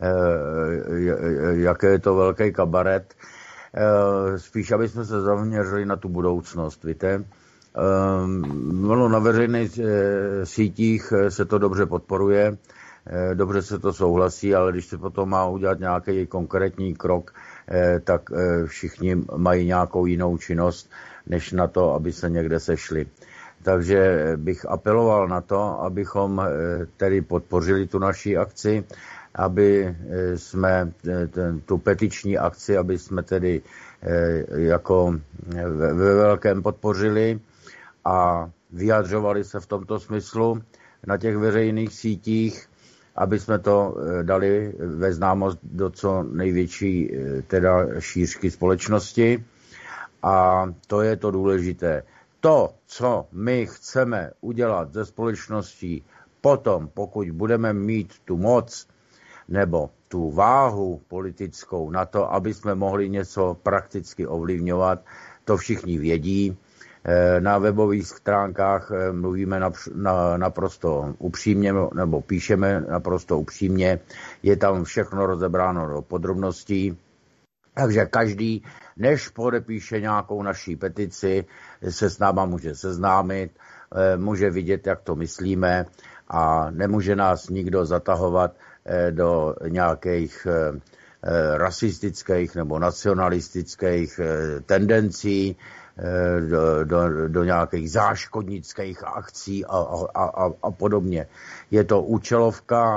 Speaker 4: jaké je to velký kabaret. Spíš, aby jsme se zaměřili na tu budoucnost, víte. Ono na veřejných sítích se to dobře podporuje, dobře se to souhlasí, ale když se potom má udělat nějaký konkrétní krok, tak všichni mají nějakou jinou činnost, než na to, aby se někde sešli. Takže bych apeloval na to, abychom tedy podpořili tu naši akci, aby jsme ten, tu petiční akci, aby jsme tedy jako ve velkém podpořili a vyjadřovali se v tomto smyslu na těch veřejných sítích, aby jsme to dali ve známost do co největší teda šířky společnosti. A to je to důležité. To, co my chceme udělat ze společností potom, pokud budeme mít tu moc nebo tu váhu politickou na to, aby jsme mohli něco prakticky ovlivňovat, to všichni vědí. Na webových stránkách mluvíme naprosto upřímně, nebo píšeme naprosto upřímně. Je tam všechno rozebráno do podrobností. Takže každý, než podepíše nějakou naší petici, se s náma může seznámit, může vidět, jak to myslíme a nemůže nás nikdo zatahovat do nějakých rasistických nebo nacionalistických tendencí, do, do, do nějakých záškodnických akcí a, a, a, a podobně. Je to účelovka,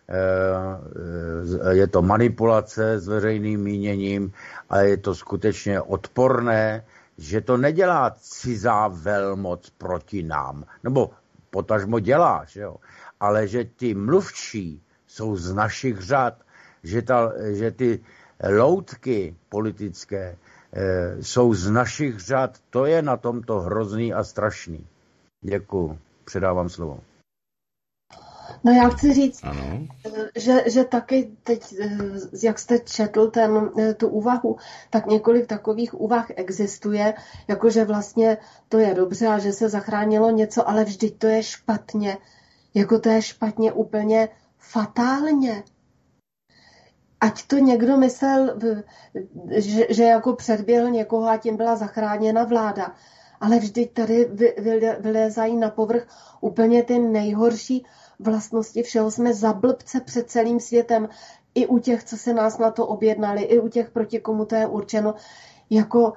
Speaker 4: je to manipulace s veřejným míněním a je to skutečně odporné, že to nedělá cizá velmoc proti nám, nebo potažmo dělá, že jo? Ale že ti mluvčí jsou z našich řad, že, ta, že ty loutky politické e, jsou z našich řad, to je na tomto hrozný a strašný. Děkuju, předávám slovo.
Speaker 3: No já chci říct,
Speaker 2: ano.
Speaker 3: Že, že taky teď, jak jste četl ten, tu úvahu, tak několik takových úvah existuje, jakože vlastně to je dobře a že se zachránilo něco, ale vždyť to je špatně. Jako to je špatně úplně fatálně. Ať to někdo myslel, že, že jako předběhl někoho a tím byla zachráněna vláda. Ale vždyť tady vylézají na povrch úplně ty nejhorší vlastnosti všeho. Jsme za blbce před celým světem. I u těch, co se nás na to objednali, i u těch, proti komu to je určeno. Jako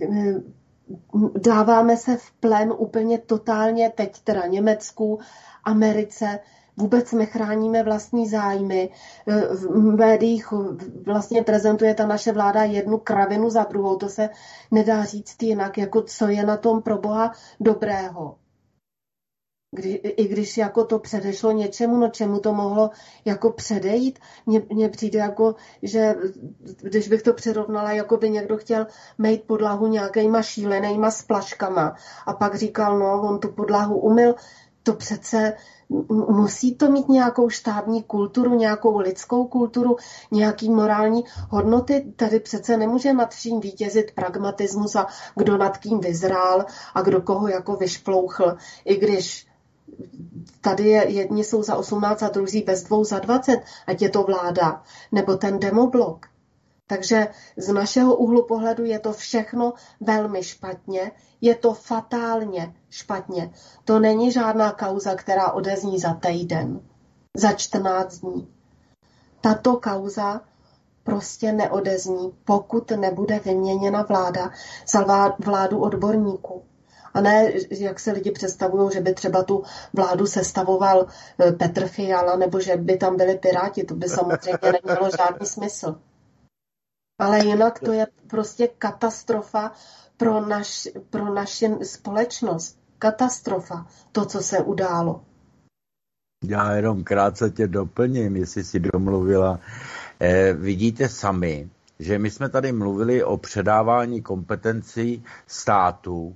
Speaker 3: dáváme se v plen úplně totálně, teď teda Německu, Americe. Vůbec nechráníme vlastní zájmy. V médiích vlastně prezentuje ta naše vláda jednu kravinu za druhou. To se nedá říct jinak, jako co je na tom pro Boha dobrého. Kdy, I když jako to předešlo něčemu, no čemu to mohlo jako předejít, mně přijde jako, že když bych to přirovnala, jako by někdo chtěl mít podlahu nějakýma šílenýma splaškama a pak říkal, no on tu podlahu umyl, to přece musí to mít nějakou štábní kulturu, nějakou lidskou kulturu, nějaký morální hodnoty. Tady přece nemůže nad vším vítězit pragmatismus a kdo nad kým vyzrál a kdo koho jako vyšplouchl. I když tady je, jedni jsou za osmnáct a druzí bez dvou za dvacet, ať je to vláda, nebo ten demoblok. Takže z našeho úhlu pohledu je to všechno velmi špatně, je to fatálně špatně. To není žádná kauza, která odezní za týden, za čtrnáct dní. Tato kauza prostě neodezní, pokud nebude vyměněna vláda za vládu odborníků. A ne, jak se lidi představují, že by třeba tu vládu sestavoval Petr Fiala, nebo že by tam byli Piráti, to by samozřejmě nemělo žádný smysl. Ale jinak to je prostě katastrofa pro, naš, pro naši společnost. Katastrofa, to, co se událo.
Speaker 4: Já jenom krátce tě doplním, jestli si domluvila. Eh, vidíte sami, že my jsme tady mluvili o předávání kompetencí státu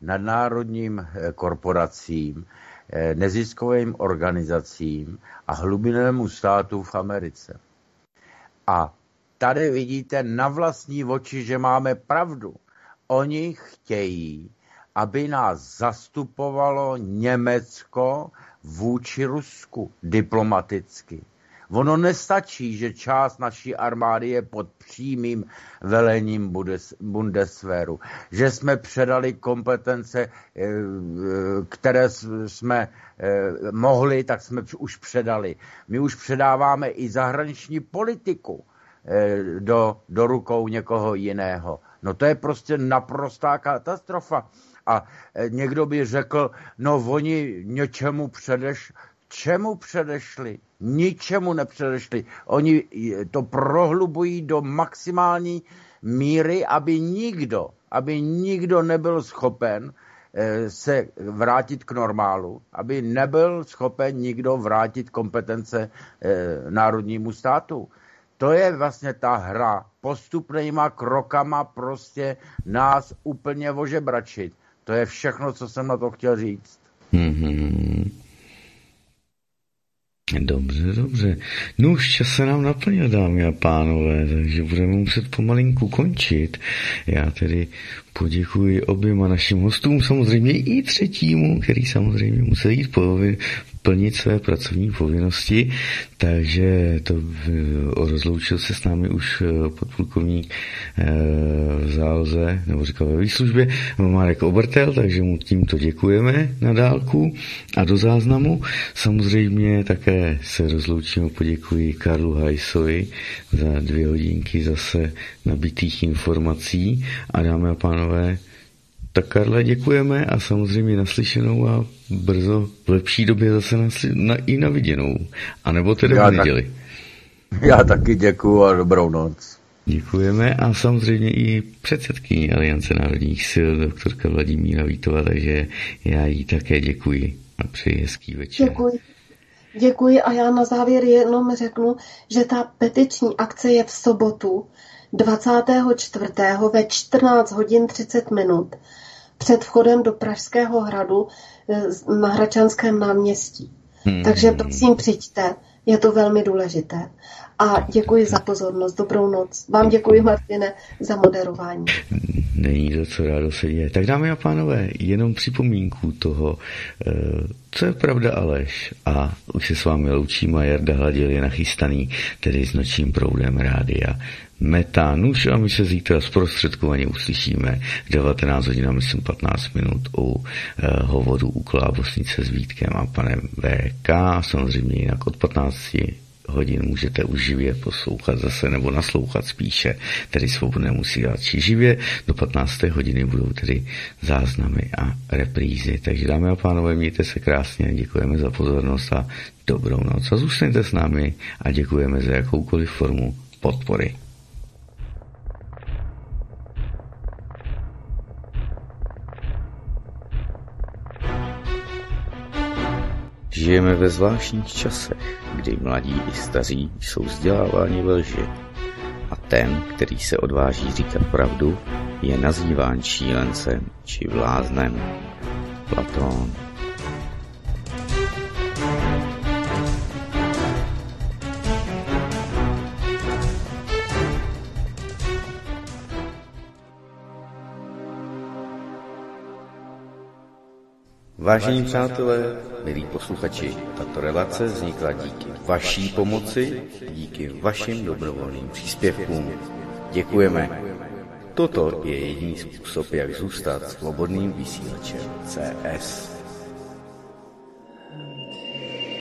Speaker 4: nadnárodním korporacím, neziskovým organizacím a hlubinnému státu v Americe. A tady vidíte na vlastní oči, že máme pravdu. Oni chtějí, aby nás zastupovalo Německo vůči Rusku diplomaticky. Ono nestačí, že část naší armády je pod přímým velením Bundeswehru, že jsme předali kompetence, které jsme mohli, tak jsme už předali. My už předáváme i zahraniční politiku do, do rukou někoho jiného. No to je prostě naprostá katastrofa. A někdo by řekl, no oni něčemu předeš, čemu předešli? Ničemu nepředešli. Oni to prohlubují do maximální míry, aby nikdo, aby nikdo nebyl schopen se vrátit k normálu, aby nebyl schopen nikdo vrátit kompetence národnímu státu. To je vlastně ta hra. Postupnýma krokama prostě nás úplně ožebračit. To je všechno, co jsem na to chtěl říct.
Speaker 2: Mm-hmm. Dobře, dobře. No už čas se nám naplnil, dámy a pánové, takže budeme muset pomalinku končit. Já tedy poděkuji oběma našim hostům, samozřejmě i třetímu, který samozřejmě musel jít povin, plnit své pracovní povinnosti, takže to rozloučil se s námi už podplukovník v záloze, nebo říkal ve výslužbě, Marek Obertel, takže mu tímto děkujeme na dálku a do záznamu. Samozřejmě také se rozloučím a poděkuji Karlu Hajsovi za dvě hodinky zase nabitých informací a dámy a pánové, tak Karle, děkujeme a samozřejmě naslyšenou a brzo v lepší době zase nasli- na, i na viděnou. A nebo tedy v neděli.
Speaker 4: Já taky děkuju a dobrou noc.
Speaker 2: Děkujeme a samozřejmě i předsedkyni Aliance národních sil, doktorka Vladimíra Vítová, takže já jí také děkuji a přeji hezký večer.
Speaker 3: Děkuji. Děkuji a já na závěr jenom řeknu, že ta petiční akce je v sobotu dvacátého čtvrtého ve čtrnáct hodin třicet minut před vchodem do Pražského hradu na Hradčanském náměstí. Hmm. Takže prosím přijďte, je to velmi důležité. A děkuji za pozornost, dobrou noc. Vám děkuji, Martine, za moderování.
Speaker 2: Není to, co rádo se děje. Tak dámy a pánové, jenom připomínku toho, co je pravda a lež. A už se s vámi loučím a Jarda Hladil je nachystaný, tedy s nočním proudem rádia Meta Nuž a my se zítra zprostředkovaně uslyšíme v devatenáct hodin, myslím patnáct minut u eh, hovoru u Klávosnice s Vítkem a panem V K. Samozřejmě jinak od patnácti hodin můžete už živě poslouchat zase nebo naslouchat spíše, tedy svobodnému vysílači živě. Do patnácté hodiny budou tedy záznamy a reprízy. Takže dámy a pánové, mějte se krásně, děkujeme za pozornost a dobrou noc. A zůstaňte s námi a děkujeme za jakoukoliv formu podpory. Žijeme ve zvláštních časech, kdy mladí i staří jsou vzděláváni ve lži. A ten, který se odváží říkat pravdu, je nazýván šílencem či bláznem. Platón. Vážení přátelé, milí posluchači, tato relace vznikla díky vaší pomoci, díky vašim dobrovolným příspěvkům. Děkujeme. Toto je jediný způsob, jak zůstat svobodným vysílačem C S.